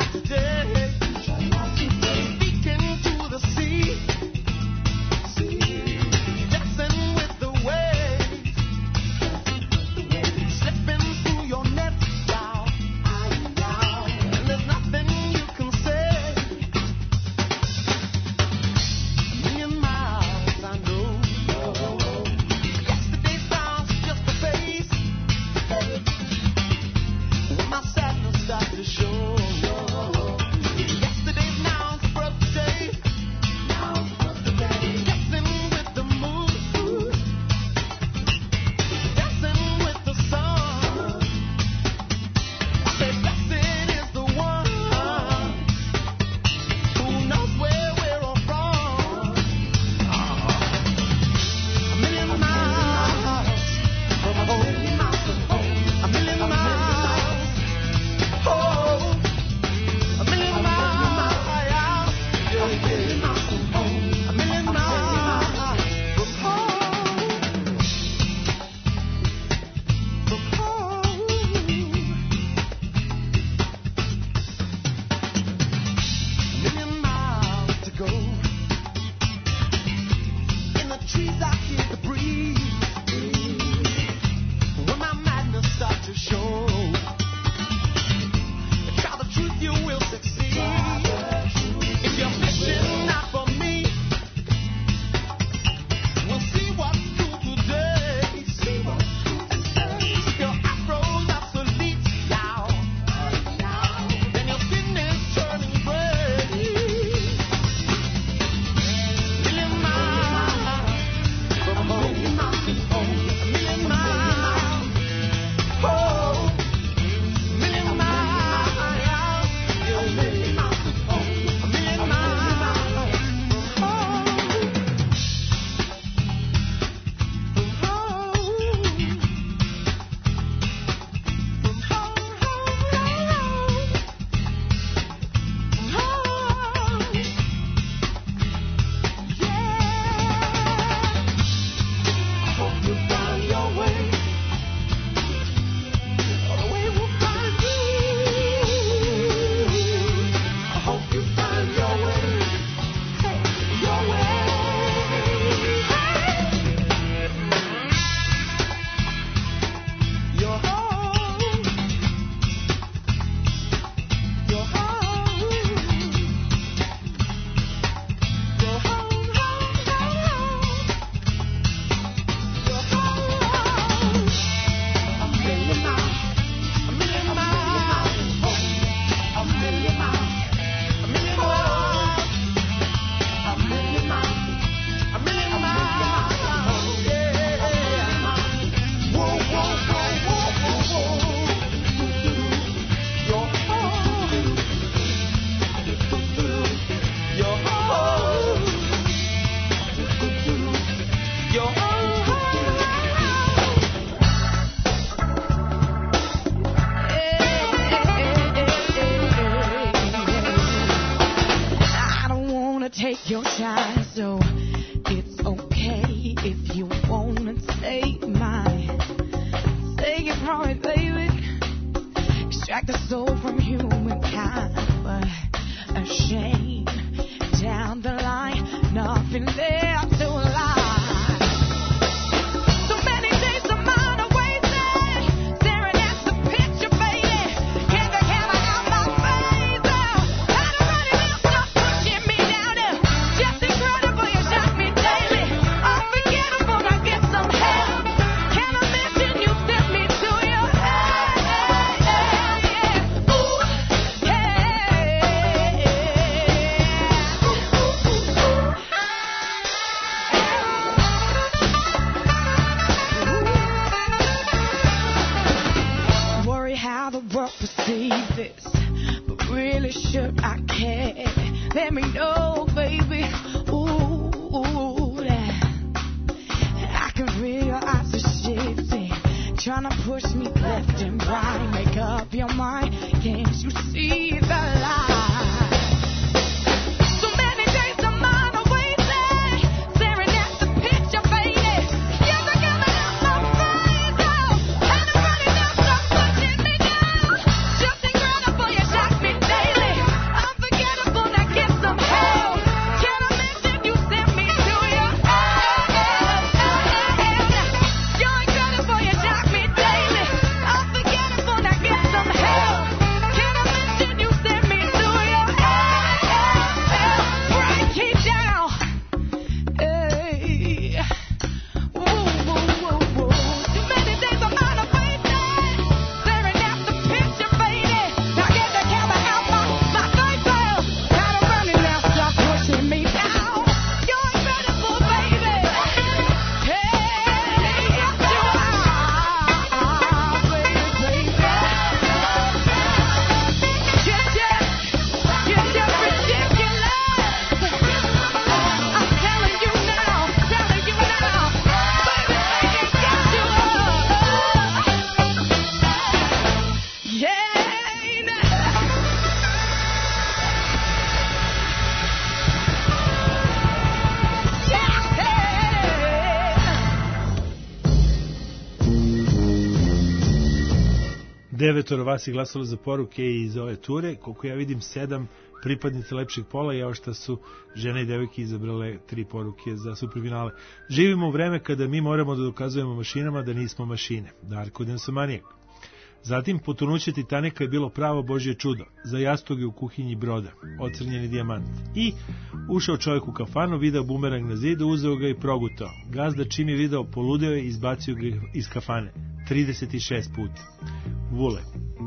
take your time, so it's okay if you wanna take mine. Take it from it, baby. Extract the soul from humankind, but a shame down the line, nothing there to lie. Let me know, baby. Ooh, ooh, I can feel your eyes are shifting, trying to push me left and right. Make up your mind, can't you see the light? Devetoro vas je glasalo za poruke iz ove ture, koliko ja vidim sedam pripadnice lepših pola, i ovo što su žene i devojke izabrale tri poruke za superfinale. Živimo u vreme kada mi moramo da dokazujemo mašinama da nismo mašine. Darko Densomanijak. Zatim, potonuće Titanika je bilo pravo Božje čudo, za jastoge u kuhinji broda, ocrnjeni dijamant. I ušao čovjek u kafanu, video bumerang na zidu, uzeo ga i progutao. Gazda čim je video, poludeo je i izbacio ga iz kafane. trideset šest puta. Vule.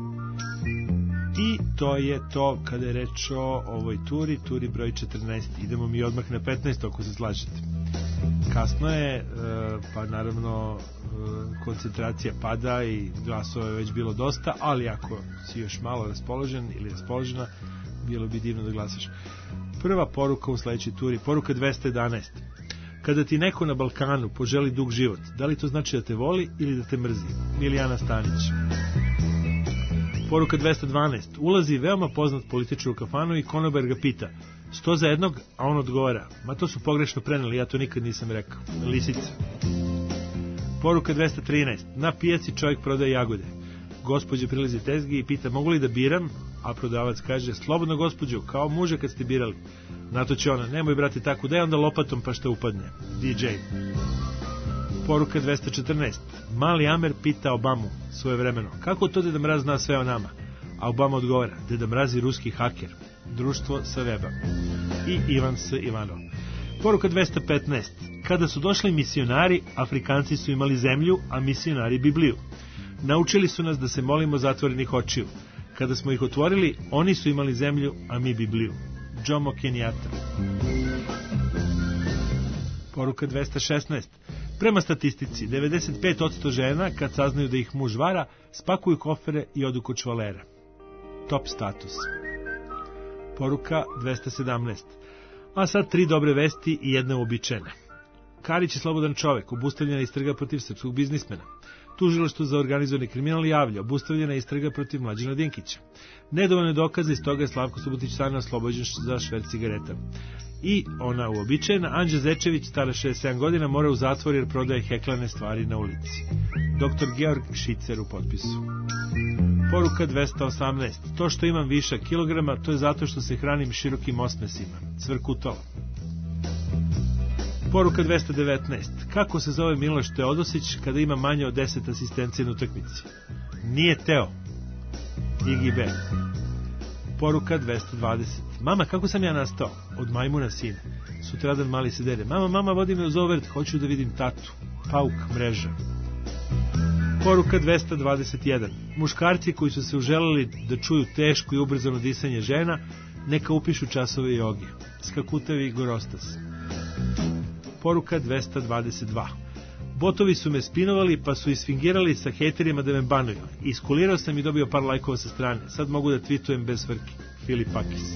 I to je to kada je reč o ovoj turi, turi broj četrnaest. Idemo mi odmah na petnaest, ako se slažete. Kasno je, pa naravno koncentracija pada i glasova je već bilo dosta, ali ako si još malo raspoložen ili raspoložena, bilo bi divno da glasaš. Prva poruka u sledećoj turi, poruka dvesta jedanaest. Kada ti neko na Balkanu poželi dug život, da li to znači da te voli ili da te mrzi? Milijana Stanić. Poruka dvesta dvanaest. Ulazi veoma poznat političar u kafanu i konobar ga pita: sto za jednog, a on odgovara: ma to su pogrešno preneli, ja to nikad nisam rekao. Lisica. Poruka dvesta trinaest. Na pijaci čovjek prodaje jagode. Gospođa prilazi tezgi i pita: mogu li da biram? A prodavac kaže: slobodno gospođo, kao muže kad ste birali. Na to će ona: nemoj brate tako, daj onda lopatom pa što upadne. D J. Poruka dvesta četrnaest. Mali Amer pita Obamu svoje vremeno: kako to Deda Mraz zna sve o nama? A Obama odgovara: Deda Mraz je ruski haker. Društvo sa weba. I Ivan S. Ivanov. Poruka dvesta petnaest. Kada su došli misionari, Afrikanci su imali zemlju, a misionari Bibliju. Naučili su nas da se molimo zatvorenih očiju. Kada smo ih otvorili, oni su imali zemlju, a mi Bibliju. Jomo Kenyatta. Poruka dvesta šesnaest. Prema statistici, devedeset pet posto žena, kad saznaju da ih muž vara, spakuju kofere i odu kod čvalera. Top status. Poruka dvesta sedamnaest. A sad tri dobre vesti i jedna uobičajena. Karić je slobodan čovek, obustavljena istraga protiv srpskog biznismena. Tužilaštvo za organizovani kriminal javlja, obustavljena istraga protiv Mlađana Dinkića. Nedovoljne dokaze, iz toga je Slavko Subotić stvarno oslobođen za šverc cigareta. I ona uobičajena, Anđa Zečević, stara šezdeset sedam godina, mora u zatvor jer prodaje heklane stvari na ulici. Doktor Georg Šicer u potpisu. Poruka dvesta osamnaest. To što imam višak kilograma, to je zato što se hranim širokim osmesima. Cvrkutalo. Poruka dvesta devetnaest. Kako se zove Miloš Teodosić kada ima manje od deset asistencije na utakmici? Nije Teo. Igi B. Poruka dvesta dvadeset. Mama, kako sam ja nastao? Od majmuna sina. Sutradan mali se dere. Mama, mama, vodi me u Zovert, hoću da vidim tatu. Pauk, mreža. Poruka dvesta dvadeset jedan. Muškarci koji su se uželeli da čuju teško i ubrzano disanje žena, neka upišu časove joge. Skakutavi Gorostas. Poruka dvesta dvadeset dva. Botovi su me spinovali pa su isfingirali sa hejterima da me banuju. Iskulirao sam i dobio par lajkova sa strane. Sad mogu da tweetujem bez frke. Filip Pakis.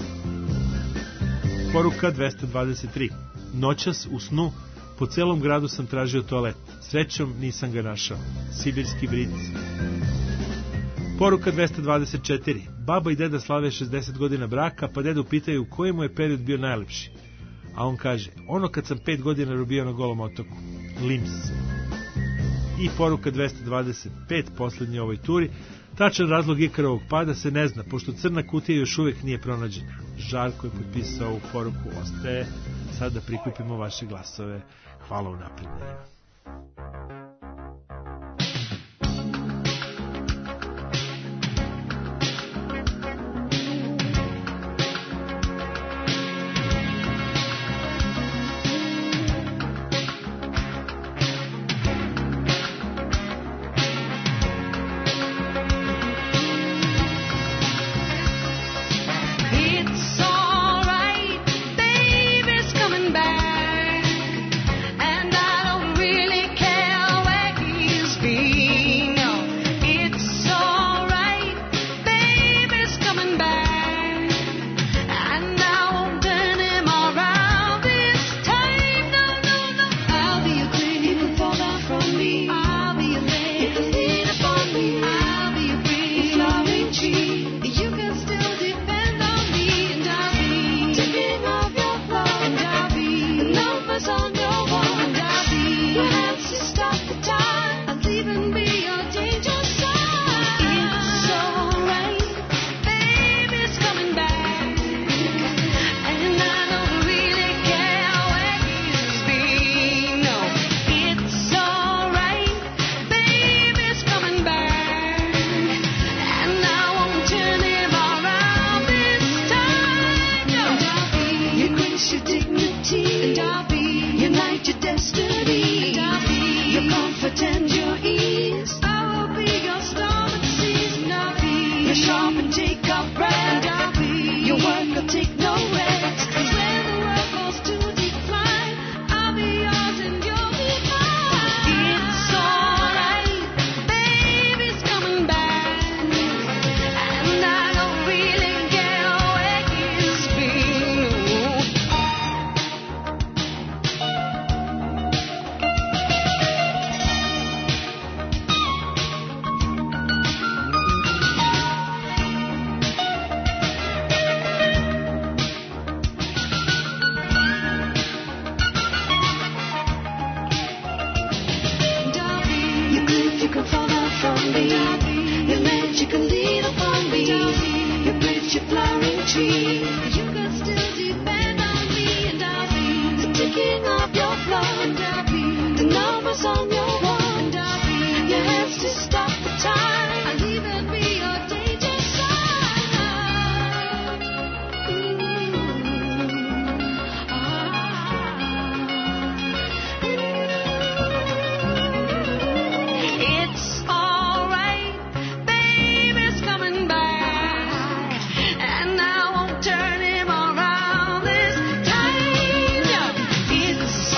Poruka dvesta dvadeset tri. Noćas u snu po celom gradu sam tražio toalet. Srećom nisam ga našao. Sibirski bric. Poruka dvesta dvadeset četiri. Baba i deda slave šezdeset godina braka, pa dedu pitaju koji mu je period bio najlepši. A on kaže, ono kad sam pet godina robio na Golom otoku. Lims. I poruka dvesta dvadeset pet, poslednje ovoj turi. Tačan razlog Ikarovog pada se ne zna, pošto crna kutija još uvek nije pronađena. Žarko je potpisao ovu poruku, ostaje sad da prikupimo vaše glasove. Hvala unapred.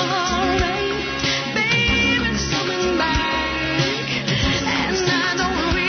Don't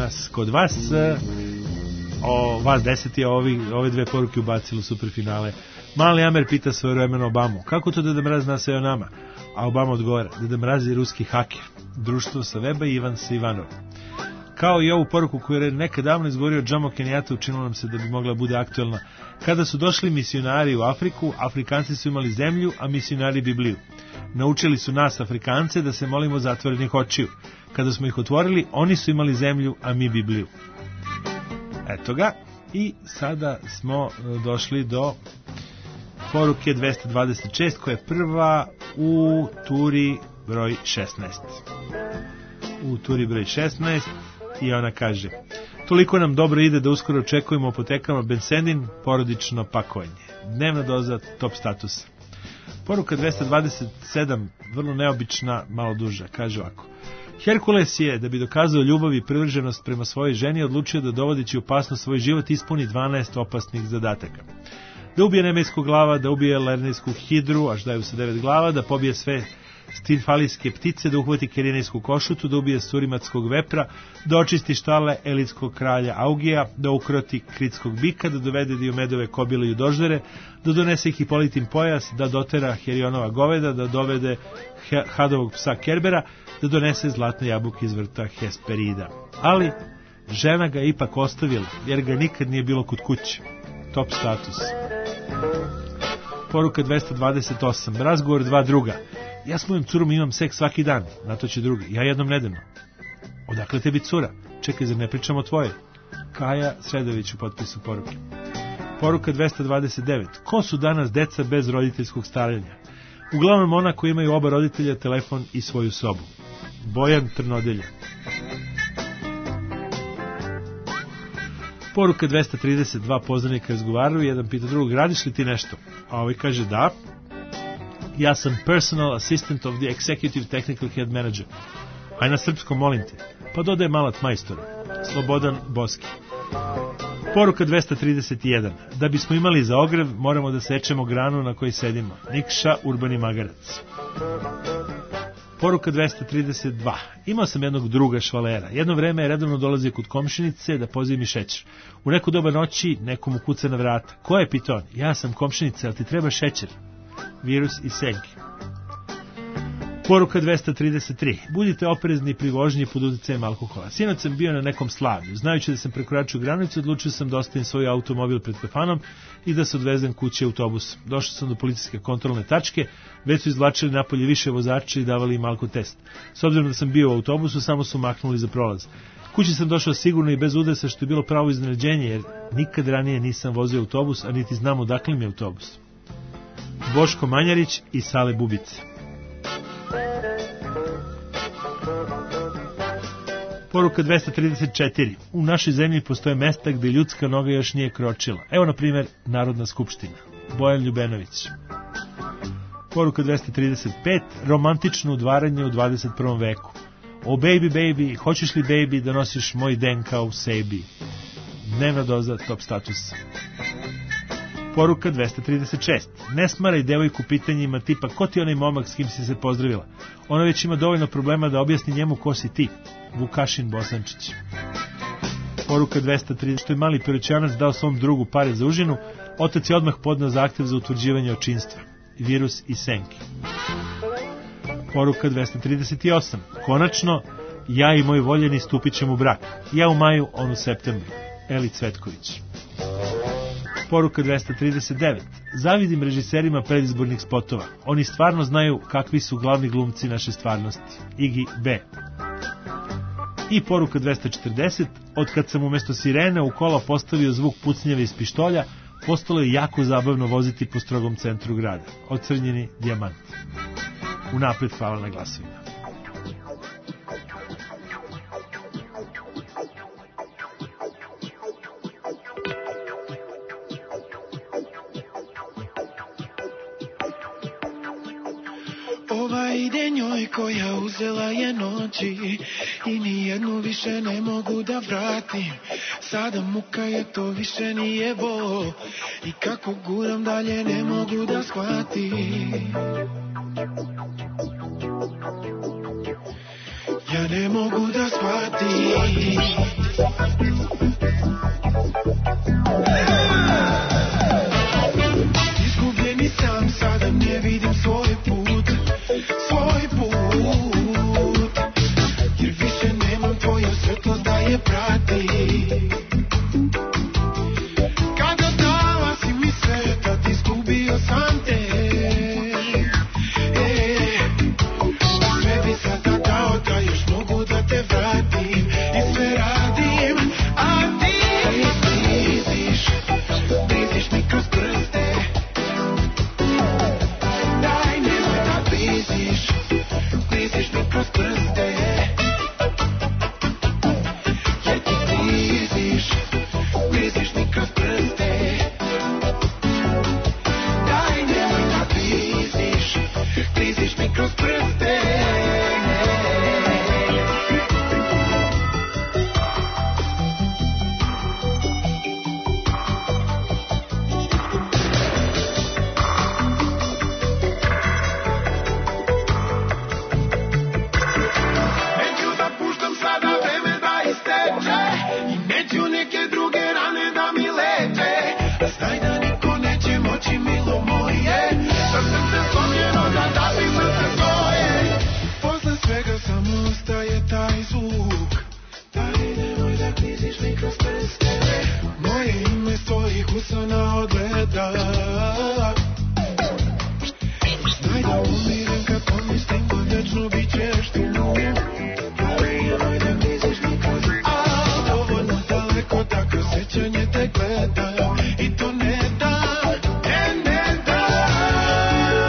danas kod vas. O, vas deset je ovi, ove dve poruke ubacilo superfinale. Mali Amer pita svojevremeno Obamu, kako to Deda Mraz zna sve o nama? A Obama odgovara, Deda Mraz je ruski haker, društvo sa weba i Ivan sa Ivanov. Kao i ovu poruku koju je nekad davno izgovorio Jomo Kenyatta, učinilo nam se da bi mogla bude aktuelna. Kada su došli misionari u Afriku, Afrikanci su imali zemlju, a misionari Bibliju. Naučili su nas, Afrikance, da se molimo zatvorenih očiju. Kada smo ih otvorili, oni su imali zemlju, a mi Bibliju. Eto ga. I sada smo došli do poruke dvesta dvadeset šest, koja je prva u turi broj šesnaest. U turi broj šesnaest i ona kaže: toliko nam dobro ide da uskoro očekujemo apotekama bensedin, porodično pakovanje. Dnevna doza top statusa. Poruka dvesta dvadeset sedam, vrlo neobična, malo duža, kaže ovako: Herkules je, da bi dokazao ljubav i privrženost prema svojoj ženi, odlučio da dovodeći opasnost svoj život ispuni dvanaest opasnih zadataka. Da ubije nemejskog glava, da ubije lernejsku hidru, až daju se devet glava, da pobije sve stinfalijske ptice, da uhvati kerenijsku košutu, da ubije surimatskog vepra, da očisti štale elitskog kralja Augija, da ukroti kritskog bika, da dovede Diomedove kobile i udoždere, da donese Hipolitin pojas, da dotera Herionova goveda, da dovede Hadovog psa Kerbera, da donese zlatne jabuke iz vrta Hesperida. Ali žena ga je ipak ostavila, jer ga nikad nije bilo kod kuće. Top status. Poruka dvesta dvadeset osam. Razgovor dva druga. Ja s mojom curom imam seks svaki dan, na to će drugi. Ja jednom nedeljno. Odakle tebi cura? Čekaj, zar ne pričamo o tvoje? Kaja Sredović u potpisu poruke. Poruka dvesta dvadeset devet. Ko su danas deca bez roditeljskog staranja? Uglavnom ona koji imaju oba roditelja, telefon i svoju sobu. Bojan Trnodelja. Poruka dvesta trideset dva. Poznanika razgovaraju, jedan pita drugog, radiš li ti nešto? A ovaj kaže da. Ja sam personal assistant of the executive technical head manager. Aj na srpskom, molim te. Pa dodaj malat majstora. Slobodan Boski. Poruka dvesta trideset jedan. Da bismo imali za ogrev, moramo da sečemo granu na kojoj sedimo. Nikša Urbani Magarac. Poruka dvesta trideset dva. Imao sam jednog druga švalera. Jedno vreme je redovno dolazio kod komšinice da pozivi mi šećer. U neku doba noći nekomu kuca na vrata. Ko je, pita on? Ja sam komšinica, ali ti treba šećer? Virus i Senki. Poruka dvesta trideset tri. Budite oprezni pri vožnji pod uticajem alkohola. Sinoć sam bio na nekom slavlju. Znajući da sam prekoračio granicu, odlučio sam da ostavim svoj automobil pred kafanom i da se odvezem kući autobusom. Došao sam do policijske kontrolne tačke, već su izvlačili napolje više vozača i davali im alkotest. S obzirom da sam bio u autobusu, samo su maknuli za prolaz. Kući sam došao sigurno i bez udesa, što je bilo pravo iznenađenje, jer nikad ranije nisam vozio autobus, a niti znam odakle mi je autobus. Boško Manjarić i Sale Bubice. Poruka dvesta trideset četiri. U našoj zemlji postoje mesta gde ljudska noga još nije kročila. Evo, na primjer, Narodna skupština. Bojan Ljubenović. Poruka dvesta trideset pet. Romantično udvaranje u dvadeset prvom veku. O baby, baby, hoćeš li baby da nosiš moj D N K u sebi? Dnevna doza top statusa. Poruka dvesta trideset šest. Ne smaraj devojku pitanjima tipa ko ti onaj momak s kim si se pozdravila. Ona već ima dovoljno problema da objasni njemu ko si ti. Vukašin Bosančić. Poruka dvesta trideset. Što je mali Piroćanac dao svom drugu pare za užinu, otac je odmah podneo zahtev za utvrđivanje očinstva. Virus i Senki. Poruka dvesta trideset osam. Konačno, ja i moj voljeni stupit ćemo u brak. Ja u maju, on u septembru. Eli Cvetković. Poruka dvesta trideset devet. Zavidim režiserima predizbornih spotova. Oni stvarno znaju kakvi su glavni glumci naše stvarnosti. Igi B. I poruka dvesta četrdeset. Od kad sam umjesto sirene u kola postavio zvuk pucnjeve iz pištolja, postalo je jako zabavno voziti po strogom centru grada. Ocrnjeni dijamant. Unapred hvala na glasovima. Ova ide njoj koja uzela je noći i nijednu više ne mogu da vratim. Sada muka je, to više nije bol i kako guram dalje ne mogu da shvatim. Ja ne mogu da shvatim. Izgubljeni sam, sada ne vidim svoj put, svoj put, jer više nemam tvoju svetlost da je prati. Kada dala si mi sveta, izgubio sam te. E, sve bi sada dao da još mogu da te vratim i sve radim, a ti bliziš, bliziš mi kroz prste. Daj nemoj da bliziš, bliziš mi kroz prste. Jer ti bliziš, bliziš mi kroz prste. Daj nemoj da bliziš, bliziš mi kroz prste. Neću da puštam sada vreme da isteče i neću neke druge rane da mi leče. A znaj da niko neće moći, milo moje, sa srce slomljeno da davi srce svoje. Posle svega samo ostaje taj zvuk. Daj nemoj da kliziš mi kroz prste. Moje ime s tvojih usana odgleda. Znaj da umirim kad pomislim da večno bit ćeš tu. Daj nemoj da kliziš mi kroz prste. A dovoljno daleko da kroz sećanje te gledam i to ne da, ne, ne da.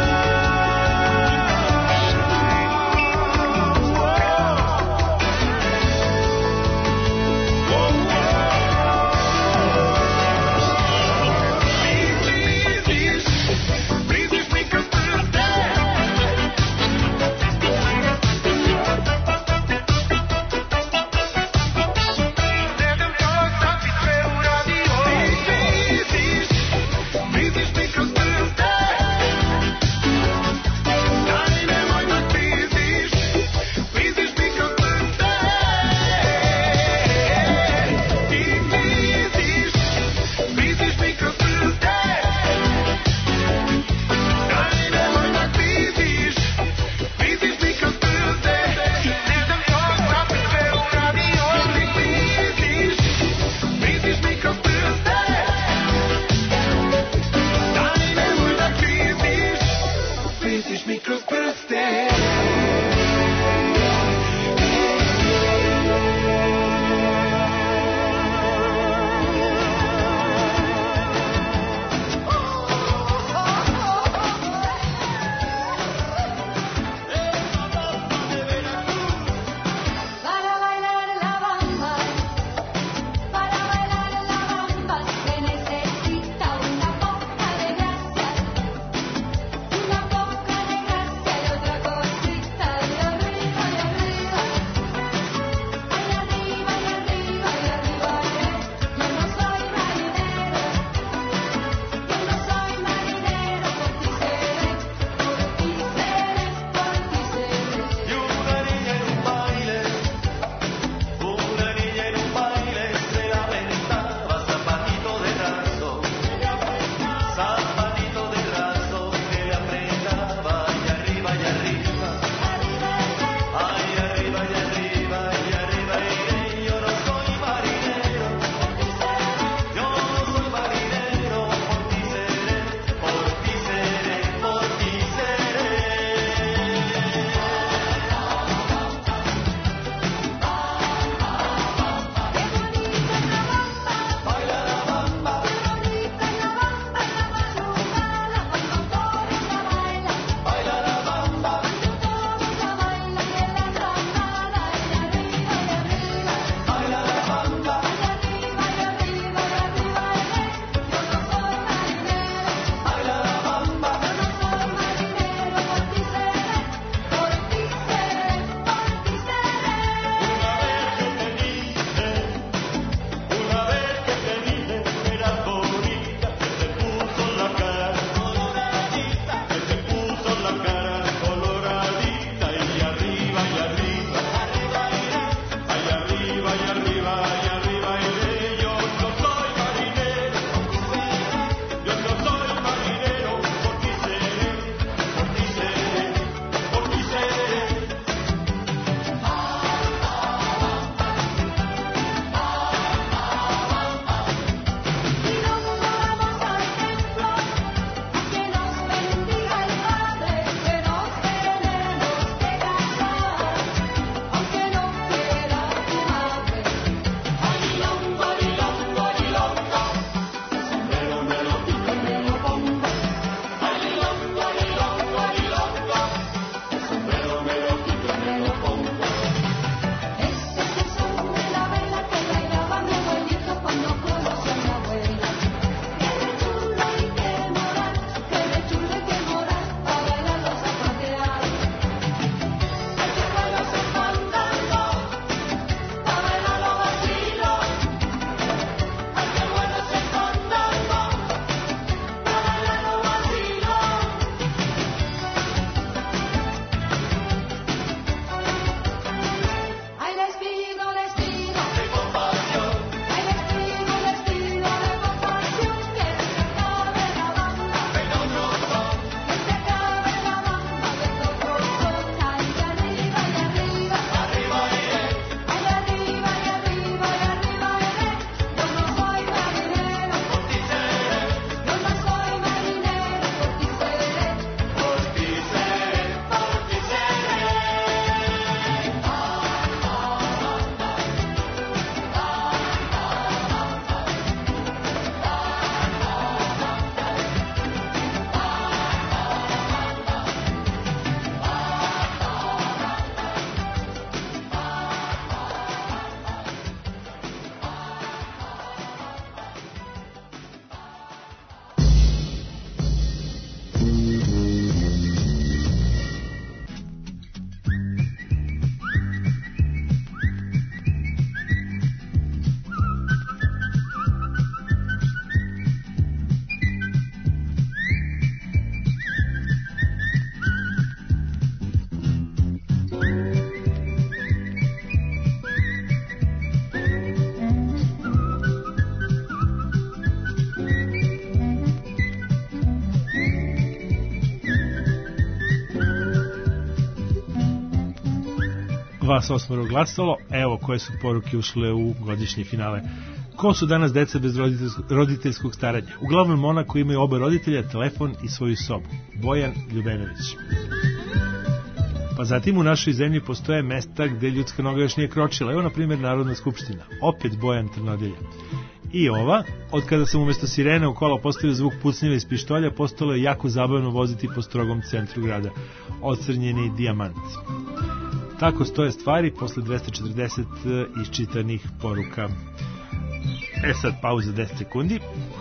vas osmoro glasalo. Evo koje su poruke ušle u godišnje finale. Ko su danas deca bez roditeljskog, roditeljskog staranja? Uglavnom ona koji imaju oba roditelja, telefon i svoju sobu. Bojan Ljubenović. Pa zatim u našoj zemlji postoje mesta gde ljudska noga još nije kročila. Evo na primjer Narodna skupština. Opet Bojan Trnodelja. I ova, od kada sam umjesto sirene u kola postavio zvuk pucnjeva iz pištolja, postalo je jako zabavno voziti po strogom centru grada. Ocrnjeni dijamant. Tako stoje stvari posle dvesta četrdeset iščitanih poruka. E sad pauza deset sekundi.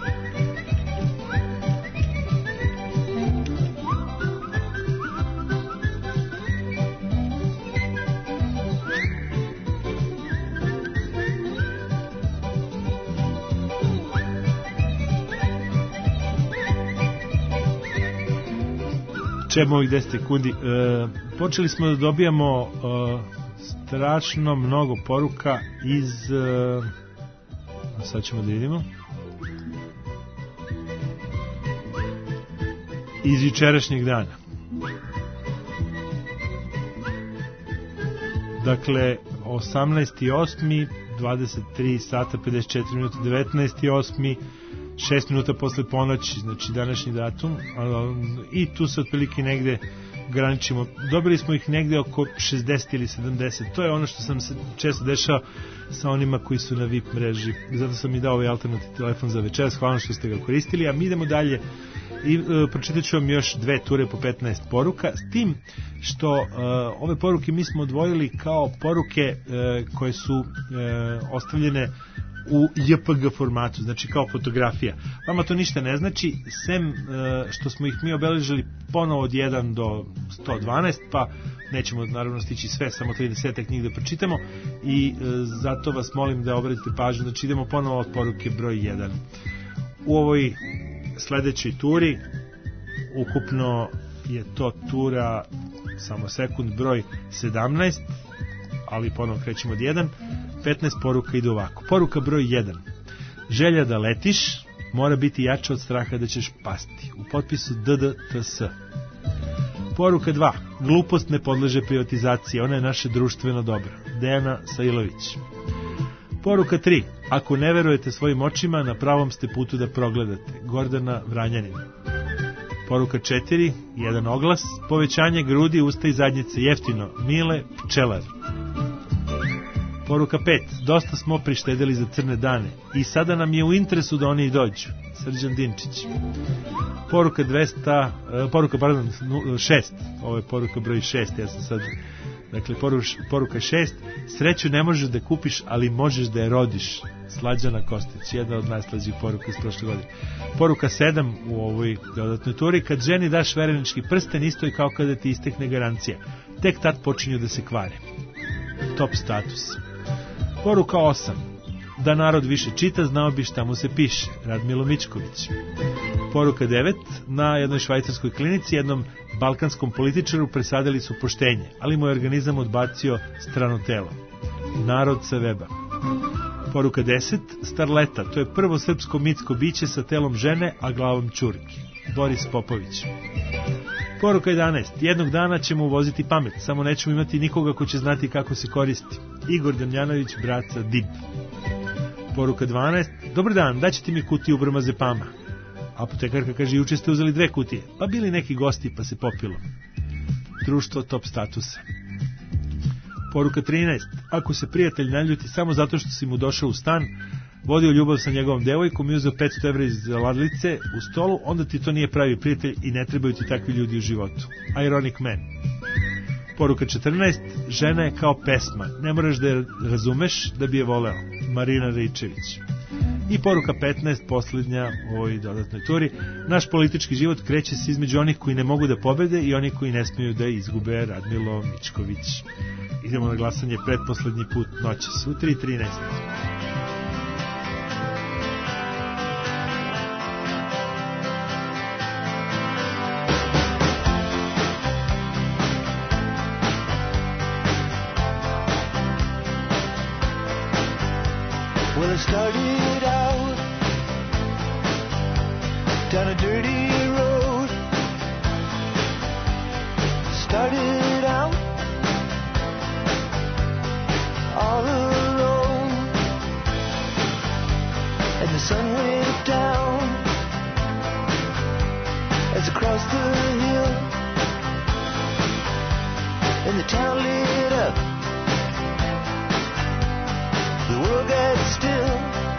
Čemo ovih deset sekundi. E, počeli smo da dobijamo e, strašno mnogo poruka iz e, sad ćemo da vidimo iz jučerašnjeg dana. Dakle osamnaesti osmi dvadeset tri sata pedeset četiri minuta, devetnaesti osmi šest minuta posle ponoći, znači današnji datum, i tu se otprilike negde graničimo. Dobili smo ih negde oko šezdeset ili sedamdeset. To je ono što sam se često dešao sa onima koji su na V I P mreži. Zato sam i dao ovaj alternativni telefon za večeras. Hvala što ste ga koristili, a mi idemo dalje i e, pročitat ću vam još dve ture po petnaest poruka, s tim što e, ove poruke mi smo odvojili kao poruke e, koje su e, ostavljene u J P G formatu, znači kao fotografija. Vama to ništa ne znači, sem e, što smo ih mi obeležili ponovo od jedan do sto dvanaest, pa nećemo naravno stići sve, samo trideset njih da pročitamo, i e, zato vas molim da obratite pažnju. Znači idemo ponovo od poruke broj jedan. U ovoj sledećoj turi ukupno je to tura, samo sekund, broj sedamnaest, ali ponovo krećemo od jedan. petnaest poruka ide ovako. Poruka broj jedan. Želja da letiš mora biti jača od straha da ćeš pasti. U potpisu D D T S. Poruka dva. Glupost ne podleže privatizaciji, ona je naše društveno dobro. Dejana Sajlović. Poruka tri. Ako ne verujete svojim očima, na pravom ste putu da progledate. Gordana Vranjanin. Poruka četiri. Jedan oglas. Povećanje grudi, usta i zadnjice jeftino. Mile Pčelar. Poruka pet. Dosta smo prištedeli za crne dane i sada nam je u interesu da oni i dođu. Srđan Dinčić. Poruka dvesta, poruka pardon, šest. Ovo je poruka broj šest. Ja sam sad, dakle poruš, poruka šest. Sreću ne možeš da kupiš, ali možeš da je rodiš. Slađana Kostić, jedna od najslađih poruka iz prošle godine. Poruka sedam u ovoj dodatnoj turi. Kad ženi daš verenički prsten, isto je kao kada ti istekne garancija. Tek tad počinju da se kvare. Top status. Poruka osam. Da narod više čita, znao bi šta mu se piše. Radmilo Mičković. Poruka devet. Na jednoj švajcarskoj klinici jednom balkanskom političaru presadili su poštenje, ali mu je organizam odbacio strano telo. Narod sa weba. Poruka deset. Starleta. To je prvo srpsko mitsko biće sa telom žene, a glavom čurki. Boris Popović. Poruka jedanaest. Jednog dana ćemo uvoziti pamet, samo nećemo imati nikoga ko će znati kako se koristi. Igor Damjanović, braca Dib. Poruka dvanaest. Dobar dan, daćete mi kutiju brmazepama. Apotekarka kaže, juče ste uzeli dve kutije. Pa bili neki gosti pa se popilo. Društvo top statusa. Poruka trinaest. Ako se prijatelj naljuti samo zato što si mu došao u stan, vodio ljubav sa njegovom devojkom i uzeo petsto evra iz ladlice u stolu, onda ti to nije pravi prijatelj i ne trebaju ti takvi ljudi u životu. Ironic Man. Poruka četrnaest. Žena je kao pesma, ne moraš da je razumeš da bi je voleo. Marina Ričević. I poruka petnaest, posljednja u ovoj dodatnoj turi. Naš politički život kreće se između onih koji ne mogu da pobede i onih koji ne smiju da izgube. Radmilo Mičković. Idemo na glasanje pretposlednji put noćas u tri trinaest. Well, I started out down a dirty road. Started out sun went down as across the hill and the town lit up. The world got still.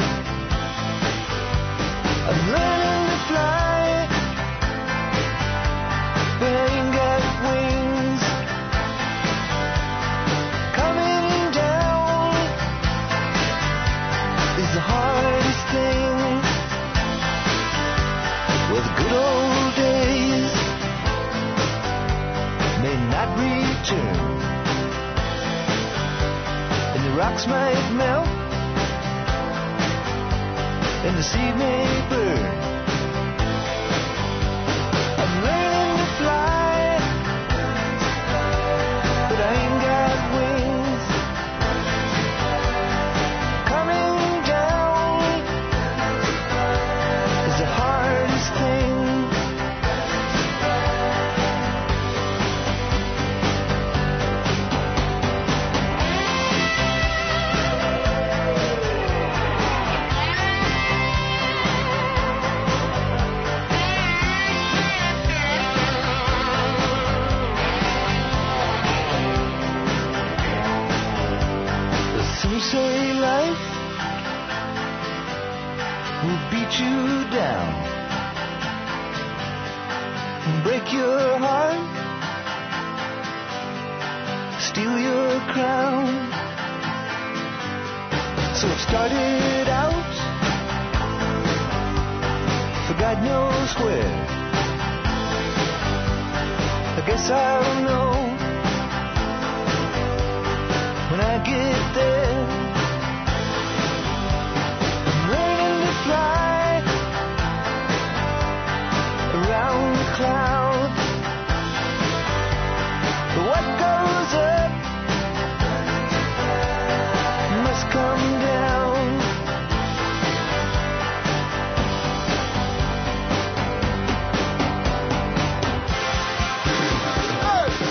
I'm learning to fly, but I ain't got wings. Coming down is the hardest thing. Well, the good old days may not return, and the rocks might melt, and the sea may burn. I'm learning to fly, but I ain't got wings. Coming down is the hardest thing. Some say life will beat you down and break your heart, steal your crown. So it started out for God knows where. I guess I'll know when I get there. I'm learning to fly around the clouds. But what goes up must come down. Hey!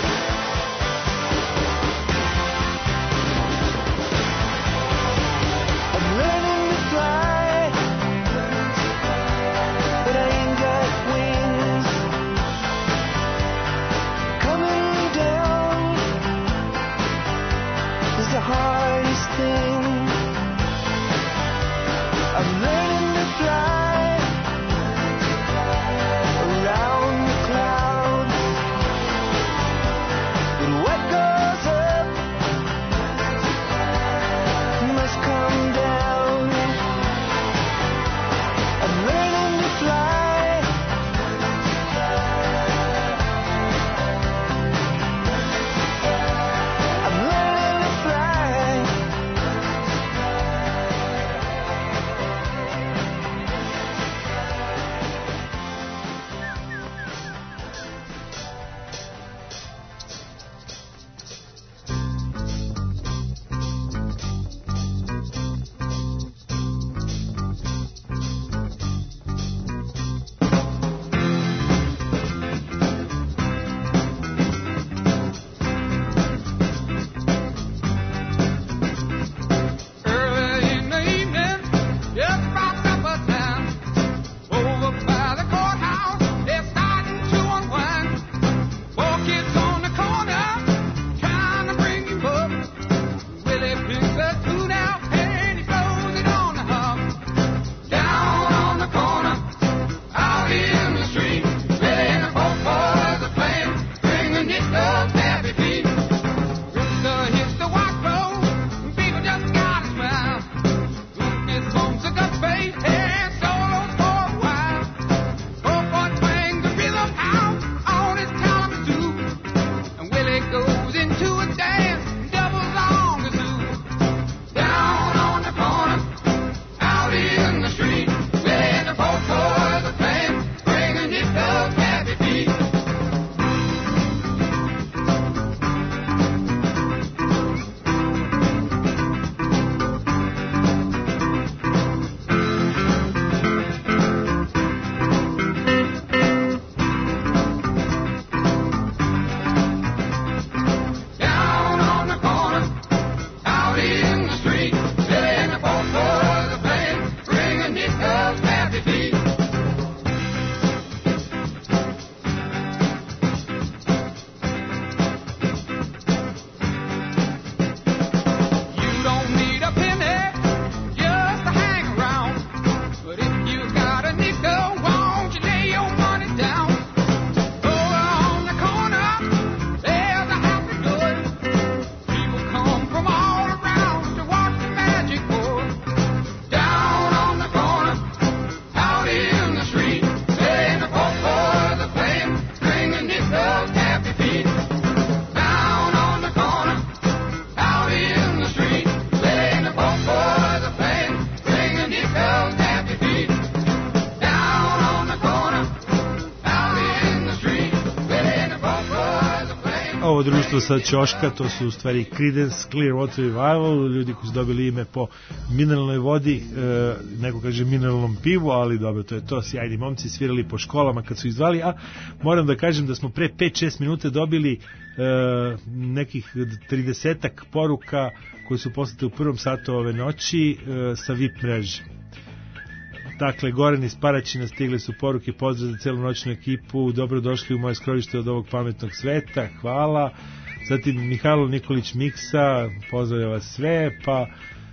ovo društvo sa ćoška, to su u stvari Creedence Clearwater Revival, ljudi koji su dobili ime po mineralnoj vodi, e, neko kaže mineralnom pivu, ali dobro, to je to, sjajni momci, svirali po školama kad su izvali, a moram da kažem da smo pre pet šest minuta dobili e, nekih tridesetak poruka koji su poslate u prvom satu ove noći e, sa V I P mreže. Dakle, Goran iz Paraćina, stigle su poruke, pozdrav za celu noćnu ekipu, dobrodošli u moje skrovište od ovog pametnog sveta, hvala. Zatim Mihajlo Nikolić Miksa, pozdravlja vas sve, pa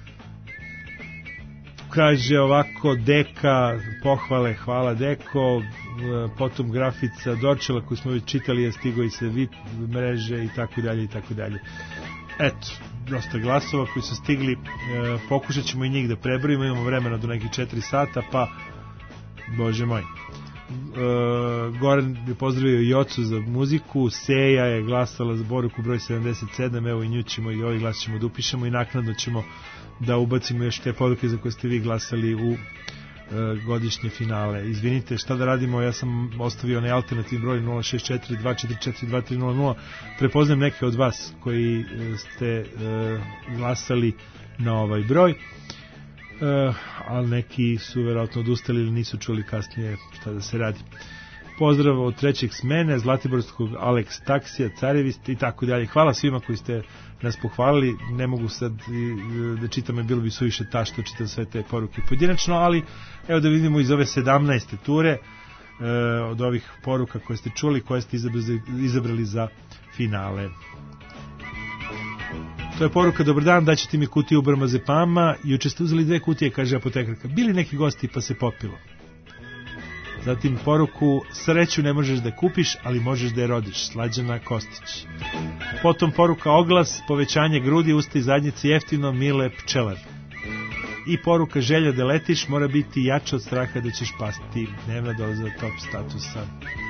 kaže ovako Deka, pohvale, hvala Deko, potom grafica Dorčela koju smo već čitali je stigo i sa V I P mreže i tako dalje i tako dalje. Eto, dosta glasova koji su stigli, e, pokušat ćemo i njih da prebrojimo, imamo vremena do nekih četiri sata, pa bože moj. E, Goran je pozdravio i ocu za muziku, Seja je glasala za poruku broj sedamdeset sedam, evo i nju ćemo i ovaj glas ćemo da upišemo i naknadno ćemo da ubacimo još te poruke za koje ste vi glasali u godišnje finale. Izvinite, šta da radimo, ja sam ostavio onaj alternativni broj nula šest četiri dva četiri četiri dva tri nula nula. Prepoznajem neke od vas koji ste uh, glasali na ovaj broj, uh, ali neki su verovatno odustali ili nisu čuli kasnije šta da se radi. Pozdrav od trećeg smene, Zlatiborskog Alex Taksija, Carevist i tako dalje. Hvala svima koji ste nas pohvalili, ne mogu sad da čitam, je bilo bi suviše tašto čitam sve te poruke pojedinačno, ali evo da vidimo iz ove sedamnaeste ture e, od ovih poruka koje ste čuli, koje ste izabrali, izabrali za finale. To je poruka, dobar dan, daćete mi kutiju brmazepama, juče ste uzeli dve kutije, kaže apotekarka, bili neki gosti pa se popilo. Zatim poruku, sreću ne možeš da kupiš, ali možeš da je rodiš, Slađana Kostić. Potom poruka, oglas, povećanje grudi, usta i zadnjice jeftino, Mile Pčelar. I poruka, želja da letiš mora biti jača od straha da ćeš pasti, dnevna doza top statusa.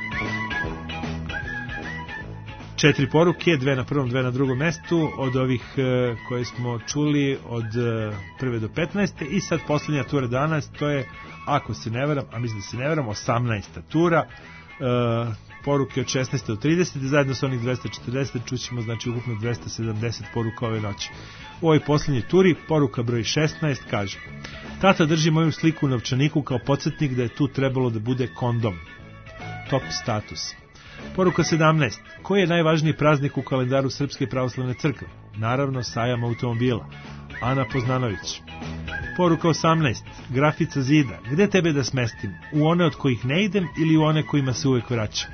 Četiri poruke, dve na prvom, dve na drugom mestu, od ovih e, koje smo čuli od e, prve do petnaeste i sad poslednja tura danas, to je, ako se ne varam, a mislim da se ne varam, osamnaesta tura, e, poruke od šesnaeste do tridesete, zajedno sa onih dvesta četrdeset, čućemo znači ukupno dvesta sedamdeset poruka ove noći. U ovoj poslednjoj turi, poruka broj šesnaest kaže: tata drži moju sliku u novčaniku kao podsjetnik da je tu trebalo da bude kondom. Top status. Poruka sedamnaest. Koji je najvažniji praznik u kalendaru Srpske pravoslavne crkve? Naravno, sajam automobila. Ana Poznanović. Poruka osamnaest. Grafica zida. Gde tebe da smestim? U one od kojih ne idem ili u one kojima se uvek vraćam?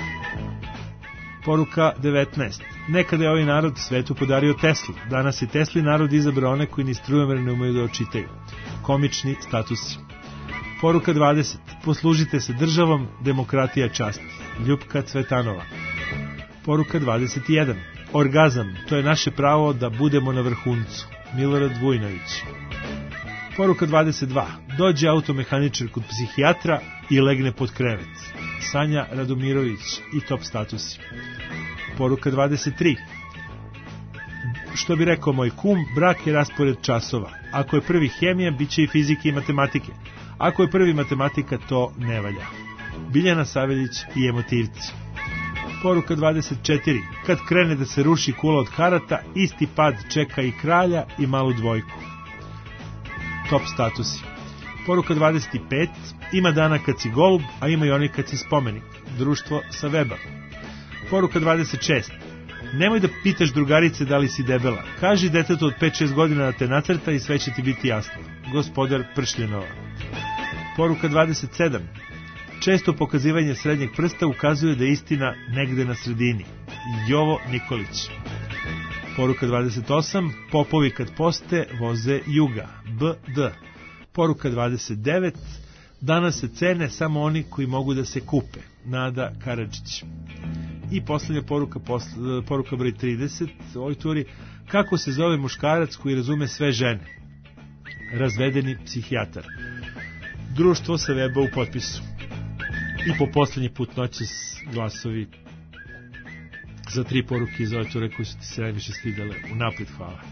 Poruka devetnaest. Nekada je ovaj narod svetu podario Teslu. Danas je Tesli narod izabrao one koji ni strujomer ne umeju da očitaju. Komični statusi. Poruka dvadeset. Poslužite se državom, demokratija čast. Ljupka Cvetanova. Poruka dvadeset jedan. Orgazam, to je naše pravo da budemo na vrhuncu. Milorad Vujnović. Poruka dvadeset dva. Dođe automehaničar kod psihijatra i legne pod krevet. Sanja Radomirović i top statusi. Poruka dvadeset tri. Što bi rekao moj kum, brak je raspored časova. Ako je prvi hemija, bit će i fizike i matematike. Ako je prvi matematika, to ne valja. Biljana Saveljić i emotivci. Poruka dvadeset četiri. Kad krene da se ruši kula od karata, isti pad čeka i kralja i malu dvojku. Top statusi. Poruka dvadeset pet. Ima dana kad si golub, a ima i oni kad si spomenik. Društvo sa weba. Poruka dvadeset šest. Nemoj da pitaš drugarice da li si debela. Kaži detetu od pet šest godina da te nacrta i sve će ti biti jasno. Gospodar Pršljenova. Poruka dvadeset sedam. Često pokazivanje srednjeg prsta ukazuje da je istina negde na sredini. Jovo Nikolić. Poruka dvadeset osam. Popovi kad poste voze juga. B D. Poruka dvadeset devet. Danas se cene samo oni koji mogu da se kupe. Nada Karadžić. I poslednja poruka, posle, poruka broj trideset u ovoj turi. Kako se zove muškarac koji razume sve žene? Razvedeni psihijatar. Društvo sa weba u potpisu. I po poslednji put noćas glasovi za tri poruke iz ove ture koji su ti se najviše svidjele. Unaprijed hvala.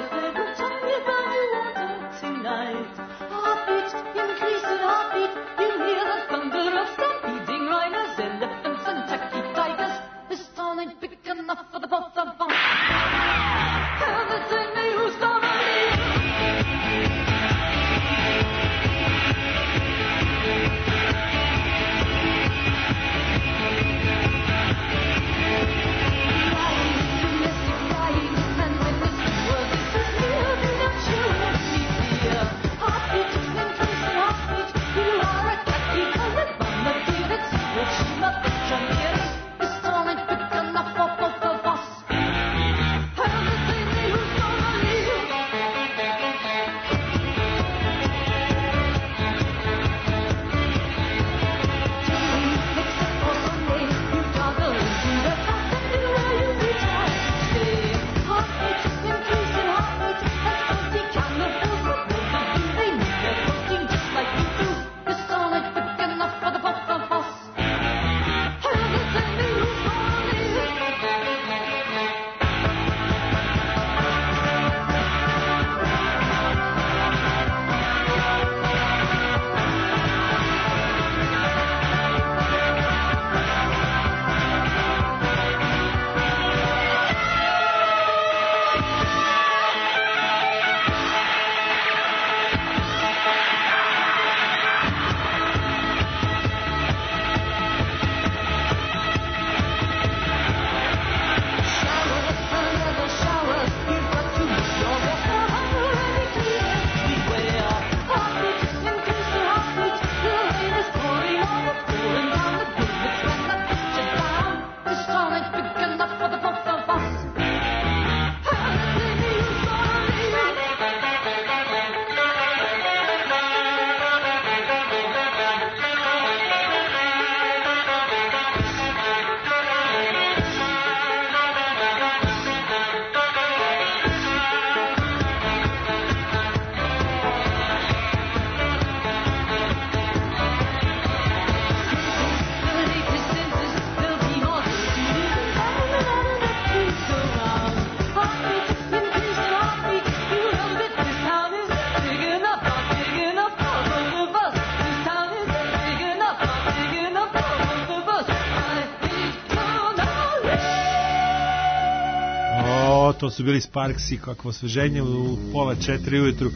To su bili Sparksi, kakvo osveženje u pola četiri ujutru.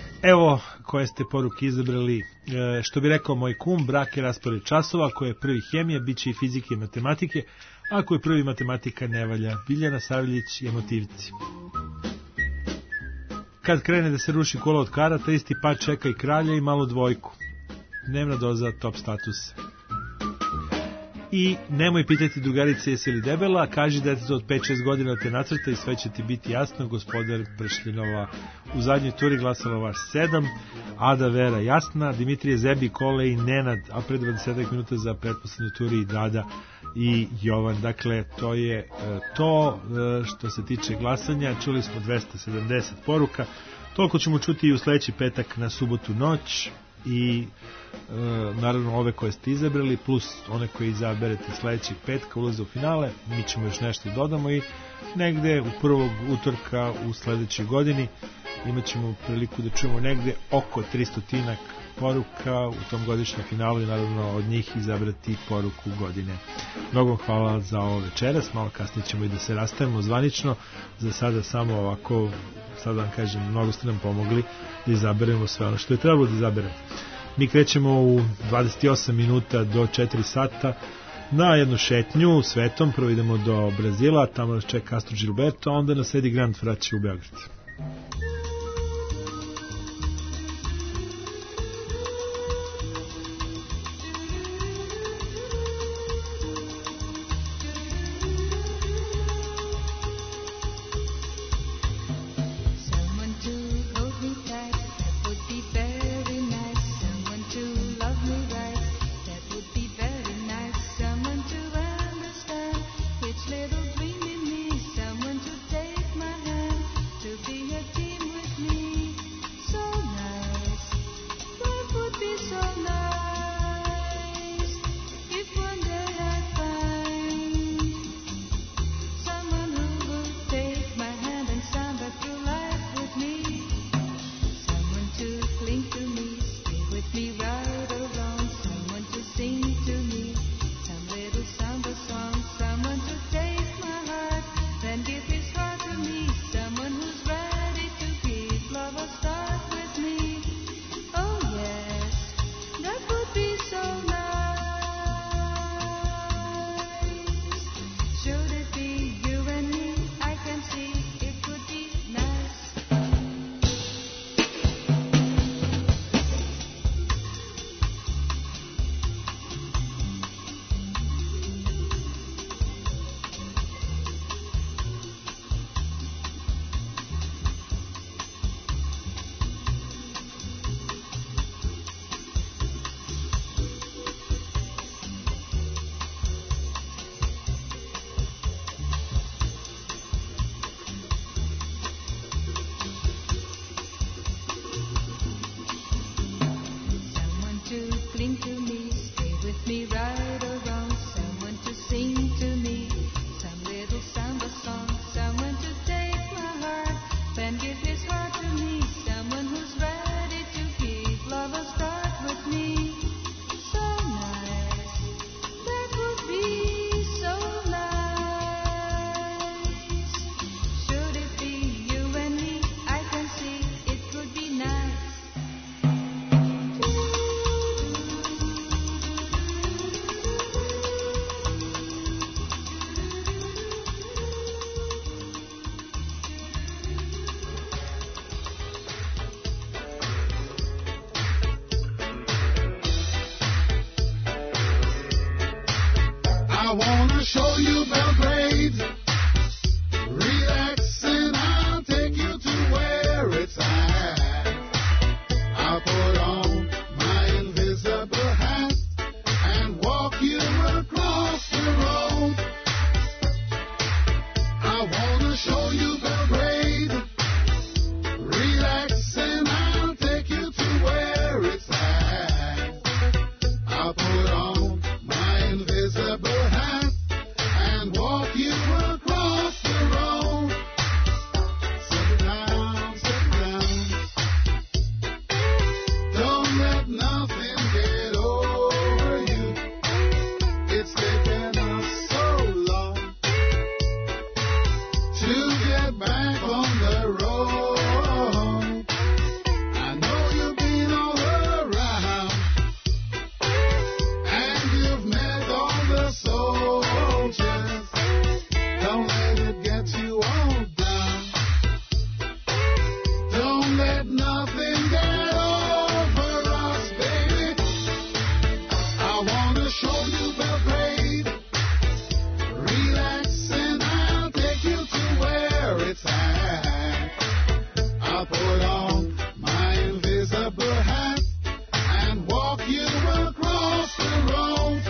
Evo koje ste poruke izabrali. E, što bi rekao moj kum, brak je raspored časova, ako je prvi hemija, bit će i fizike i matematike, a ako je prvi matematika ne valja. Biljana Savljić i Emotivci. Kad krene da se ruši kola od karata, isti pad čeka i kralja i malo dvojku. Dnevna doza top statusa. I nemoj pitati drugarice jesi li debela, kaži detetu od pet šest godina te nacrta i sve će ti biti jasno. Gospodar Pršljenova u zadnjoj turi glasala vaš sedam, Ada Vera Jasna, Dimitrije Zebi, Kole i Nenad, a pred dvadeset minuta za pretposlednju turi i Dada i Jovan. Dakle, to je to što se tiče glasanja. Čuli smo dvesta sedamdeset poruka, toliko ćemo čuti i u sledeći petak na subotu noć. I e, naravno ove koje ste izabrali plus one koje izaberete sledećeg petka ulaze u finale. Mi ćemo još nešto dodamo i negde u prvog utorka u sledećoj godini imat ćemo priliku da čujemo negde oko tristotinak poruka u tom godišnjem finalu i naravno od njih izabrati poruku godine. Mnogo hvala za ovo večeras, malo kasnije ćemo i da se rastavimo zvanično, za sada samo ovako, sad vam kažem, mnogo ste nam pomogli da izaberemo sve ono što je trebalo da izaberemo. Mi krećemo u dvadeset osam minuta do četiri sata na jednu šetnju svetom, prvo idemo do Brazila, tamo nas čeka Castro Gilberto, a onda nas Eddie Grant vraća u Beograd. Little dream in me, someone to take my hand, to be a team. show you Belgrade. Relax and I'll take you to where it's at. I'll put on my invisible hat and walk you across the road. I wanna show you Belgrade. Relax and I'll take you to where it's at. I'll put on my invisible hat and walk you across the road. Settle down, settle down. Don't let nothing get over you. It's taken us so long to get back on the road. I know you've been all around and you've met all the soldiers. Don't let it get you all down. Don't let nothing get over us, baby. I wanna show you Belgrade. Relax and I'll take you to where it's at. I'll put on my invisible hat and walk you across the road.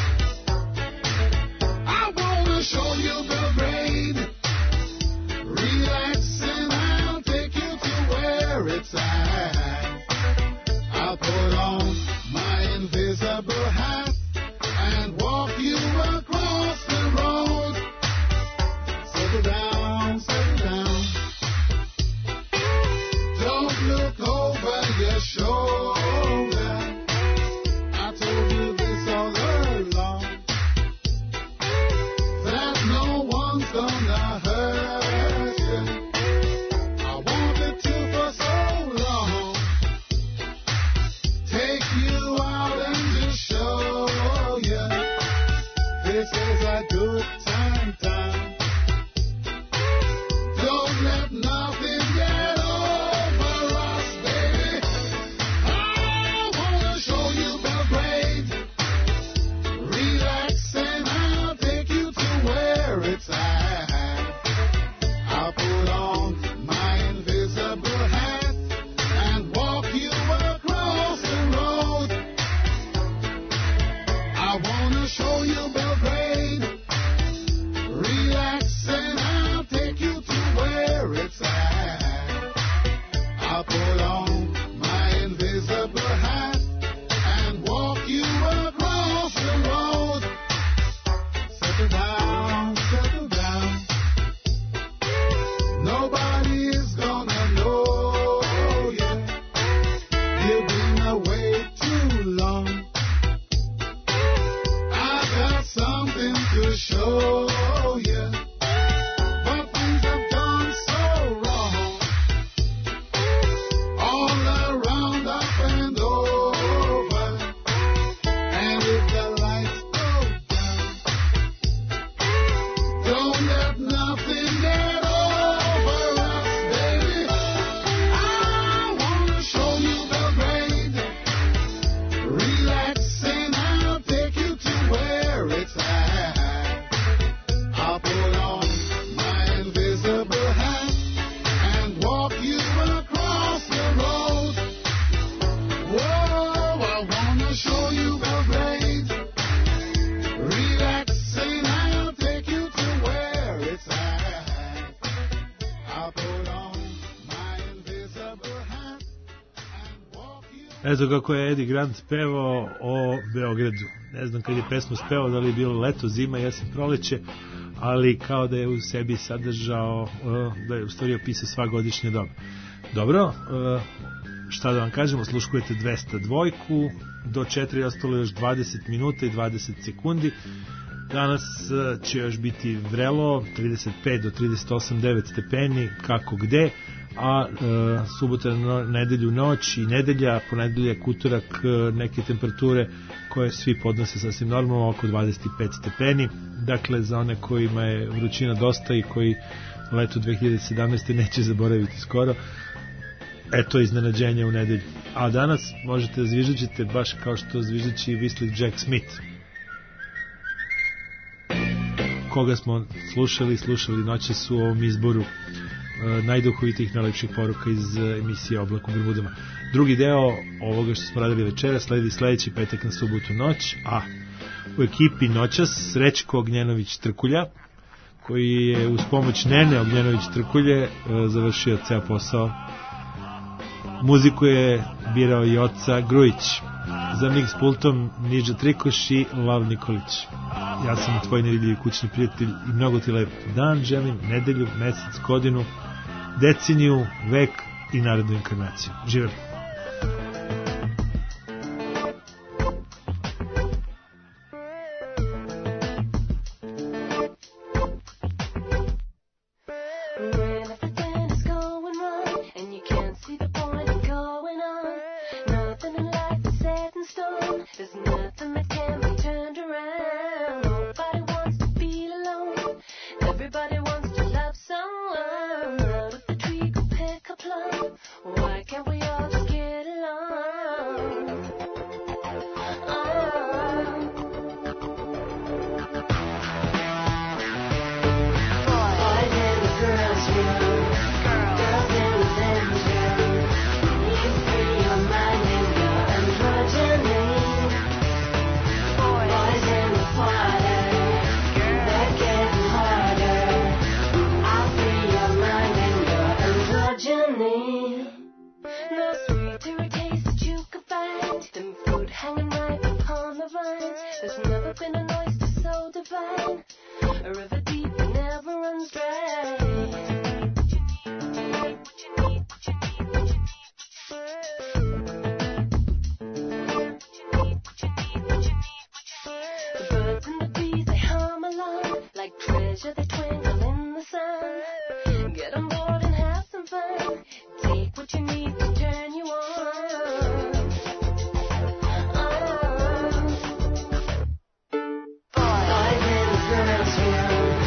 I wanna show you Belgrade. Relax and I'll take you to where it's at. I'll put on my invisible hat and walk you across the road. Settle down, settle down. Don't look over your shoulder. I told you this all along, that no one's gonna hurt you. I wanted to for so long, take you out and just show you this is a good time, time. Don't let nothing get over us, baby. I wanna show you Belgrade. Relax and I'll take you to where it's at. I'll put on my invisible hat and walk you across the road. I wanna show you Belgrade. Relax and I'll take you to where it's at. I'll put on my invisible hat and walk you across the road. Settle down, settle down. Nobody is gonna know you. You've been away too long. I've got something to show you. But things have gone so wrong. All around, up and over. And if the lights go down, don't let nothing get over us, baby. I wanna show you Belgrade. Relax and I'll take you to where it's at. I'll put on my invisible hat and walk you across the road. Whoa, I wanna show you Belgrade. Relax and I'll take you to where it's at. I'll put on my invisible hat and walk you. Eto kako je Eddie Grant pevao o Beogradu. Ne znam kad je pesmu spevao, da li je bilo leto, zima, jesen, proleće, ali kao da je u sebi sadržao, uh, da je u stvari opisao sva godišnja doba. Dobro, uh, šta da vam kažemo, sluškujete dvesta dva, do četiri je ostalo još dvadeset minuta i dvadeset sekundi. Danas uh, će još biti vrelo, trideset pet do trideset osam devet stepeni, kako gde, a e, subota, no, nedelju noć i nedelja, ponedeljak, utorak, e, neke temperature koje svi podnose sasvim normalno, oko dvadeset pet stepeni. Dakle, za one kojima je vrućina dosta i koji leto dve hiljade sedamnaeste. neće zaboraviti skoro, eto iznenađenje u nedelju. A danas možete da zviždaćete baš kao što zviždaći Whistling Jack Smith. koga smo slušali, slušali noćas u ovom izboru uh, najduhovitih, najlepših poruka iz uh, emisije Oblak u Bermudama. Drugi deo ovoga što smo radili večera sledi sledeći petak na subotu noć, a u ekipi noćas Srećko Ognjenović-Trkulja, koji je uz pomoć Nene Ognjenović-Trkulje uh, završio ceo posao. Muziku je birao i Oca Grujić. Za mix pultom Niđa Trikoš i Lav Nikolić. Ja sam tvoj nevidljivi kućni prijatelj i mnogo ti lep dan želim, nedelju, mesec, godinu, deceniju, vek i narednu inkarnaciju. Živeli! Boys in the girls' room.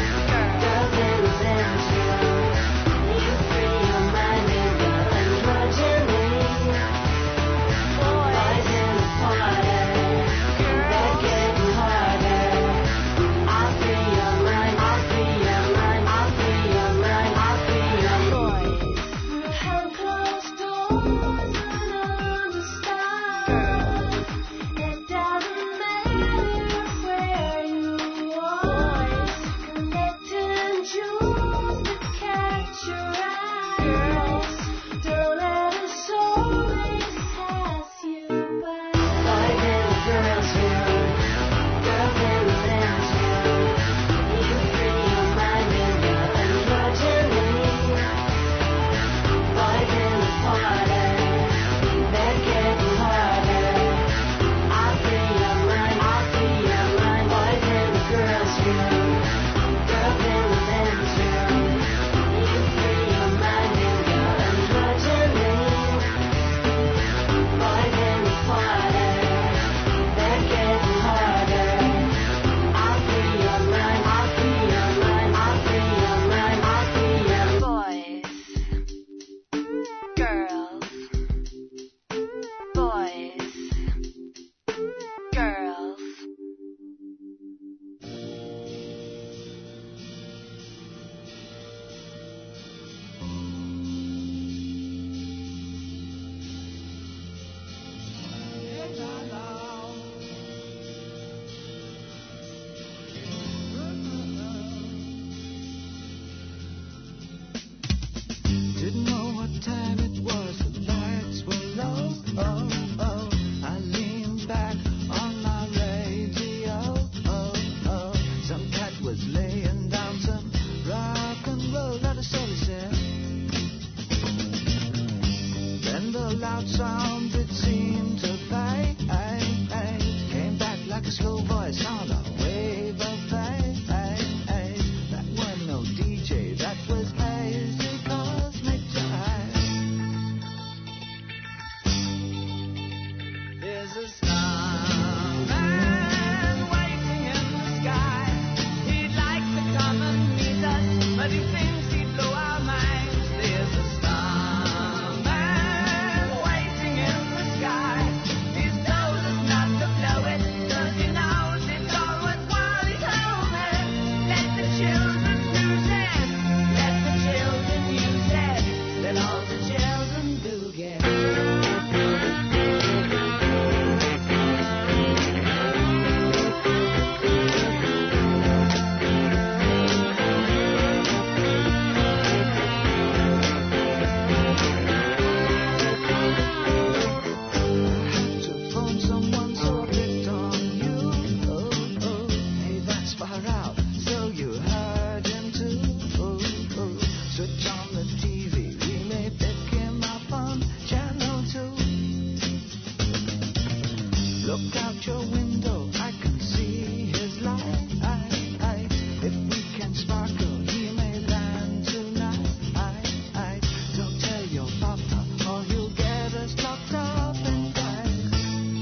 Look out your window, I can see his light. If we can sparkle, he may land tonight. Don't tell your papa, or he'll get us locked up and die.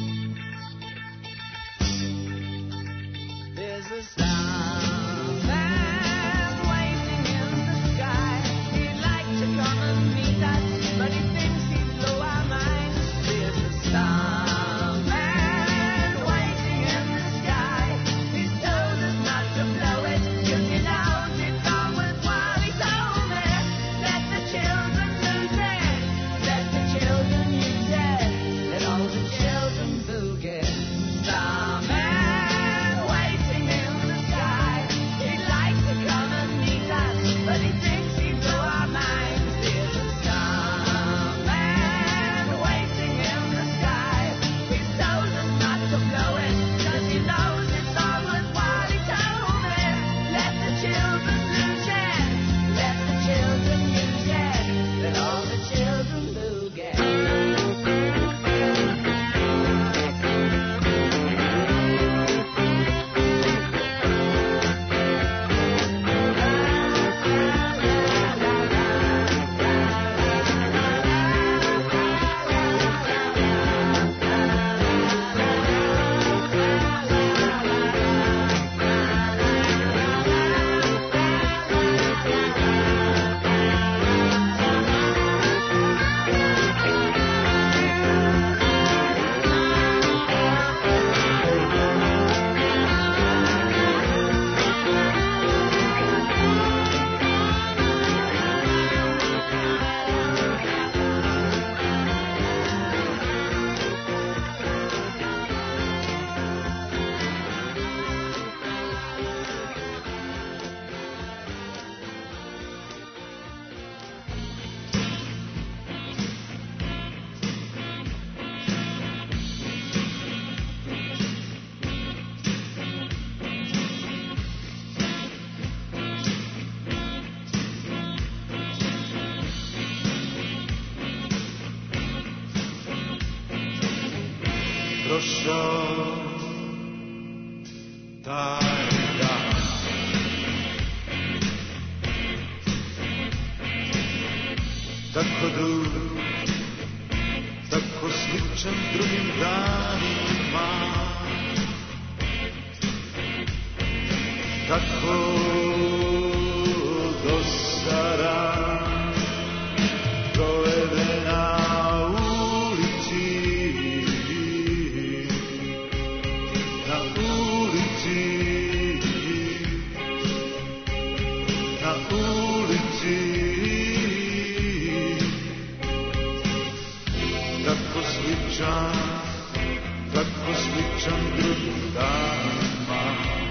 There's a starman waiting in the sky. He'd like to come and meet us, but he thinks he'd blow our minds. There's a starman waiting in the sky. He's told us not to blow it, 'cause he knows it's always while he's home there. Let the children lose it, let the children use it, let all the children boogie. Starman waiting in the sky. He'd like to come and meet us, but he thinks he'd blow our minds. There's a starman waiting in the sky. He's told us not to blow it, 'cause he knows it's always while he's home there. Let the children lose it, let the children use it, let all the children boogie. Prošao taj dan, tako dug, tako sličan drugim danima, tako dosadan, proveden na ulici, na ulici, na ulici, tako sličan, tako sličan drugim danima.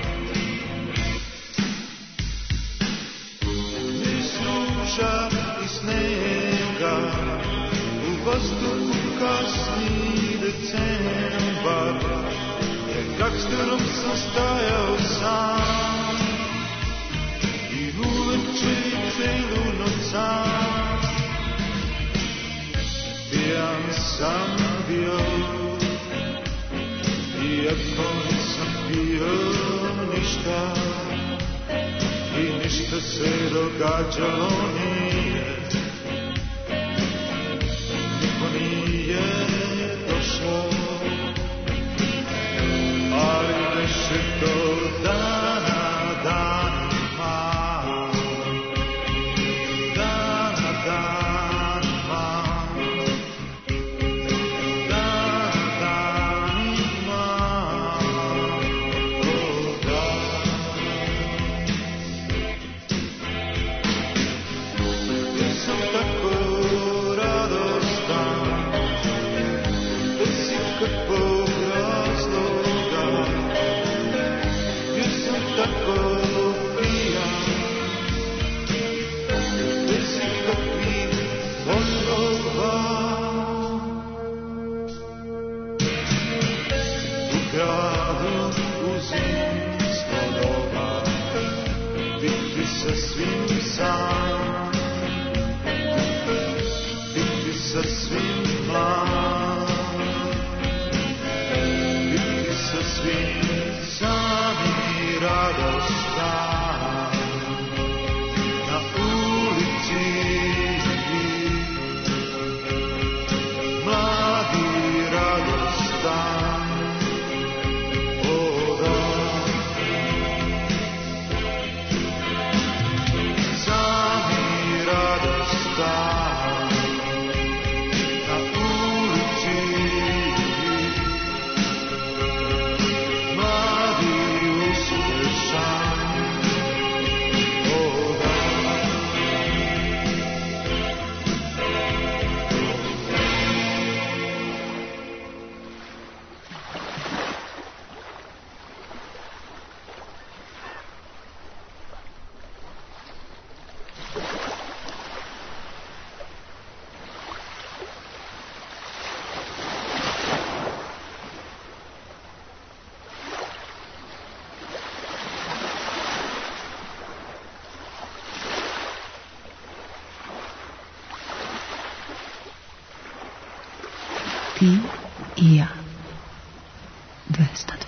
Iz noća i snega, u vazduhu kasni decembar, pred gangsterom sam stajao sam, i uveče i celu noć sam, pijan sam bio, iako nisam pio ništa, i ništa se događalo nije, niko nije došao, ali neše to dana danima, dana danima, dana danima, o da. Ja sam tako radostan, bez ikakvog razloga, ja sam tako pijan, bez ikakvih poslova. U gradu u zimsko doba, biti sa svim sam, biti sa svim mlad, Ti i ja. dvesta dva.